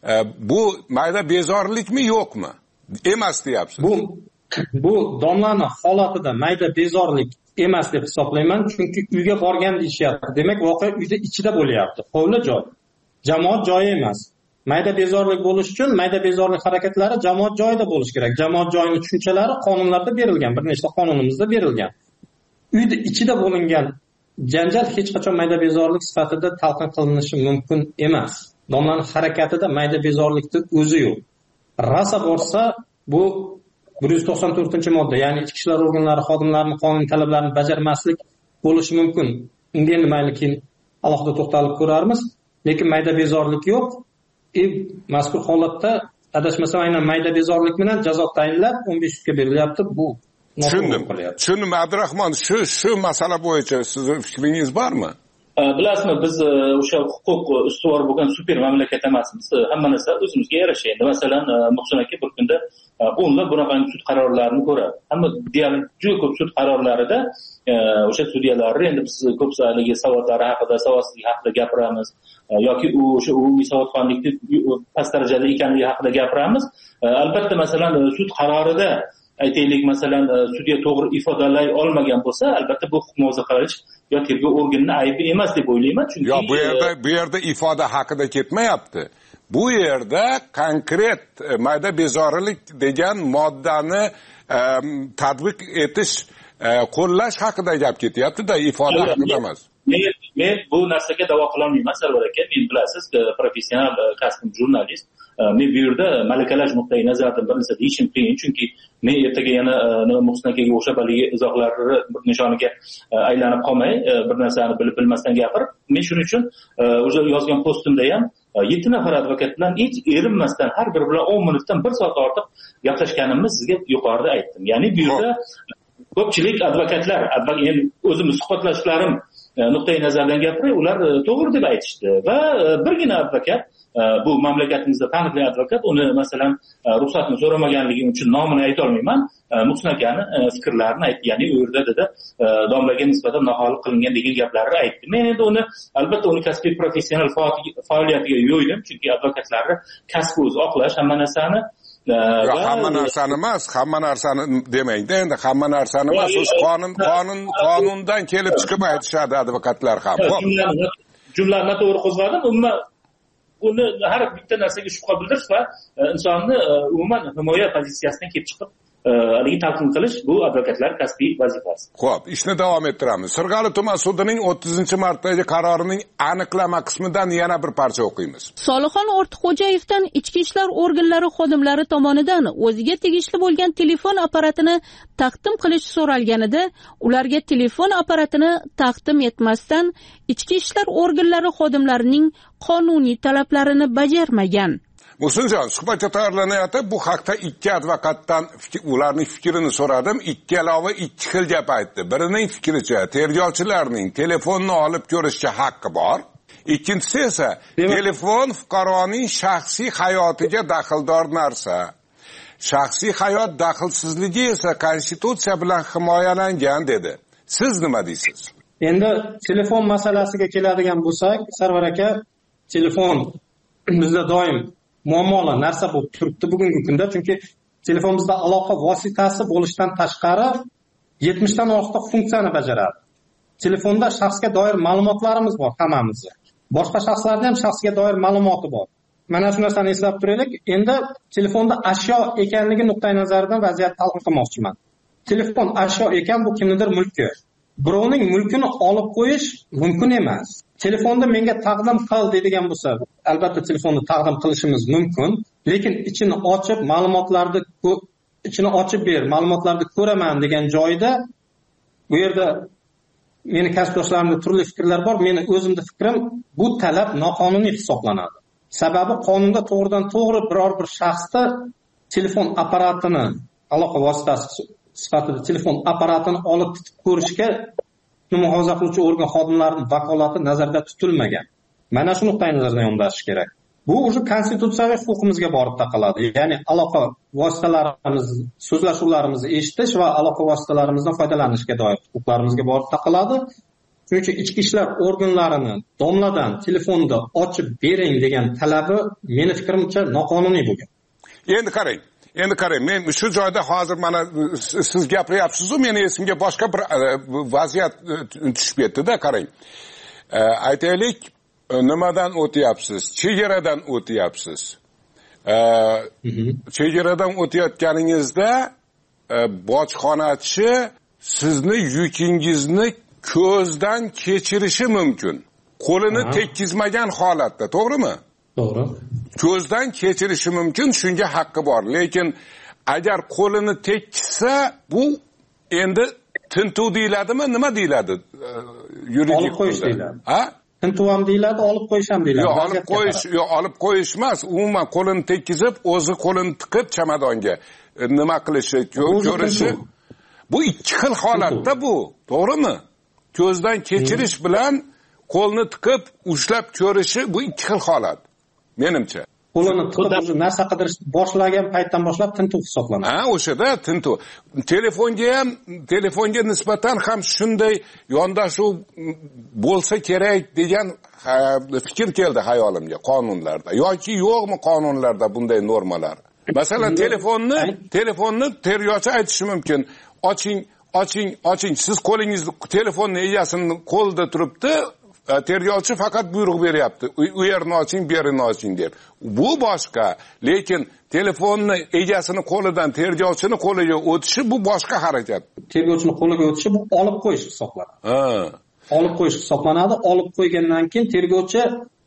Bu mayda bezorlikmi, yo'qmi? Emas deyapsiz. Bu bu domlani holatida mayda bezorlik emas deb hisoblayman, chunki uyga borgan deyishyapti. Demak, voqea uyda ichida bo'lyapti. Hovli joy. Jamoat joyi emas. Mayda bezorlik bo'lish uchun mayda bezorlik harakatlari jamoat joyida bo'lish kerak. Jamoat joyining tushunchalari qonunlarda berilgan, bir nechta qonunimizda berilgan. Uyda ichida bo'lingan janjal hech qachon mayda bezorlik sifatida talqin qilinishi mumkin emas. Domlaning harakatida mayda bezorlikning o'zi yo'q. Rasa borsa bu bir yuz to'qson to'rtinchi modda, ya'ni ichki ishlar organlari xodimlarining qonuniy talablarini bajarmaslik bo'lishi mumkin. Unga endi mayli keyin alohida to'xtalib ko'rarmiz, lekin mayda bezorlik yo'q. E, mazkur holatda adashmasam aynan mayda bezorlik bilan jazo tayinlab o'n besh sutga berilyapti. Bu tushundim. Tushundim, Abdurahmon, shu shu masala bo'yicha sizning fikringiz bormi? Bilasizmi, biz o'sha huquq ustuvor bo'lgan super mamlakat emasmiz. Hamma narsa o'zimizga yarasha. Endi masalan, Muhsin aka bir kunda o'nlab bunaqangi sud qarorlarini ko'radi. Hamma deyarli juda ko'p sud qarorlarida o'sha sudyalarni endi biz ko'psaligi savodlari haqida, savodsizlik haqida gapiramiz yoki u o'sha umumiy savodxonlikni past darajada ekanligi haqida gapiramiz. Albatta, masalan, sud qarorida aytaylik, masalan, sudya to'g'ri ifodalay olmagan bo'lsa, albatta bu huquq muhofaza qilish yo tergov organining aybi emas deb o'ylayman. Chunki yo, bu yerda bu yerda ifoda haqida ketmayapti. Bu yerda konkret mayda bezorilik degan moddani tatbiq etish, qo'llash haqida gap ketyapti-da, ifoda haqida emas. Men men bu narsaga da'vo qila olmayman, Sarvar aka. Men bilasiz, professional kasbim jurnalist. Men bu yerda malakalash nuqtai nazaridan bir narsa deyishim qiyin, chunki men ertaga yana Muhsin akaga o'xshab haligi izohlarni nishoniga aylanib qolmay, bir narsani bilib bilmasdan gapirib, men shuning uchun o'sha yozgan postimda ham yetti nafar advokat bilan hech erinmasdan har biri bilan o'n minutdan bir soat ortiq gaplashganimni sizga yuqorida aytdim. Ya'ni bu yerda ko'pchilik advokatlar, o'zimni suhbatlashlarim nuqtai nazardan gapiray, ular to'g'ri deb aytishdi va birgina advokat, bu mamlakatimizda taniqli advokat, uni masalan ruxsatni so'ramaganligi uchun nomini ayta olmayman, Muhsin akani fikrlarini aytdi. Ya'ni u yerda dedi, domlaga nisbatan noholiq qilingan degan gaplarni aytdi. Men endi uni albatta uni kasbiy professional faoliyatiga yo'ydim, chunki advokatlarni kasbi o'zi oqlash hamma narsani va hamma narsani emas, hamma narsani demangda, endi hamma narsani emas, o'z qonun qonun qonundan kelib chiqib aytishadi advokatlar ham. Jumlani to'g'ri qo'zg'adim. Umuman uni har bitta narsaga shubha bildirish va insonni umuman himoya pozitsiyasidan kelib chiqib haligi talqin qilish bu advokatlar kasbiy vazifasi. Xo'p, ishni davom ettiramiz. Sirg'ali tuman sudining o'ttizinchi martdagi qarorining aniqlama qismidan yana bir parcha o'qiymiz. Solixon Ortiqxo'jayevdan ichki ishlar organlari xodimlari tomonidan o'ziga tegishli bo'lgan telefon apparatini taqdim qilish so'ralganida, ularga telefon apparatini taqdim etmasdan ichki ishlar organlari xodimlarining qonuniy talablarini bajarmagan. Muhsinjon, suhbatga tayyorlanayotib bu haqda ikki advokatdan ularning fikrini so'radim. Ikkalovi ikki xil gap aytdi. Birining fikricha tergovchilarning telefonni olib ko'rishga haqqi bor. Ikkinchisi esa telefon fuqaroning shaxsiy hayotiga daxldor narsa. Shaxsiy hayot daxlsizligi esa konstitutsiya bilan himoyalangan dedi. Siz nima deysiz? Endi telefon masalasiga keladigan bo'lsak, Sarvar aka, telefon bizda doim muammoli narsa bo'lib turibdi bugungi kunda, chunki telefonimizda aloqa vositasi bo'lishdan tashqari yetmishdan ortiq funksiyani bajaradi. Telefonda shaxsga doir ma'lumotlarimiz bor hammamizda. Boshqa shaxslarning ham shaxsga doir ma'lumoti bor. Mana shu narsani eslab turaylik. Endi telefonda ashyo ekanligi nuqtai nazaridan vaziyatni talqin qilmoqchiman. Telefon ashyo ekan, bu kimnidir mulki. Birovning mulkini olib qo'yish mumkin emas. Telefonni menga taqdim qil deydigan bo'lsa, albatta telefonni taqdim qilishimiz mumkin, lekin ichini ochib, ma'lumotlarni ichini ochib ber, ma'lumotlarni ko'raman degan joyda bu yerda meni kasbdoshlarimda turli fikrlar bor. Meni o'zimning fikrim, bu talab noqonuniy hisoblanadi. Sababi qonunda to'g'ridan to'g'ri biror bir shaxsda telefon apparatini, aloqa vositasi sifatida telefon apparatini olib tutib ko'rishga muhofaza qiluvchi organ xodimlarining vakolati nazarda tutilmagan. Mana shu nuqtai nazardan yondashish kerak. Bu o'sha konstitutsiyaviy huquqimizga borib taqaladi. Ya'ni aloqa vositalarimiz, so'zlashuvlarimizni eshitish va aloqa vositalarimizdan foydalanishga doir huquqlarimizga borib taqaladi. Chunki ichki ishlar organlarini domladan telefonda ochib bering degan talabi meni fikrimcha noqonuniy bo'lgan. Endi qarang. Endi qarang, men shu joyda hozir mana siz gapiryapsiz-ku, meni esimga boshqa bir vaziyat tushib ketdi-da, qarang. Aytaylik, nimadan o'tyapsiz? Chegaradan o'tyapsiz. Chegaradan o'tayotganingizda bojxonachi sizni yukingizni ko'zdan kechirishi mumkin. Qo'lini tekkizmagan holatda, to'g'rimi? To'g'ri. Ko'zdan kechirishi mumkin, shunga haqqi bor. Lekin agar qo'lini tekkizsa, bu endi tintuv deyiladimi, nima deyiladi? Yuridik olib qo'yish deyiladi. Ha? Tintuv ham deyiladi, olib qo'yish ham deyiladi. Yo'q, olib qo'yish, yo'q, olib qo'yish emas. Umuman qo'lini tekkizib, o'zi qo'lini tiqib chamadonga nima qilishi, ko'rishi. Bu ikki xil holatda bu, to'g'rimi? Ko'zdan kechirish bilan qo'lni tiqib ushlab ko'rishi bu ikki xil holat. Menimcha. Qo'lini tiqib o'zi narsa qidirishni boshlagan paytdan boshlab tintuv hisoblanadi. Ha, o'shada tintuv. Telefonga ham, telefonga nisbatan ham shunday yondashuv bo'lsa kerak degan fikr keldi hayolimga qonunlarda. Yoki yo'qmi qonunlarda bunday normalar? Masalan, telefonni, telefonni tergovchi aytishi mumkin. Oching, oching, oching. Siz qo'lingizni telefonni egasini qo'lida turibdi. Tergovchi faqat buyruq beryapti. U yerni oching, bu yerni oching deb. Bu boshqa, lekin telefonni egasini qo'lidan tergovchini qo'liga o'tishi bu boshqa harakat. Tergovchini qo'liga o'tishi bu olib qo'yish hisoblanadi. Ha. Olib qo'yish hisoblanadi. Olib qo'ygandan keyin tergovchi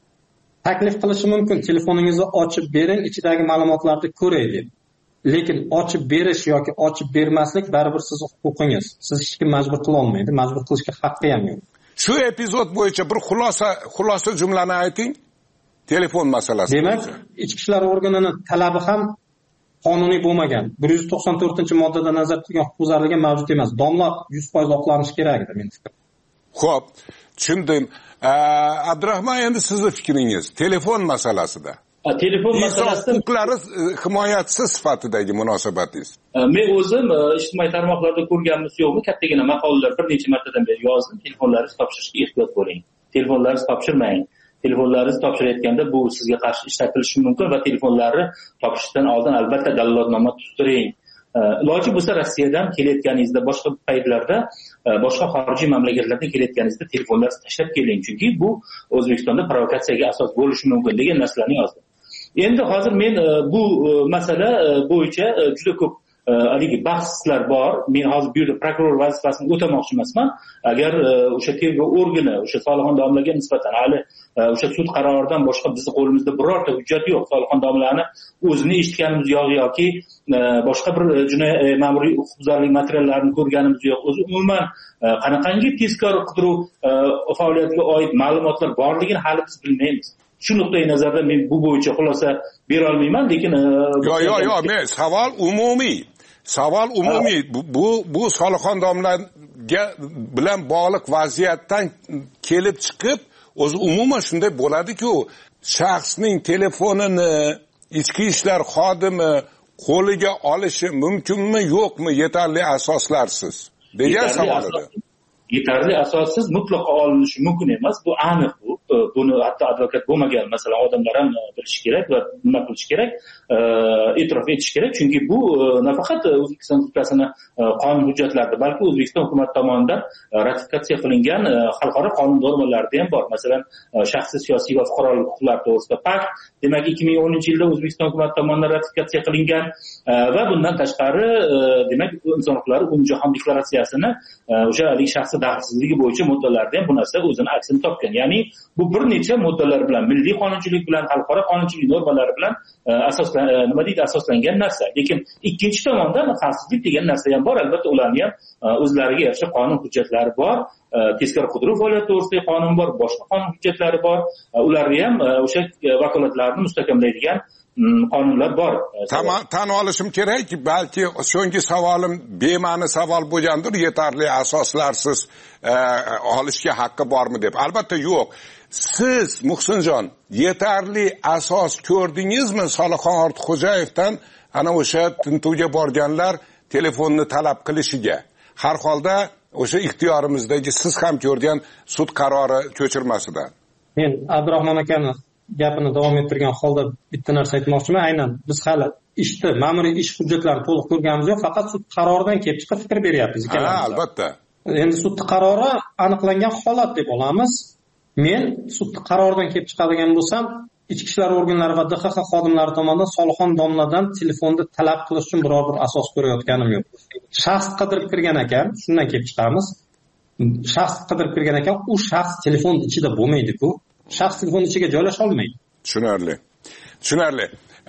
taklif qilishi mumkin. Telefoningizni ochib bering, ichidagi ma'lumotlarni ko'ray deb. Lekin ochib berish yoki ochib bermaslik baribir sizning huquqingiz. Siz hech kim majbur qila olmaydi. Majbur qilishga haqqi ham yo'q. Shu epizod bo'yicha bir xulosa xulosa jumlani ayting. Telefon masalasi. Demak, ichki ishlar organining talabi ham qonuniy bo'lmagan. bir yuz to'qson to'rtinchi moddada nazarda tutilgan huquqbuzarlik mavjud emas. Domla yuz foiz oqlanishi kerak edi men fikrim. Xo'p, tushundim. Abdurahmon, endi sizning fikringiz telefon masalasida. Telefon masalasida huquqlari himoyachisi sifatidagi munosabatingiz. Men o'zim ijtimoiy tarmoqlarda ko'rganmiz yo'qmi, kattagina maqolalar bir necha martadan beri yozdim. Telefonlaringizni topshirishga ehtiyot bo'ling. Telefonlaringizni topshirmang. Telefonlaringizni topshirayotganda bu sizga qarshi ishlatilishi mumkin va telefonlarni topshirishdan oldin albatta dalolatnoma tuzdiring. Iloji bo'lsa Rossiyadan kelayotganingizda, boshqa paytlarda boshqa xorijiy mamlakatlardan kelayotganingizda telefonlaringizni tashlab keling, chunki bu O'zbekistonda provokatsiyaga asos bo'lishi mumkin degan narsalarni yozdim. Endi hozir men bu masala bo'yicha juda ko'p haligi bahslar bor. Men hozir bu yerda prokuror vazifasini o'tamoqchi emasman. Agar o'sha tergov organi o'sha Solixon domlaga nisbatan hali o'sha sud qaroridan boshqa bizning qo'limizda birorta hujjat yo'q. Solixon domlani o'zini eshitganimiz yo'q yoki boshqa bir jinoyat ma'muriy huquqbuzarlik materiallarini ko'rganimiz yo'q. O'zi umuman qanaqangi tezkor qidiruv faoliyatiga oid ma'lumotlar borligini hali biz bilmaymiz. Shu nuqtai nazardan men bu bo'yicha xulosa bera olmayman, lekin yo'q yo'q yo'q men savol umumiy. Savol umumiy. Bu bu, bu Solixon domlaga bilan bog'liq vaziyatdan kelib chiqib, o'zi umuman shunday bo'ladi-ku, shaxsning telefonini ichki ishlar xodimi qo'liga olishi mumkinmi, yo'qmi yetarli asoslarsiz degan savol edi. Yetarli asossiz mutlaqo olinishi mumkin emas. Bu aniq bu. Buni hatto advokat bo'lmagan masalan odamlar ham bilishi kerak va nima qilish kerak, e'tirof etish kerak. Chunki bu nafaqat O'zbekiston Respublikasini qonun hujjatlarida, balki O'zbekiston hukumati tomonidan ratifikatsiya qilingan xalqaro qonun normalarida ham bor. Masalan, shaxsiy siyosiy va fuqarolik huquqlari to'g'risida pakt, demak ikki ming o'ninchi yilda O'zbekiston hukumati tomonidan ratifikatsiya qilingan va bundan tashqari demak inson huquqlari umumjahon deklaratsiyasini o'sha haligi shaxsiy daxlsizligi bo'yicha moddalarda ham bu narsa o'zini aksini topgan. Ya'ni bu bir necha moddalar bilan, milliy qonunchilik bilan, xalqaro qonunchilik normalari bilan asoslan nima deydi asoslangan narsa. Lekin ikkinchi tomondan xavfsizlik degan narsa ham bor. Albatta ularning ham o'zlariga yarasha qonun hujjatlari bor. Tezkor qidiruv faoliyati to'g'risidagi qonun bor, boshqa qonun hujjatlari bor. Ularga ham o'sha vakolatlarni mustahkamlaydigan qonunlar bor. Tamam, tan olishim kerak, balki so'nggi savolim bema'ni savol bo'lgandir, yetarli asoslarsiz e, olishga haqqi bormi deb. Albatta yo'q. Siz Muhsinjon yetarli asos ko'rdingizmi Solixon Ortiqxo'jayevdan ana o'sha tintuvga borganlar telefonni talab qilishiga? Har holda o'sha ixtiyorimizdagi siz ham ko'rgan sud qarori ko'chirmasidan. Men Abdurahmon akani gapini davom ettirgan holda bitta narsa aytmoqchiman. Aynan biz hali ishni, ma'muriy ish hujjatlarini to'liq ko'rganimiz yo'q, faqat sud qaroridan kelib chiqib fikr beryapmiz ikkalamiz. Ha, albatta. Endi sud qarori aniqlangan holat deb olamiz. Men sud qaroridan kelib chiqadigan bo'lsam, ichki ishlar organlari va D X X xodimlari tomonidan Solixon domladan telefonni talab qilish uchun biror bir asos ko'rayotganim yo'q. Shaxs qidirib kirgan ekan, shundan kelib chiqamiz. Shaxs qidirib kirgan ekan, u shaxs telefon ichida bo'lmaydi-ku. Shaxs telefon ichiga joylasha olmaydi. Tushunarli. Tushunarli.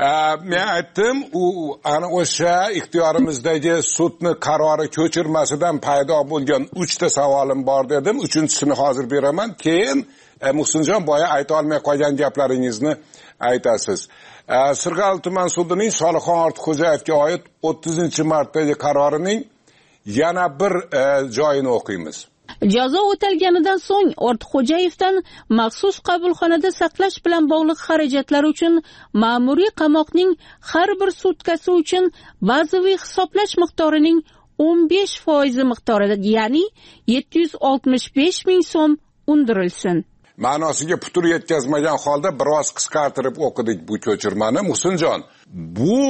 Men aytdim, u ana o'sha ixtiyorimizdagi sudni qarori ko'chirmasidan paydo bo'lgan uchta savolim bor dedim. Uchinchisini hozir beraman. Keyin e, Muhsinjon boya ayta olmay qolgan gaplaringizni aytasiz. E, Sirg'ali tuman sudining Solixon Ortiqxo'jayevga oid o'ttizinchi martdagi qarorining yana bir e, joyini o'qiymiz. Jazo o'talganidan so'ng Ortiqxo'jayevdan maxsus qabulxonada saqlash bilan bog'liq xarajatlar uchun ma'muriy qamoqning har bir sutkasi uchun bazaviy hisoblash miqdorining o'n besh foizi miqdorida, ya'ni yetti yuz oltmish besh ming so'm undirilsin. Ma'nosiga putur yetkazmagan holda biroz qisqartirib o'qidik bu ko'chirmani. Muhsinjon, bu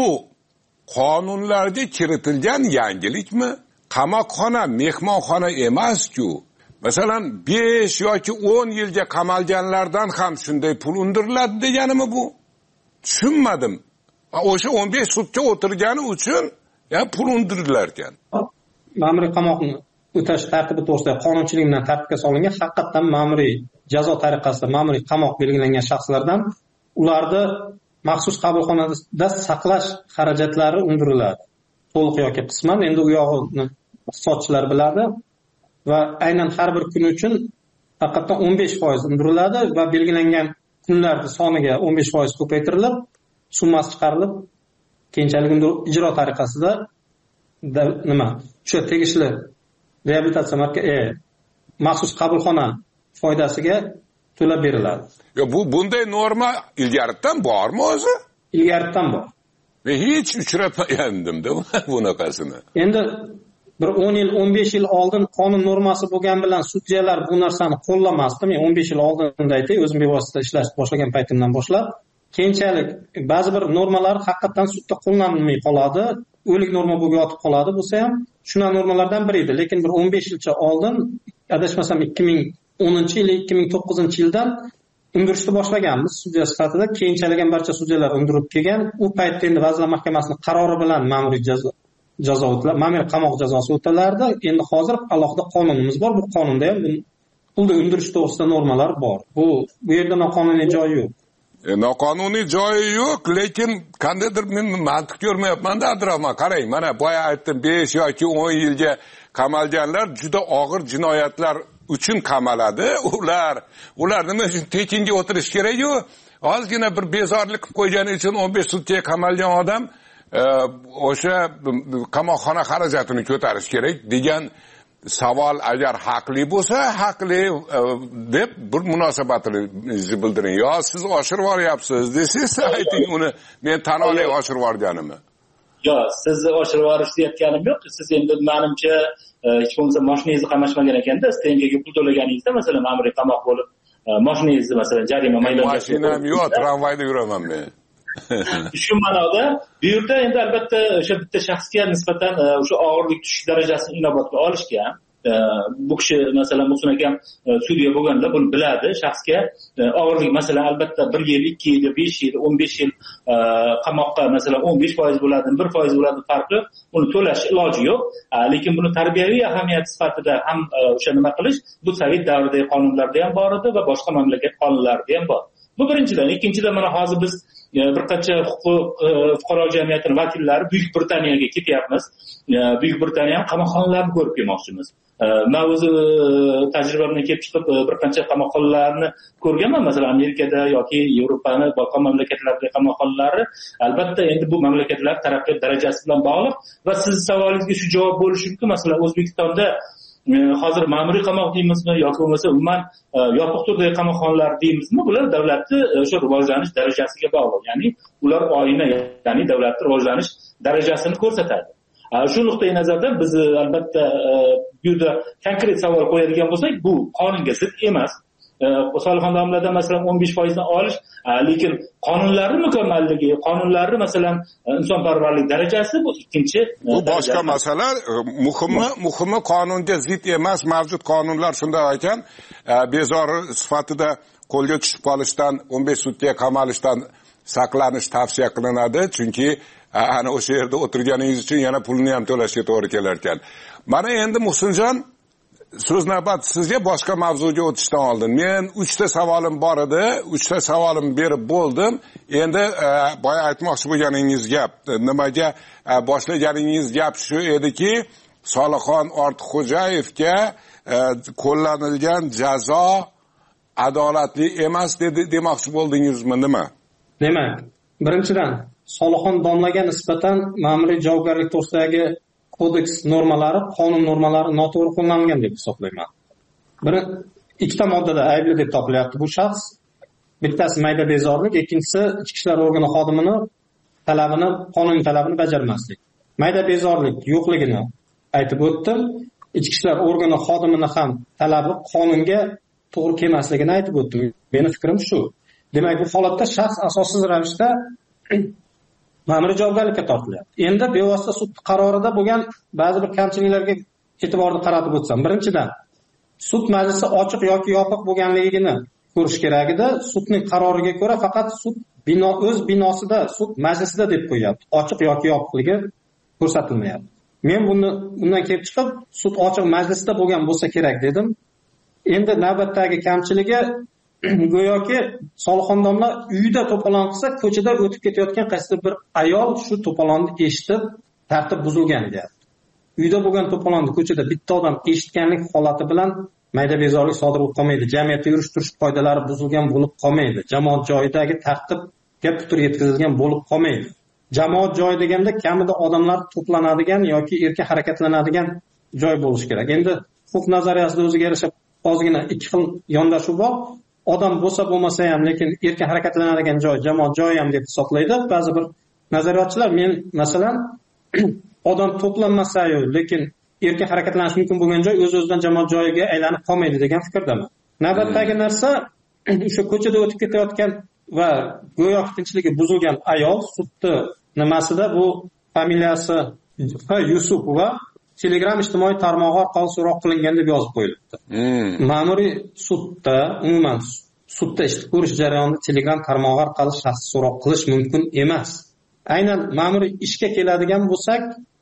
qonunlarga kiritilgan yangilikmi? Qamoqxona mehmonxona emas-ku. Masalan, besh yoki o'n yilga qamalganlardan ham shunday pul undiriladi deganimi bu? Tushunmadim. O'sha o'n besh sutka o'tirgani uchun ya pul undirilar ekan. Ma'muriy qamoqni o'tash tartibi to'g'risida qonunchilik bilan tartibga solingan haqiqatan ma'muriy jazo tariqasida ma'muriy qamoq belgilangan shaxslardan ularni maxsus qabulxonada saqlash xarajatlari undiriladi. To'liq yoki qisman. Endi u yog'ini iqtisodchilar biladi va aynan har bir kun uchun faqat o'n besh foiz undiriladi va belgilangan kunlarning soniga o'n besh foiz ko'paytirilib, summasi chiqarilib, keyinchalik ijro tariqasida nima? O'sha tegishli reabilitatsiya markazi e, maxsus qabulxona foydasiga to'lab beriladi. Yo, bu bunday norma ilgaridan bormi o'zi? Ilgaridan bor. Men hech uchratmagandim-da bunaqasini. Endi bir o'n yil, o'n besh yil oldin qonun normasi bo'lgan bilan sudyalar bu narsani qo'llamasdi. Men o'n besh yil oldinda aytay, o'zim bevosita ishlash boshlagan paytimdan boshlab, keyinchalik ba'zi bir normalar haqiqatan sudda qo'llanilmay qoladi, o'lik norma bo'lib yotib qoladi bo'lsa ham, shuna normalardan biri edi. Lekin bir o'n besh yilcha oldin, adashmasam ikki ming o'ninchi yil, ikki ming to'qqizinchi yildan undirishni boshlaganmiz sudya sifatida. Keyinchalik ham barcha sudyalar undirib kelgan. U paytda endi Vazirlar Mahkamasining qarori bilan ma'muriy jazo jazo o'talar, ma'muriy qamoq jazosi o'talardi. Endi hozir alohida qonunimiz bor. Bu qonunda ham pulni undirish to'g'risida normalar bor. Bu bu yerda noqonuniy joyi yo'q. E, noqonuniy joyi yo'q, lekin qandaydir men mantiq ko'rmayapman-da, Abdurahmon. Qarang, mana boya aytdim, besh yoki o'n yilga qamalganlar juda og'ir jinoyatlar uchun qamaladi. Ular ular nima uchun tekinga o'tirish kerak-ku? Ozgina bir bezorlik qilib qo'ygani uchun o'n besh sutkaga qamalgan odam o'sha qamoqxona xarajatini ko'tarish kerak degan savol agar haqli bo'lsa, haqli deb bir munosabatingizni bildiring. Yo siz oshirib yuboryapsiz desangiz, ayting uni, men tan olay oshirib yuborganimni. Yo, siz oshirib yuborish deyotganim yo'q. Siz endi menimcha hech bo'lmasa mashinangizni qamashmagan ekanda, stengaga pul to'laganingizda, masalan, ma'muriy qamoq bo'lib, mashinangizni masalan jarima maydoniga. Mashinam yo'q, tramvayda yuraman men. Shu ma'noda bu yerda endi albatta o'sha bitta shaxsga nisbatan o'sha og'irlik tushish darajasini inobatga olishgan. Bu kishi masalan Muhsin akam sudya bo'lganda buni biladi. Shaxsga og'irlik masalan albatta bir yil, ikki yil, besh yil, o'n besh yil qamoqqa masalan o'n besh foiz bo'ladi, bir foiz bo'ladi farqi, uni to'lash iloji yo'q. Lekin buni tarbiyaviy ahamiyat sifatida ham o'sha nima qilish bu sovet davridagi qonunlarda ham bor edi va boshqa mamlakat qonunlarida ham bor. Bu birinchidan. Ikkinchidan mana hozir biz bir qancha fuqaro jamiyatining vakillari Buyuk Britaniyaga ketyapmiz. Buyuk Britaniya ham qamoqxonalarni ko'rib kelmoqchimiz. Men o'zi tajribamdan kelib chiqib bir qancha qamoqxonalarni ko'rganman, masalan Amerikada yoki Yevropani boshqa mamlakatlardagi qamoqxonalar. Albatta endi bu mamlakatlar taraqqiyot darajasi bilan bog'liq va siz savolingizga shu javob bo'lishi mumkin. Masalan O'zbekistonda hozir ma'muriy qamoq deymizmi yoki bo'lmasa umuman yopiq turdagi qamoqxonalar deymizmi, bular davlatning o'sha rivojlanish darajasiga bog'liq. Ya'ni ular oyna, ya'ni davlatning rivojlanish darajasini ko'rsatadi. Shu nuqtai nazardan biz albatta bu yerda konkret savol qo'yadigan bo'lsak, bu qonunga zid emas. Solixon domladan masalan o'n besh foiz dan olish, lekin qonunlarning mukammalligi, qonunlarni masalan insonparvarlik darajasi bu ikkinchi. Bu boshqa masala. Muhimi, muhimi qonunga zid emas, mavjud qonunlar shunday ekan, bezori sifatida qo'lga tushib qolishdan, o'n besh sutkaga qamalishdan saqlanish tavsiya qilinadi, chunki ana o'sha yerda o'tirganingiz uchun yana pulni ham to'lashga to'g'ri kelar ekan. Mana endi Muhsinjon, so'z navbat sizga boshqa mavzuga o'tishdan oldin men uchta savolim bor edi, uchta savolim berib bo'ldim. Endi boya aytmoqchi bo'lganingiz gap, nimaga boshlaganingiz gap shu ediki, Solixon Ortiqxo'jayevga qo'llanilgan jazo adolatli emas dedi demoqchi bo'ldingizmi, nima? Demak, birinchidan Solixon domlaga nisbatan ma'muriy javobgarlik to'g'risidagi kodeks normalari, qonun normalari noto'g'ri qo'llanilgan deb hisoblayman. Biri ikkita moddada aybli deb topilyapti bu shaxs. Bittasi mayda bezorlik, ikkinchisi ichki ishlar organi xodimini talabini, qonuniy talabini bajarmaslik. Mayda bezorlik yo'qligini aytib o'tdim. Ichki ishlar organi xodimini ham talabi qonunga to'g'ri kelmasligini aytib o'tdim. Meni fikrim shu. Demak, bu holatda shaxs asossiz ravishda ma'muriy javobgarlikka tortilyapti. Endi bevosita sud qarorida bo'lgan ba'zi bir kamchiliklarga e'tiborni qaratib o'tsam. Birinchidan, sud majlisi ochiq yoki yopiq bo'lganligini ko'rish kerak edi. Sudning qaroriga ko'ra faqat sud bino o'z binosida, sud majlisida deb qo'yapti. Ochiq yoki yopiqligi ko'rsatilmayapti. Men buni undan kelib chiqib, sud ochiq majlisida bo'lgan bo'lsa kerak dedim. Endi navbatdagi kamchiligi go'yoki Solixon domla uyida to'polon qilsa, ko'chada o'tib ketayotgan qaysi bir ayol shu to'polonni eshitib, tartib buzilgan deyapti. Uyda bo'lgan to'polonni ko'chada bitta odam eshitganlik holati bilan mayda bezorlik sodir bo'lib qolmaydi. Jamiyatda yurish-turish qoidalari buzilgan bo'lib qolmaydi. Jamoat joyidagi tartibga putur yetkazilgan bo'lib qolmaydi. Jamoat joyi deganda kamida odamlar to'planadigan yoki erkin harakatlanadigan joy bo'lishi kerak. Endi huquq nazariyasida o'ziga yarasha ozgina ikki xil yondashuv bor. Odam bo'lsa bo'lmasa ham, lekin erkin harakatlanadigan joy, jamoat joyi ham deb hisoblaydi. Ba'zi bir nazariyotchilar, men masalan odam to'planmasa-yu, lekin erkin harakatlanish mumkin bo'lgan joy o'z-o'zidan jamoat joyiga aylanib qolmaydi degan fikrdaman. Navbatdagi narsa o'sha ko'chada o'tib ketayotgan va go'yo tinchligi buzilgan ayol sudni nimasida bu familiyasi Yusupova Telegram ijtimoiy tarmog'i orqali so'roq qilingan deb yozib qo'yilibdi. Hmm. Ma'muriy sudda, umuman sudda ish ko'rish jarayonida Telegram tarmog'i orqali shaxs so'roq qilish mumkin emas. Aynan ma'muriy ishga keladigan bo'lsak,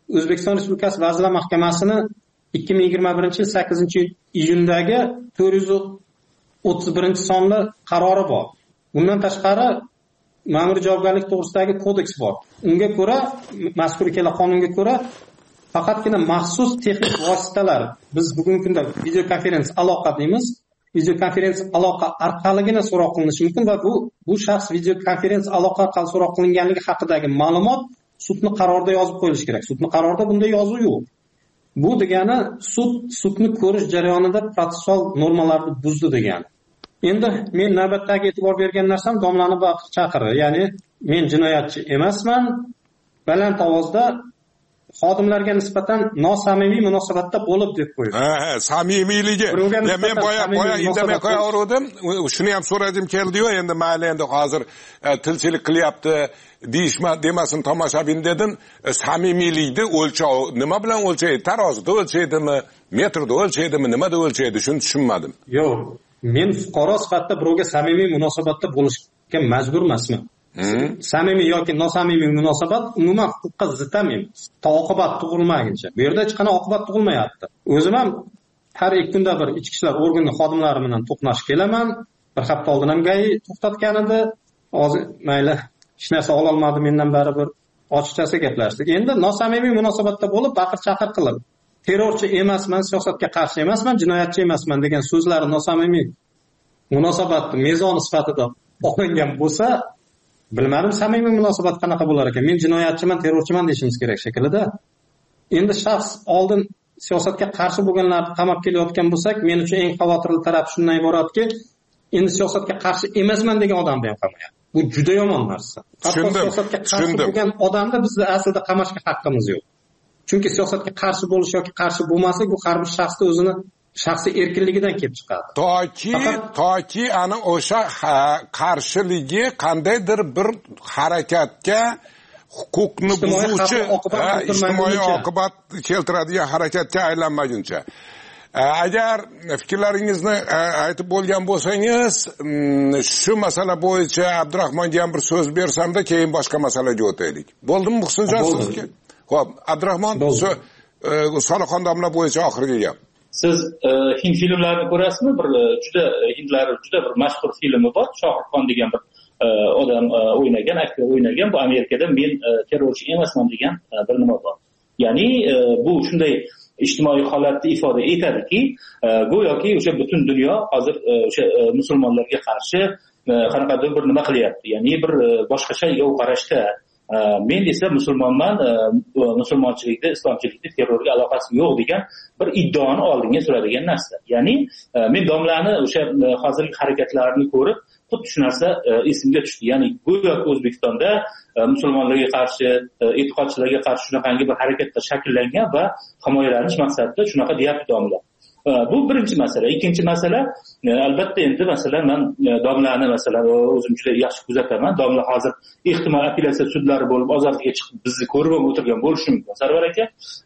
O'zbekiston Respublikasi Vazirlar Mahkamasini ikki ming yigirma birinchi yil sakkizinchi iyundagi to'rt yuz o'ttiz birinchi sonli qarori bor. Bundan tashqari ma'muriy javobgarlik to'g'risidagi kodeks bor. Unga ko'ra, mazkur ikkala qonunga ko'ra faqatgina maxsus texnik vositalar, biz bugungi kunda video konferensiya aloqa deymiz, video konferensiya aloqa orqaligina so'roq qilinishi mumkin va bu bu shaxs video konferensiya aloqa orqali so'roq qilinganligi haqidagi ma'lumot sudning qarorida yozib qo'yilishi kerak. Sudning qarorida bunday yozuv yo'q. Bu degani sud sudni ko'rish jarayonida protsessual normalarni buzdi degani. Endi men navbatdagi e'tibor bergan narsam domlani baqir chaqiri, ya'ni men jinoyatchi emasman, baland ovozda xodimlarga nisbatan nosamimiy munosabatda bo'lib deb qo'ydi. Ha, ha, samimiyligi. Men boya boya indamay qo'yaverdim. Shuni ham so'radim keldi-yu, endi mayli endi hozir tilchilik qilyapti, deyishma demasin tomoshabin dedim. Samimiylikni o'lchov nima bilan o'lchaydi? Tarozida o'lchaydimi, metrda o'lchaydimi, nimada o'lchaydi? Shuni tushunmadim. Yo'q, men fuqaro sifatida birovga samimiy munosabatda bo'lishga majbur emasman. Samimiy yoki nosamimiy munosabat umuman huquqqa zid emas. To oqibat tug'ilmaguncha. Bu yerda hech qanday oqibat tug'ilmayapti. O'zim ham har ikki kunda bir ichki ishlar organi xodimlari bilan to'qnashib kelaman. Bir hafta oldin ham gai to'xtatgan edi. Hozir mayli hech narsa ola olmadim, mendan baribir ochiqchasi gaplashdik. Endi nosamimiy munosabatda bo'lib baqir chaqir qilib, terrorchi emasman, siyosatga qarshi emasman, jinoyatchi emasman degan so'zlari nosamimiy munosabatni mezoni sifatida olingan bo'lsa, bilmadim samimiy munosabat qanaqa bo'lar ekan. Men jinoyatchiman, terrorchiman deyishimiz kerak shekilida. Endi shaxs oldin siyosatga qarshi bo'lganlarni qamab kelayotgan bo'lsak, men uchun eng xavotirli taraf shundan iboratki, endi siyosatga qarshi emasman degan odamni ham qamayapti. Bu juda yomon narsa. Hatto siyosatga qarshi bo'lgan odamni bizni aslida qamashga haqqimiz yo'q. Chunki siyosatga qarshi bo'lish yoki qarshi bo'lmaslik bu har bir shaxsning o'zini shaxsiy erkinligidan kelib chiqadi. Toki toki ana o'sha qarshiligi qandaydir bir harakatga huquqni buzuvchi, ijtimoiy oqibat keltiradigan harakatga aylanmaguncha. Agar fikrlaringizni aytib bo'lgan bo'lsangiz, shu masala bo'yicha Abdurahmonga ham bir so'z bersamda, keyin boshqa masalaga o'taylik. Bo'ldimi Muhsinjon sizga? Xo'p, Abdurahmon, Soliqxon domla bo'yicha oxirgi gap. Siz hind filmlarini ko'rasizmi? Bir juda hindlar juda bir mashhur filmi bor. Shohruxxon degan bir odam o'ynagan, aktyor o'ynagan. Bu Amerikada men terrorchi emasman degan bir nima bor. Ya'ni bu shunday ijtimoiy holatni ifoda etadiki, go'yoki o'sha butun dunyo hozir o'sha musulmonlarga qarshi qanaqadir bir nima qilyapti. Ya'ni bir boshqacha yov qarashda. Men esa musulmonman, musulmonchilikda, islomchilikda terrorga aloqasi yo'q degan bir iddaoni oldinga suradigan narsa. Ya'ni men domlani o'sha hozirgi harakatlarini ko'rib, xuddi shu narsa esimga tushdi. Ya'ni go'yoki O'zbekistonda musulmonlarga qarshi, e'tiqodchilarga qarshi shunaqangi bir harakatlar shakllangan va himoyalanish maqsadida shunaqa deyapti domla. Bu birinchi masala. Ikkinchi masala, albatta endi masalan men domlani masalan o'zim juda yaxshi kuzataman. Domla hozir ehtimol apellyatsiya sudlari bo'lib ozodlikka chiqib bizni ko'rib o'tirgan bo'lishi mumkin. Sarvar aka,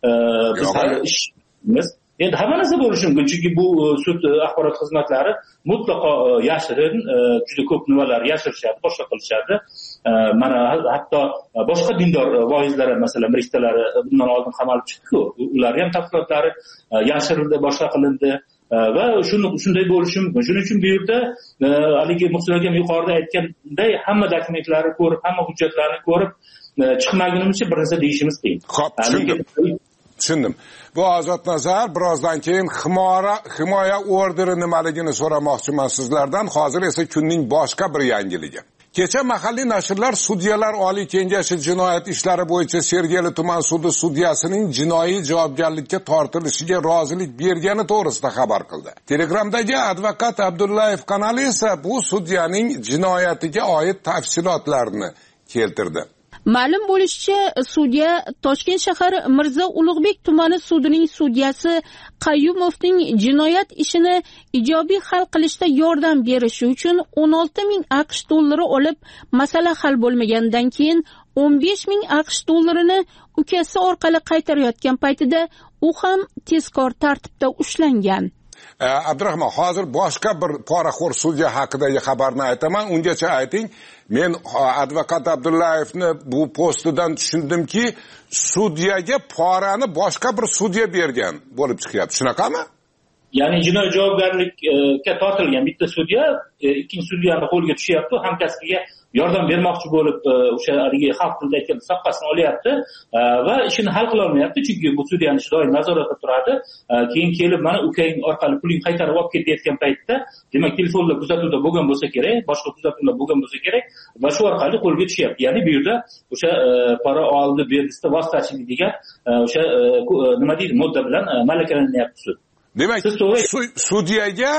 biz hali ishimiz endi hamma narsa bo'lishi mumkin, chunki bu sud axborot xizmatlari mutlaqo yashirin, juda ko'p nimalar yashirishadi, boshqa qilishadi. Mana hatto boshqa dindor voizlar masalan mirishtalari bundan oldin qamalib chiqdi-ku, ular ham tafsilotlari yashirildi, boshqa qilindi va shuni shunday bo'lishi mumkin. Shuning uchun bu yerda haligi Muhsin akam yuqorida aytganday hamma dokumentlarni ko'rib, hamma hujjatlarni ko'rib chiqmagunimizcha bir narsa deyishimiz qiyin. Xo'p, tushundim. Tushundim. Bu Ozod Nazar, birozdan keyin himoya himoya orderi nimaligini so'ramoqchiman sizlardan. Hozir esa kunning boshqa bir yangiligi. Kecha mahalliy nashrlar sudyalar Oliy Kengashi jinoyat ishlari bo'yicha Sergeli tuman sudi sudyasining jinoiy javobgarlikka tortilishiga rozilik bergani to'g'risida xabar qildi. Telegramdagi advokat Abdullayev kanali esa bu sudyaning jinoyatiga oid tafsilotlarni keltirdi. Ma'lum bo'lishicha, sudya Toshkent shahar Mirzo Ulug'bek tumani sudining sudyasi Qayyumovning jinoyat ishini ijobiy hal qilishda yordam berishi uchun o'n olti ming AQSh dollari olib, masala hal bo'lmagandan keyin o'n besh ming AQSh dollarini ukasi orqali qaytarayotgan paytida u ham tezkor tartibda ushlangan. Abdurahmon, hozir boshqa bir poraxo'r sudya haqidagi xabarni aytaman. Ungacha ayting. Men advokat Abdullayevni bu postidan tushundimki, sudyaga porani boshqa bir sudya bergan bo'lib chiqyapti. Shunaqami? Ya'ni jinoiy javobgarlikka tortilgan bitta sudya ikkinchi sudyani qo'lga tushyapti, hamkasbiga yordam bermoqchi bo'lib o'sha haligi xalq tilida aytgan soqqasini olyapti va ishini hal qila olmayapti, chunki bu sudyani ishi doim nazoratda turadi. Keyin kelib mana ukang orqali pulingni qaytarib olib ketayotgan paytda, demak telefonda kuzatuvda bo'lgan bo'lsa kerak, boshqa kuzatuvlar bo'lgan bo'lsa kerak va shu orqali qo'lga tushyapti. Ya'ni bu yerda o'sha pora oldi berdisida vositachilik degan o'sha nima deydi, modda bilan malakalaryapti sud. Demak, sudyaga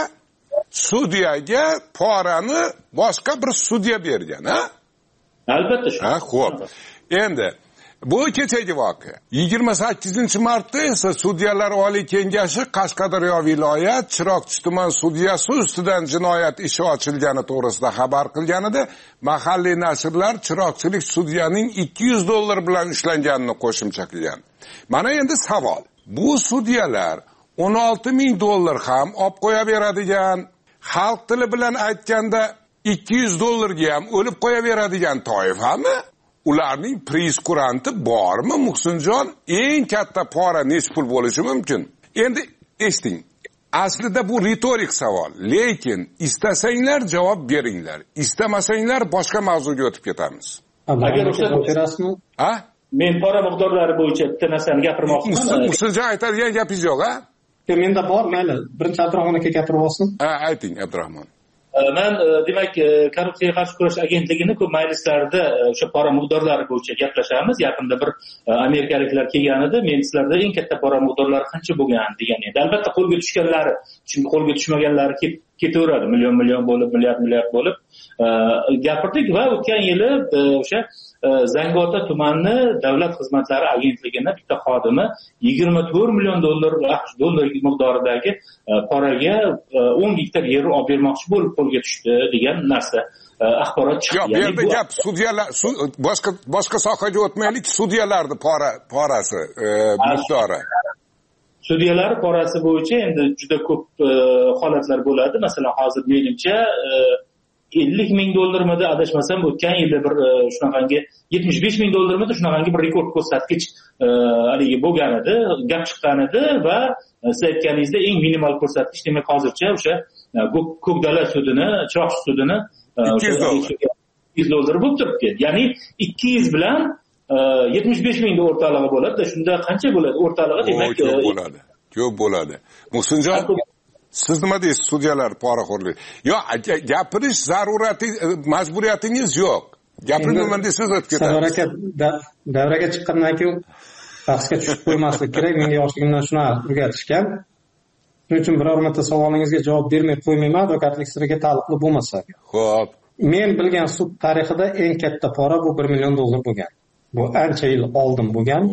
sudyaga porani boshqa bir sudya bergan, ha? Albatta shu. Ha, xo'p. Endi bu kechagi voqea. yigirma sakkizinchi martda esa Sudyalar Oliy Kengashi Qashqadaryo viloyat Chiroqchi tuman sudyasi ustidan jinoyat ishi ochilgani to'g'risida xabar qilganida, mahalliy nashrlar chiroqchilik sudyaning ikki yuz dollar bilan ushlanganini qo'shimcha qilgan. Mana endi savol. Bu sudyalar o'n olti ming dollar ham olib qo'yaveradigan, xalq tili bilan aytganda ikki yuz dollarga ham o'lib qo'yaveradigan toifami? Ularning priz kuranti bormi, Muhsinjon? Eng katta pora nech pul bo'lishi mumkin? Endi eshiting. Aslida bu ritorik savol, lekin istasanglar javob beringlar, istamasanglar boshqa mavzuga o'tib ketamiz. Agar ruxsat berasizmi? Ha? Men pora miqdorlari bo'yicha bitta narsani gapirmoqchiman. Muhsinjon aytadigan gapingiz yo'q, ha? Menda bor, mayli. Birinchi Abdurahmon aka gapirib olsin. Ha, ayting Abdurahmon. Men demak korrupsiyaga qarshi kurash agentligini ko'p majlislarda o'sha pora miqdorlari bo'yicha gaplashamiz. Yaqinda bir amerikaliklar kelgan edi. Men sizlarda eng katta pora miqdorlari qancha bo'lgan degan edi. Albatta qo'lga tushganlari, chunki qo'lga tushmaganlari ketaveradi, million million bo'lib, milliard milliard bo'lib gapirdik va o'tgan yili o'sha Zangiota tumani davlat xizmatlari agentligini bitta xodimi yigirma to'rt million dollar dollar miqdoridagi poraga o'n gektar yer olib bermoqchi bo'lib qo'lga tushdi degan narsa axborot chiqdi. Yo'q, bu yerda gap sudyalar, boshqa boshqa sohaga o'tmaylik, sudyalarning pora porasi miqdori. Sudyalar porasi bo'yicha endi juda ko'p holatlar bo'ladi. Masalan, hozir menimcha ellik ming dollarmidi adashmasam o'tgan yilda bir shunaqangi yetmish besh ming dollarmidi shunaqangi bir rekord ko'rsatkich haligi bo'lgan edi, gap chiqqan edi va siz aytganingizdek eng minimal ko'rsatkich demak hozircha o'sha Ko'kdala sudini, Chiroqchi sudini ikki yuz dollar bo'lib turibdi. Ya'ni ikki yuz bilan yetmish besh mingda o'rtalig'i bo'ladi. Shunda qancha bo'ladi o'rtalig'i demak? Ko'p bo'ladi. Ko'p bo'ladi. Muhsinjon, siz nima deysiz sudyalar poraxo'rlik? Yo'q, gapirish zarurati, majburiyatingiz yo'q. Gapirmayman desangiz o'tib ketadi. Sarvar aka davraga chiqqandan keyin bahsga tushib qo'ymaslik kerak. Menga yoshligimdan shuni o'rgatishgan. Shuning uchun biror marta savolingizga javob bermay qo'ymayman, advokatlik siriga taalluqli bo'lmasa. Xo'p. Men bilgan sud tarixida eng katta pora bu bir million dollar bo'lgan. Bu ancha yil oldin bo'lgan.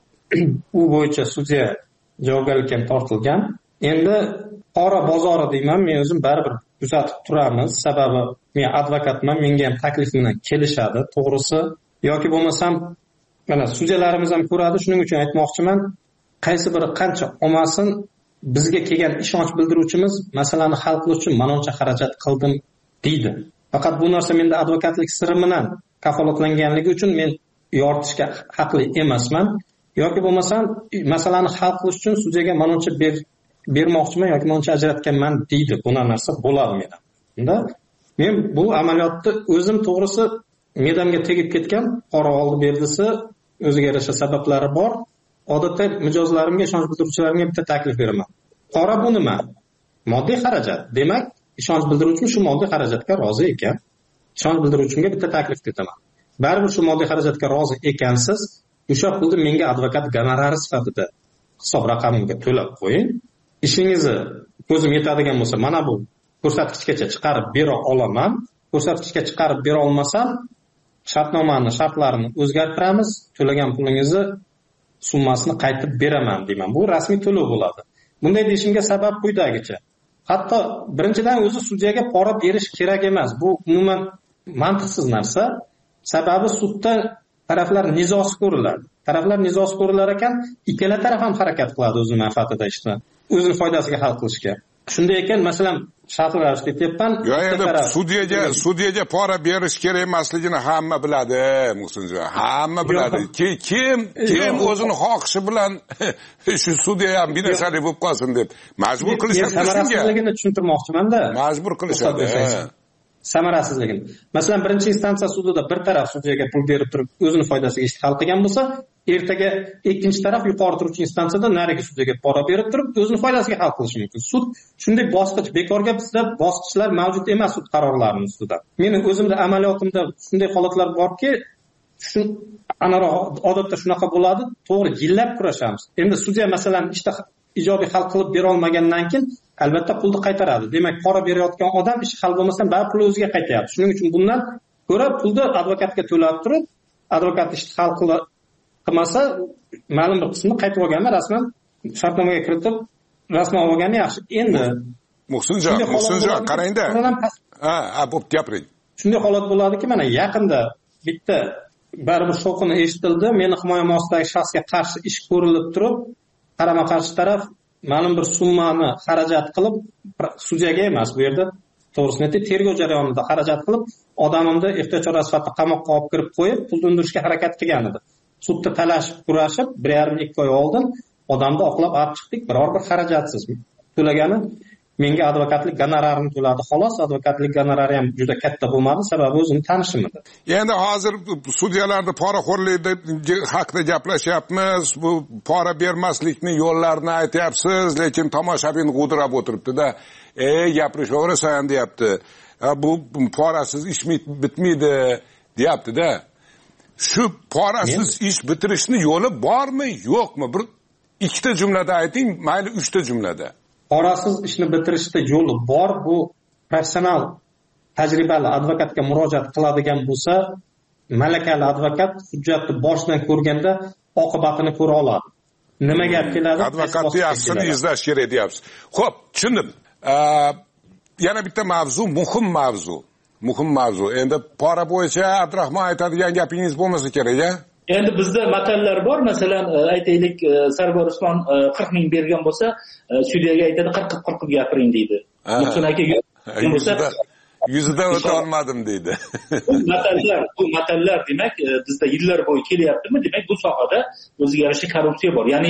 U bo'yicha sudya javobgarlikka tortilgan. Endi pora bozori deyman, men o'zim baribir kuzatib turamiz. Sababi men advokatman, menga ham taklif bilan kelishadi, to'g'risi. Yoki bo'lmasam, mana sudyalarimiz ham ko'radi, shuning uchun aytmoqchiman, qaysi biri qancha olmasin, bizga kelgan ishonch bildiruvchimiz masalani hal qilish uchun manoncha xarajat qildim deydi. Faqat bu narsa menda advokatlik siri bilan kafolatlanganligi uchun men yoritishga haqli emasman. Yoki bo'lmasam, masalani hal qilish uchun sudyaga manoncha ber bermoqchiman yoki manoncha ajratganman deydi. Bu narsa bo'ladi menda. Unda men bu amaliyotni o'zim to'g'risi medamga tegib ketgan pora oldi berdisi o'ziga yarasha sabablari bor. Odatda mijozlarimga, ishonch bildiruvchilarimga bitta taklif beraman. Pora bu nima? Moddiy xarajat. Demak, ishonch bildiruvchim shu moddiy xarajatga rozi ekan. Ishonch bildiruvchimga bitta taklif etaman. Baribir shu moddiy xarajatga rozi ekansiz, o'sha pulni menga advokat gonorari sifatida hisob raqamimga to'lab qo'ying. Ishingizni ko'zim yetadigan bo'lsa, mana bu ko'rsatkichgacha chiqarib bera olaman. Ko'rsatkichga chiqarib bera olmasam, shartnomani, shartlarini o'zgartiramiz, to'lagan pulingizni summasini qaytib beraman deyman. Bu rasmiy to'lov bo'ladi. Bunday deyishimga sabab quyidagicha. Hatto birinchidan o'zi sudyaga pora berish kerak emas. Bu umuman mantiqsiz narsa. Sababi sudda taraflar nizosi ko'riladi. Taraflar nizosi ko'rilar ekan, ikkala taraf ham harakat qiladi o'zining manfaatida ishni, o'zining foydasiga hal qilishga. shunday ekan masalan shartli ravishda aytyapman, yo'q endi sudyaga sudyaga pora berish kerak emasligini hamma biladi Muhsinjon, hamma biladi. Kim kim o'zini xohishi bilan shu sudya ham binasalik bo'lib qolsin deb majbur qilishadi. Samarasizligini tushuntirmoqchiman-da. Majbur qilishadi. Samarasizligini. Masalan, birinchi instansiya sudida bir taraf sudyaga pul berib turib o'zini foydasiga ish hal qilgan bo'lsa, ertaga ikkinchi taraf yuqori turuvchi instansiyada narigi sudyaga pora berib turib o'zini foydasiga hal qilishi mumkin. Sud shunday bosqich, bekorga bizda bosqichlar mavjud emas sud qarorlarining ustida. Meni o'zimda amaliyotimda shunday holatlar borki, shu anaroq odatda shunaqa bo'ladi, to'g'ri yillab kurashamiz. Endi sudya masalan ishda ijobiy hal qilib bera olmagandan keyin albatta pulni qaytaradi. Demak, pora berayotgan odam ish hal bo'lmasdan baribir pul o'ziga qaytayapti. Shuning uchun bundan ko'ra pulni advokatga to'lab turib, advokat ishni hal qilib qilmasa, ma'lum bir qismini qaytib olganda rasman shartnomaga kiritib, rasman olgani yaxshi. Endi Muhsinjon, Muhsinjon qarangda. Ha, ha, bo'p gapiring. Shunday holat bo'ladiki, mana yaqinda bitta baribir shovqin eshitildi, meni himoyam ostidagi shaxsga qarshi ish ko'rilib turib, qarama-qarshi taraf ma'lum bir summani xarajat qilib, sudyaga emas, bu yerda to'g'risini aytib, tergov jarayonida xarajat qilib, odamimni ehtiyot chorasi sifatida qamoqqa olib kirib qo'yib, pul undirishga harakat qilgan edi. Sudda talashib, kurashib, bir yarim ikki oy oldin odamni oqlab olib chiqdik, biror bir xarajatsiz. To'lagani menga advokatlik gonorarini to'ladi, xolos. Advokatlik gonorari ham juda katta bo'lmadi, sababi o'zim tanishim edi. Endi hozir sudyalarning poraxo'rligi haqida gaplashyapmiz. Bu pora bermaslikning yo'llarini aytyapsiz, lekin tomoshabin g'udirab o'tiribdi-da. "Ey, gapirishaverasan" deyapti. Bu porasiz ish bitmaydi, deyapti-da. Shu porasiz ish bitirishning yo'li bormi, yo'qmi? Bir ikkita jumlada ayting, mayli uchta jumlada. Porasiz ishni bitirishda yo'li bor. Bu professional tajribali advokatga murojaat qiladigan bo'lsa, malakali advokat hujjatni boshidan ko'rganda oqibatini ko'ra oladi. Nima gap keladi? Advokatni yaxshini izlash kerak deyapsiz. Xo'p, tushundim. Yana bitta mavzu, muhim mavzu. Muhim mavzu. Endi pora bo'yicha Abdurahmon aytadigan gapingiz bo'lmasa kerak-a? Endi bizda matallar bor. Masalan, aytaylik, Sarvar Usmon qirq ming bergan bo'lsa, sudyaga aytadi qirq qirq gapiring deydi. Muhsin aka bo'lsa yuzida o'ta olmadim deydi. Bu matallar, bu matallar demak bizda yillar bo'yi kelyaptimi? Demak, bu sohada o'ziga yarasha korrupsiya bor. Ya'ni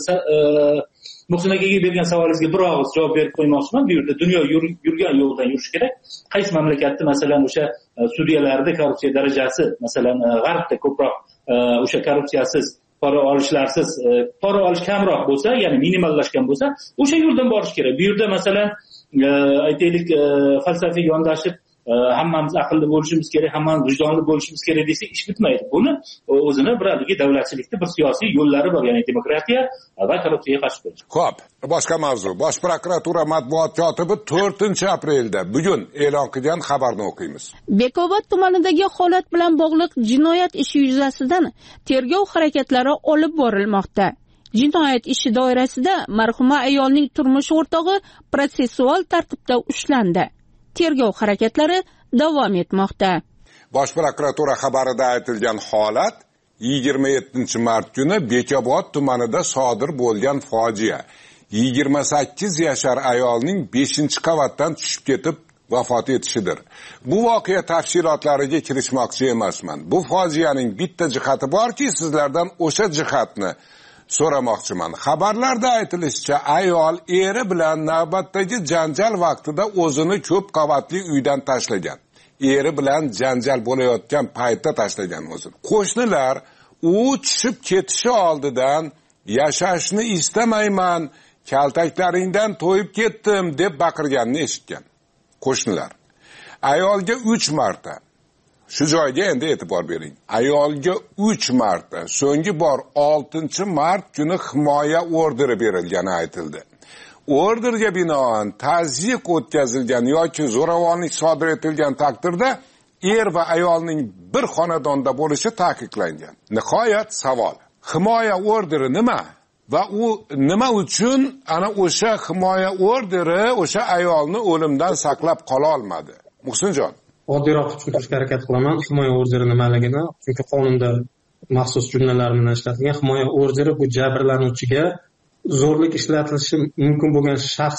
Muhsin akaga bergan savolingizga bir og'iz javob berib qo'ymoqchiman. Bu yerda dunyo yurgan yo'ldan yurish kerak. Qaysi mamlakatda masalan o'sha sudyalarda korrupsiya darajasi, masalan, G'arbda ko'proq o'sha korrupsiyasiz, pora olishlarsiz, pora olish kamroq bo'lsa, ya'ni minimallashgan bo'lsa, o'sha yo'ldan borish kerak. Bu yerda masalan, aytaylik, falsafiy yondashib, hammamiz aqlli bo'lishimiz kerak, hammamiz vijdonli bo'lishimiz kerak desak, ish bitmaydi. Buni o'zini bir haligi davlatchilikda bir siyosiy yo'llari bor, ya'ni demokratiya va korrupsiyaga qarshi kurash. Xo'p, boshqa mavzu. Bosh prokuratura matbuot kotibi to'rtinchi aprelda bugun e'lon qilgan xabarni o'qiymiz. Bekobod tumanidagi holat bilan bog'liq jinoyat ishi yuzasidan tergov harakatlari olib borilmoqda. Jinoyat ishi doirasida marhuma ayolning turmush o'rtog'i protsessual tartibda ushlandi. Tergov harakatlari davom etmoqda. Bosh prokuratura xabarida aytilgan holat yigirma yettinchi mart kuni Bekobod tumanida sodir bo'lgan fojia. yigirma sakkiz yashar ayolning beshinchi qavatdan tushib ketib vafot etishidir. Bu voqea tafsilotlariga kirishmoqchi emasman. Bu fojianing bitta jihati borki, sizlardan o'sha jihatni so'ramoqchiman. Xabarlarda aytilishicha, ayol eri bilan navbatdagi janjal vaqtida o'zini ko'p qavatli uydan tashlagan. Eri bilan janjal bo'layotgan paytda tashlagan o'zini. Qo'shnilar u tushib ketishi oldidan yashashni istamayman, kaltaklaringdan to'yib ketdim deb baqirganini eshitgan. Qo'shnilar ayolga uch marta, shu joyga endi e'tibor bering. Ayolga uch marta, so'nggi bor oltinchi mart kuni himoya orderi berilgani aytildi. Orderga binoan tazyiq o'tkazilgan yoki zo'ravonlik sodir etilgan taqdirda er va ayolning bir xonadonda bo'lishi ta'kidlangan. Nihoyat savol. Himoya orderi nima? Va u nima uchun ana o'sha himoya orderi o'sha ayolni o'limdan saqlab qola olmadi? Muhsinjon, oddiyroq tushuntirishga harakat qilaman himoya orderi nimaligini, chunki qonunda maxsus jumlalar bilan ishlatilgan. Himoya orderi bu jabrlanuvchiga zo'rlik ishlatilishi mumkin bo'lgan shaxs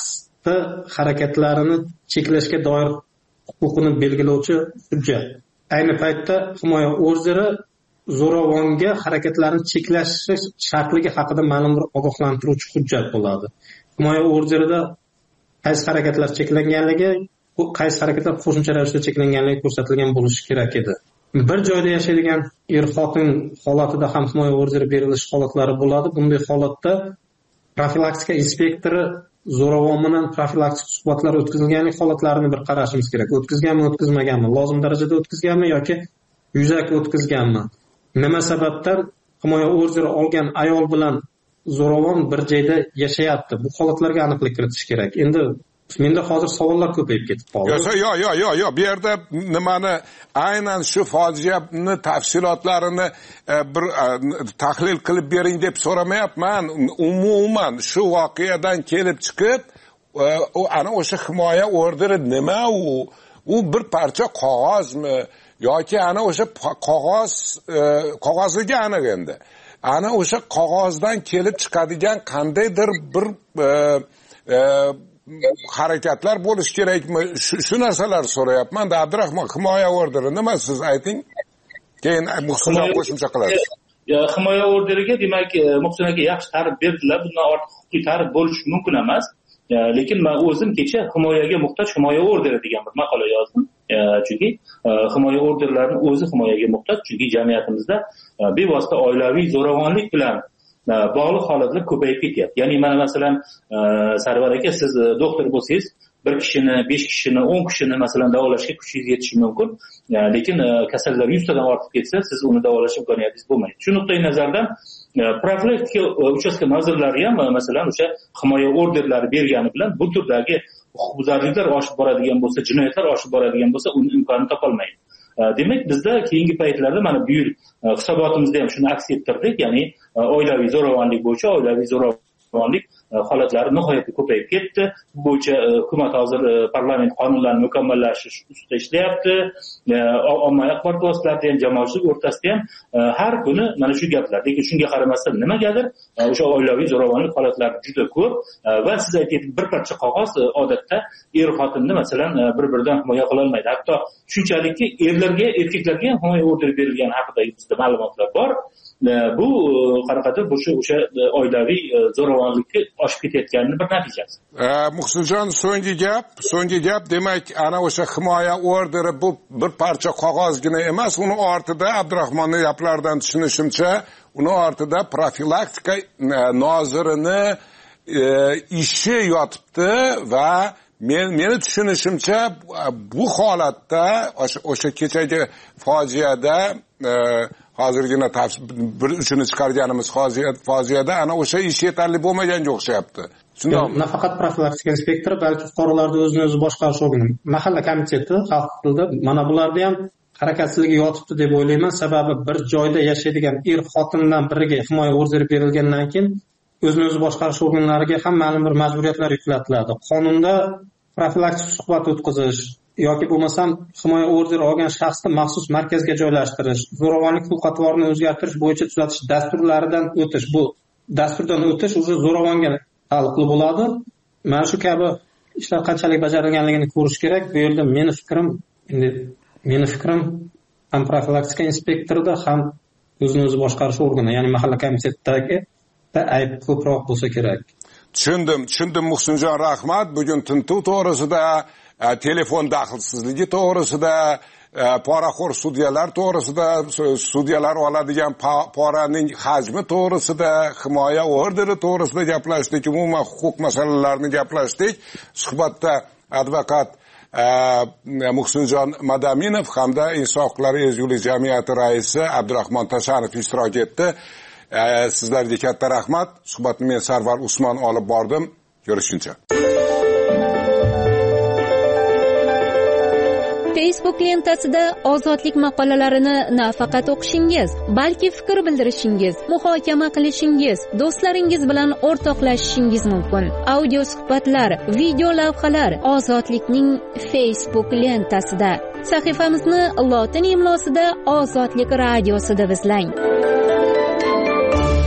harakatlarini cheklashga doir huquqini belgilovchi hujjat. Ayni paytda himoya orderi zo'ravonga harakatlarni cheklash shartligi haqida ma'lum bir ogohlantiruvchi hujjat bo'ladi. Himoya orderida qaysi harakatlar cheklanganligi, qaysi harakatlar qo'shimcha ravishda cheklanganligi ko'rsatilgan bo'lishi kerak edi. Bir joyda yashaydigan er-xotin holatida ham himoya orderi berilish holatlari bo'ladi. Bunday holatda profilaktika inspektori zo'ravon bilan profilaktik suhbatlar o'tkazilganlik holatlarini bir qarashimiz kerak. O'tkazganmi, o'tkazmaganmi, lozim darajada o'tkazganmi yoki yuzaki o'tkazganmi? Nima sababdan himoya orderi olgan ayol bilan zo'ravon bir joyda yashayapti? Bu holatlarga aniqlik kiritish kerak. Endi menda hozir savollar ko'payib ketib qoldi. Yo'q, yo'q, yo'q, yo'q, yo'q. Bu yerda nimani aynan shu fojiani tafsilotlarini e, bir e, tahlil qilib bering deb so'ramayapman. Umuman shu voqeadan kelib chiqib, e, u ana o'sha himoya orderi nima u? U bir parcha qog'ozmi yoki ana o'sha qog'oz e, qog'ozligi aniq endi. Ana o'sha qog'ozdan kelib chiqadigan qandaydir bir e, e, harakatlar bo'lishi kerakmi? Shu, shu narsalar so'rayapman. Abdurahmon, himoya orderi nima, siz ayting. Keyin Muhsinjon qo'shimcha qiladi. Himoya orderiga demak Muhsin aka yaxshi ta'rif berdilar. Bundan ortiq huquqiy ta'rif bo'lishi mumkin emas. Lekin men o'zim kecha himoyaga muhtoj himoya orderi degan bir maqola yozdim. Chunki himoya orderlarining o'zi himoyaga muhtoj, chunki jamiyatimizda bevosita oilaviy zo'ravonlik bilan bog'liq holatlar ko'payib ketyapti. Ya'ni mana masalan Sarvar aka, siz doktor bo'lsangiz, bir kishini, besh kishini, o'n kishini masalan davolashga kuchingiz yetishi mumkin. Lekin kasallar yuztadan ortib ketsa, siz uni davolash imkoniyatingiz bo'lmaydi. Shu nuqtai nazardan profilaktika uchastka nozirlari ham masalan o'sha himoya orderlari bergani bilan bu turdagi huquqbuzarliklar oshib boradigan bo'lsa, jinoyatlar oshib boradigan bo'lsa, uni imkonini topolmaydi. Demak, bizda keyingi paytlarda mana bu yil hisobotimizda ham shuni aks ettirdik, ya'ni oilaviy zo'ravonlik bo'yicha oilaviy zo'ravonlik holatlari nihoyatda ko'payib ketdi. Bu bo'yicha hukumat hozir parlament qonunlarini mukammallashtirish ustida ishlayapti. Ommaviy axborot vositalarida ham, jamoatchilik o'rtasida ham har kuni mana shu gaplar. Lekin shunga qaramasdan nimagadir o'sha oilaviy zo'ravonlik holatlari juda ko'p va siz aytgan bir parcha qog'oz odatda er-xotinni masalan bir-biridan himoya qila olmaydi. Hatto shunchalikki erlarga, erkaklarga ham himoya orderi berilgani haqida bizda ma'lumotlar bor. Bu qanaqadir o'sha o'sha oilaviy zo'ravonlikka oshib ketayotganining bir natijasi. Muhsinjon, so'nggi gap, so'nggi gap demak, ana o'sha himoya orderi bu bir parcha qog'ozgina emas, uni ortida Abdurahmonning gaplaridan tushunishimcha, uni ortida profilaktika nozirini e, ishi yotibdi va men meni tushunishimcha bu holatda o'sha kechagi fojiada e, hozirgina bir uchini chiqarganimiz fojiada ana o'sha ish yetarli bo'lmaganga o'xshayapti. Shundaymi? Nafaqat profilaktika inspektori, balki fuqarolarni o'zini o'zi boshqarish organi, mahalla komiteti, xalq tilida mana bularda ham harakatsizligi yotibdi deb o'ylayman. Sababi bir joyda yashaydigan er-xotindan biriga himoya orderi berilgandan keyin o'zini o'zi boshqarish organlariga ham ma'lum bir majburiyatlar yuklatiladi. Qonunda profilaktik suhbat o'tkazish yoki bo'lmasam himoya orderi olgan shaxsni maxsus markazga joylashtirish, zo'ravonlik xulq-atvorini o'zgartirish bo'yicha tuzatish dasturlaridan o'tish, bu dasturdan o'tish o'zi zo'ravonga taalluqli bo'ladi. Mana shu kabi ishlar qanchalik bajarilganligini ko'rish kerak. Bu yerda meni fikrim, endi meni fikrim ham profilaktika inspektorida, ham o'zini o'zi boshqarish organi, ya'ni mahalla komitetidagi ayb ko'proq bo'lsa kerak. Tushundim, tushundim Muhsinjon, rahmat. Bugun tintuv to'g'risida, telefon daxlsizligi to'g'risida, poraxo'r sudyalar to'g'risida, sudyalar oladigan poraning hajmi to'g'risida, himoya orderi to'g'risida gaplashdik, umuman huquq masalalarini gaplashdik. Suhbatda advokat Muhsinjon Madaminov hamda Inson huquqlari ezgulik jamiyati raisi Abdurahmon Tashanov ishtirok etdi. Sizlarga katta rahmat. Suhbatni men Sarvar Usmon olib bordim. Ko'rishguncha. Facebook lentasida ozodlik maqolalarini nafaqat o'qishingiz, balki fikr bildirishingiz, muhokama qilishingiz, do'stlaringiz bilan o'rtoqlashishingiz mumkin. Audio suhbatlar, video lavhalar Ozodlikning Facebook lentasida. Sahifamizni lotin imlosida Ozodlik radiosida izlang.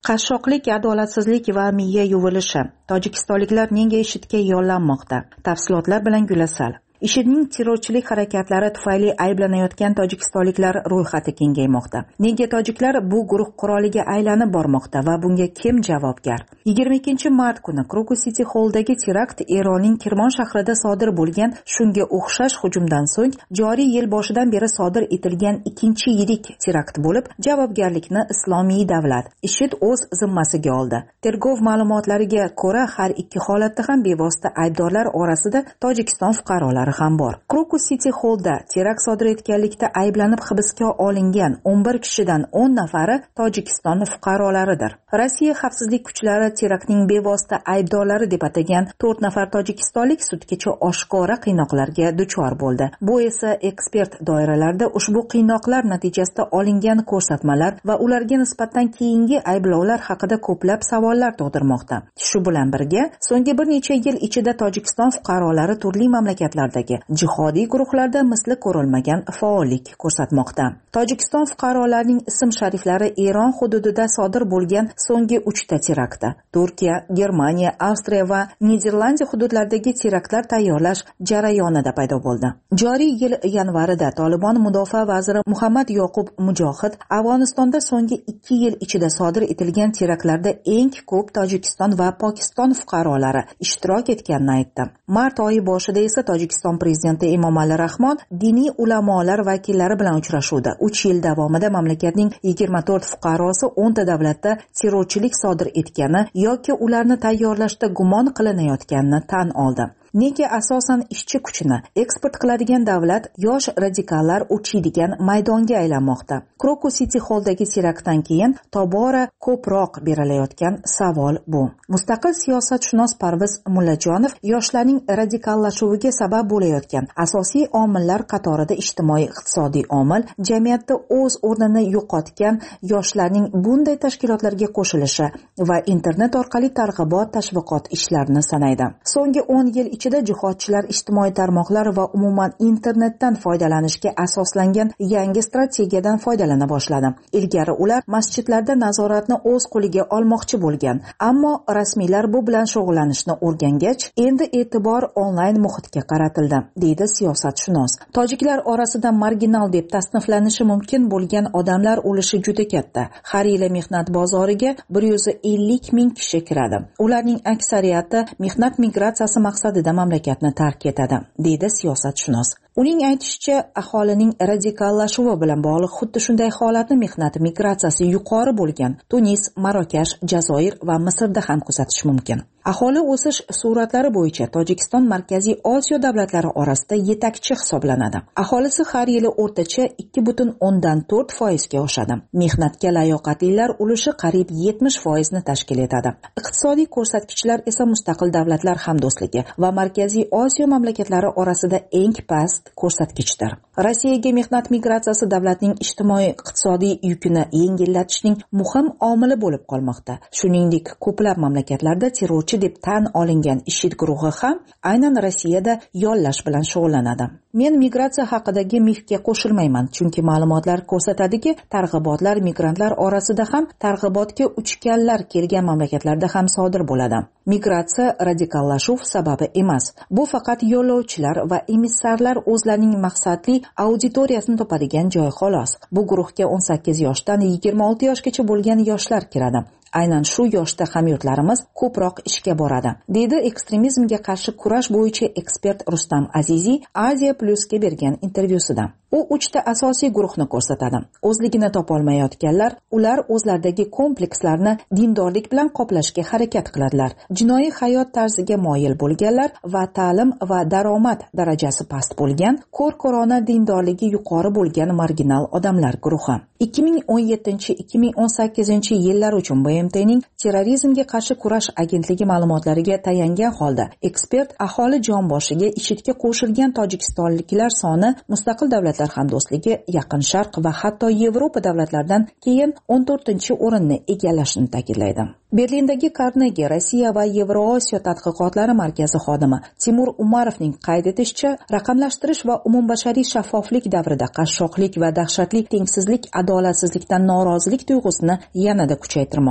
qashshoqlik, adolatsizlik va miya yuvilishi. Tojikistonliklar nega IShIDga yollanmoqda? Tafsilotlar bilan Gulasal. IShIDning terrorchilik harakatlari tufayli ayblanayotgan tojikistonliklar ro'yxati kengaymoqda. Nega tojiklar bu guruh quroliga aylanib bormoqda va bunga kim javobgar? yigirma ikkinchi mart kuni Krokus City Hall'dagi terakt Eronning Kirmon shahrida sodir bo'lgan shunga o'xshash hujumdan so'ng joriy yil boshidan beri sodir etilgan ikkinchi yirik terakt bo'lib, javobgarlikni Islomiy davlat IShID o'z zimmasiga oldi. Tergov ma'lumotlariga ko'ra, har ikki holatda ham bevosita aybdorlar orasida Tojikiston fuqarolari ham bor. Krokus City Hall'da terakt sodir etganlikda ayblanib hibsga olingan o'n bir kishidan o'n nafari Tojikiston fuqarolaridir. Rossiya xavfsizlik kuchlari teraktning bevosita aybdorlari deb atagan to'rt nafar tojikistonlik sudgacha oshkora qiynoqlarga duchor bo'ldi. Bu esa ekspert doiralarda ushbu qiynoqlar natijasida olingan ko'rsatmalar va ularga nisbatan keyingi ayblovlar haqida ko'plab savollar tug'dirmoqda. Shu bilan birga, so'nggi bir necha yil ichida Tojikiston fuqarolari turli mamlakatlardagi jihodiy guruhlarda misli ko'rilmagan faollik ko'rsatmoqda. Tojikiston fuqarolarining ism-shariflari Eron hududida sodir bo'lgan so'nggi uchta teraktda Turkiya, Germaniya, Avstriya va Niderlandiya hududlaridagi teraktlar tayyorlash jarayonida paydo bo'ldi. Joriy yil yanvarida Tolibon mudofaa vaziri Muhammad Yoqub Mujohid Afg'onistonda so'nggi ikki yil ichida sodir etilgan teraktlarda eng ko'p Tojikiston va Pokiston fuqarolari ishtirok etganini aytdi. Mart oyi boshida esa Tojikiston prezidenti Emomali Rahmon diniy ulamolar vakillari bilan uchrashuvda uch yil davomida mamlakatning yigirma to'rt fuqarosi o'nta davlatda terrorchilik sodir etgani yoki ularni tayyorlashda gumon qilinayotganini tan oldi. Nega asosan ishchi kuchini eksport qiladigan davlat yosh radikallar uchiydigan maydonga aylanmoqda? Krokus City Hall'dagi teraktdan keyin tobora ko'proq berilayotgan savol bu. Mustaqil siyosatshunos Parviz Mullajonov yoshlarning radikallashuviga sabab bo'layotgan asosiy omillar qatorida ijtimoiy-iqtisodiy omil, jamiyatda o'z o'rnini yo'qotgan yoshlarning bunday tashkilotlarga qo'shilishi va internet orqali targ'ibot tashviqot ishlarini sanaydi. So'nggi o'n yil ichida jihodchilar ijtimoiy tarmoqlar va umuman internetdan foydalanishga asoslangan yangi strategiyadan foydalana boshladi. Ilgari ular masjidlarda nazoratni o'z qo'liga olmoqchi bo'lgan, ammo rasmiylar bu bilan shug'ullanishni o'rgangach, endi e'tibor onlayn muhitga qaratildi, deydi siyosatshunos. Tojiklar orasida marginal deb tasniflanishi mumkin bo'lgan odamlar ulushi juda katta. Har yili mehnat bozoriga bir yuz ellik ming kishi kiradi. Ularning aksariyati mehnat migratsiyasi maqsadida mamlakatni tark etadi, deydi siyosatshunos. Uning aytishicha, aholining radikallashuvi bilan bog'liq xuddi shunday holatni mehnat migratsiyasi yuqori bo'lgan Tunis, Marokash, Jazoir va Misrda ham kuzatish mumkin. Aholi o'sish suratlari bo'yicha Tojikiston Markaziy Osiyo davlatlari orasida yetakchi hisoblanadi. Aholisi har yili o'rtacha ikki butun o'ndan to'rt foizga oshadi. Mehnatga layoqatlilar ulushi qariyb yetmish foizni tashkil etadi. Iqtisodiy ko'rsatkichlar esa mustaqil davlatlar hamdo'stligi va Markaziy Osiyo mamlakatlari orasida eng past ko'rsatkichdir. Rossiyaga mehnat migratsiyasi davlatning ijtimoiy-iqtisodiy yukini yengillatishning muhim omili bo'lib qolmoqda. Shuningdek, ko'plab mamlakatlarda terrorchi deb tan olingan IShID guruhi ham aynan Rossiyada yollash bilan shug'ullanadi. Men migratsiya haqidagi mifga qo'shilmayman, chunki ma'lumotlar ko'rsatadiki, targ'ibotlar migrantlar orasida ham targ'ibotga uchganlar kelgan mamlakatlarda ham sodir bo'ladi. Migratsiya radikallashuv sababi emas. Bu faqat yo'lovchilar va emissarlar o'zlarining maqsadli auditoriyasini topadigan joy xolos. Bu guruhga o'n sakkiz yoshdan yigirma olti yoshgacha bo'lgan yoshlar kiradi. Aynan shu yoshda hamyurtlarimiz ko'proq ishga boradi, deydi ekstremizmga qarshi kurash bo'yicha ekspert Rustam Aziziy Aziya Plus'ga bergan intervyusida. U uchta asosiy guruhni ko'rsatadi. O'zligini topolmayotganlar, ular o'zlaridagi komplekslarni dindorlik bilan qoplashga harakat qiladilar. Jinoiy hayot tarziga moyil bo'lganlar va ta'lim va daromad darajasi past bo'lgan, ko'r-ko'rona dindorligi yuqori bo'lgan marginal odamlar guruhi. ikki ming o'n yettinchi ikki ming o'n sakkizinchi yillar uchun B M T'ning terrorizmga qarshi kurash agentligi ma'lumotlariga tayangan holda, ekspert aholi jonboshiga IShIDga qo'shilgan tojikistonliklar soni mustaqil davlatlar hamdo'stligi, Yaqin Sharq va hatto Yevropa davlatlaridan keyin o'n to'rtinchi o'rinni egallashini ta'kidlaydi. Berlindagi Carnegie Rossiya va Yevrosiyo tadqiqotlari markazi xodimi Timur Umarovning qayd etishicha, raqamlashtirish va umumbashariy shaffoflik davrida qashshoqlik va dahshatli tengsizlik, adolatsizlikdan norozilik tuyg'usini yanada kuchaytirmoqda.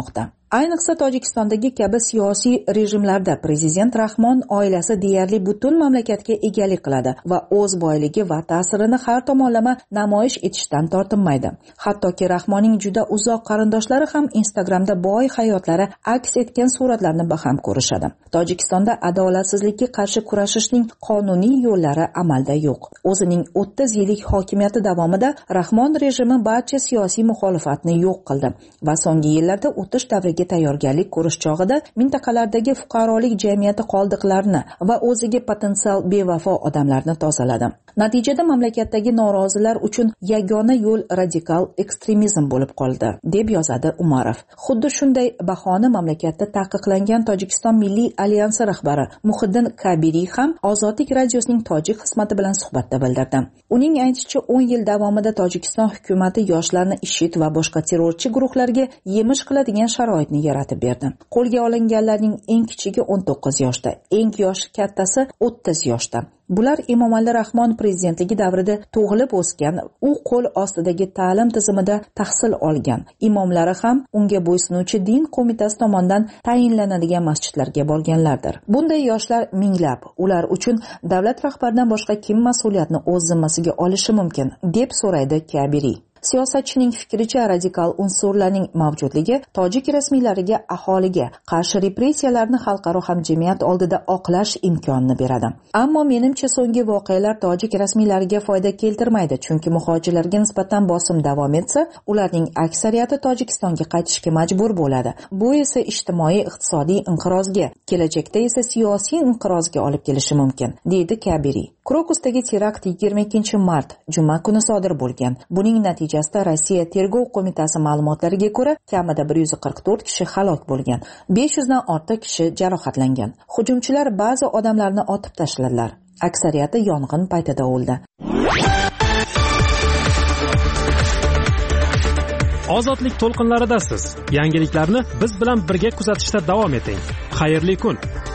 Ayniqsa Tojikistondagi kabi siyosiy rejimlarda prezident Rahmon oilasi deyarli butun mamlakatga egalik qiladi va o'z boyligi va ta'sirini har tomonlama namoyish etishdan tortinmaydi. Hattoki Rahmonning juda uzoq qarindoshlari ham Instagramda boy hayotlari aks etgan suratlarni baham ko'rishadi. Tojikistonda adolatsizlikka qarshi kurashishning qonuniy yo'llari amalda yo'q. O'zining o'ttiz yillik hokimiyati davomida Rahmon rejimi barcha siyosiy muxolifatni yo'q qildi va so'nggi yillarda o'tish davriga tayyorgarlik ko'rish chog'ida mintaqalardagi fuqarolik jamiyati qoldiqlarini va o'ziga potensial bevafo odamlarni tozaladi. Natijada mamlakatdagi norozilar uchun yagona yo'l radikal ekstremizm bo'lib qoldi, deb yozadi Umarov. Xuddi shunday bahoni mamlakatda taqiqlangan Tojikiston Milliy alyansi rahbari Muhiddin Kabiriy ham Ozodlik radiosining tojik xizmati bilan suhbatda bildirdi. Uning aytishicha, o'n yil davomida Tojikiston hukumati yoshlarni IShID va boshqa terrorchi guruhlarga yemish qiladigan sharoitni yaratib berdi. Qo'lga olinganlarning eng kichigi o'n to'qqiz yoshda, eng yoshi kattasi o'ttiz yoshda. Bular Emomali Rahmon prezidentligi davrida tug'ilib o'sgan, u qo'l ostidagi ta'lim tizimida tahsil olgan. Imomlari ham unga bo'ysunuvchi din qo'mitasi tomonidan tayinlanadigan masjidlarga borganlardir. Bunday yoshlar minglab. Ular uchun davlat rahbaridan boshqa kim mas'uliyatni o'z zimmasiga olishi mumkin, deb so'raydi Kabiriy. Siyosatchining fikricha, radikal unsurlarning mavjudligi tojik rasmiylariga aholiga qarshi repressiyalarni xalqaro hamjamiyat oldida oqlash imkonini beradi. Ammo menimcha so'nggi voqealar tojik rasmiylariga foyda keltirmaydi, chunki muhojirlarga nisbatan bosim davom etsa, ularning aksariyati Tojikistonga qaytishga majbur bo'ladi. Bu esa ijtimoiy iqtisodiy inqirozga, kelajakda esa siyosiy inqirozga olib kelishi mumkin, deydi Kabiriy. Krokusdagi terakt yigirma ikkinchi mart juma kuni sodir bo'lgan. Buning natijasida Rossiya tergov qo'mitasi ma'lumotlariga ko'ra, kamida bir yuz qirq to'rt kishi halok bo'lgan, besh yuz dan ortiq kishi jarohatlangan. Hujumchilar ba'zi odamlarni otib tashladilar. Aksariyati yong'in paytida o'ldi. Ozodlik to'lqinlaridasiz. Yangiliklarni biz bilan birga kuzatishda davom eting. Xayrli kun.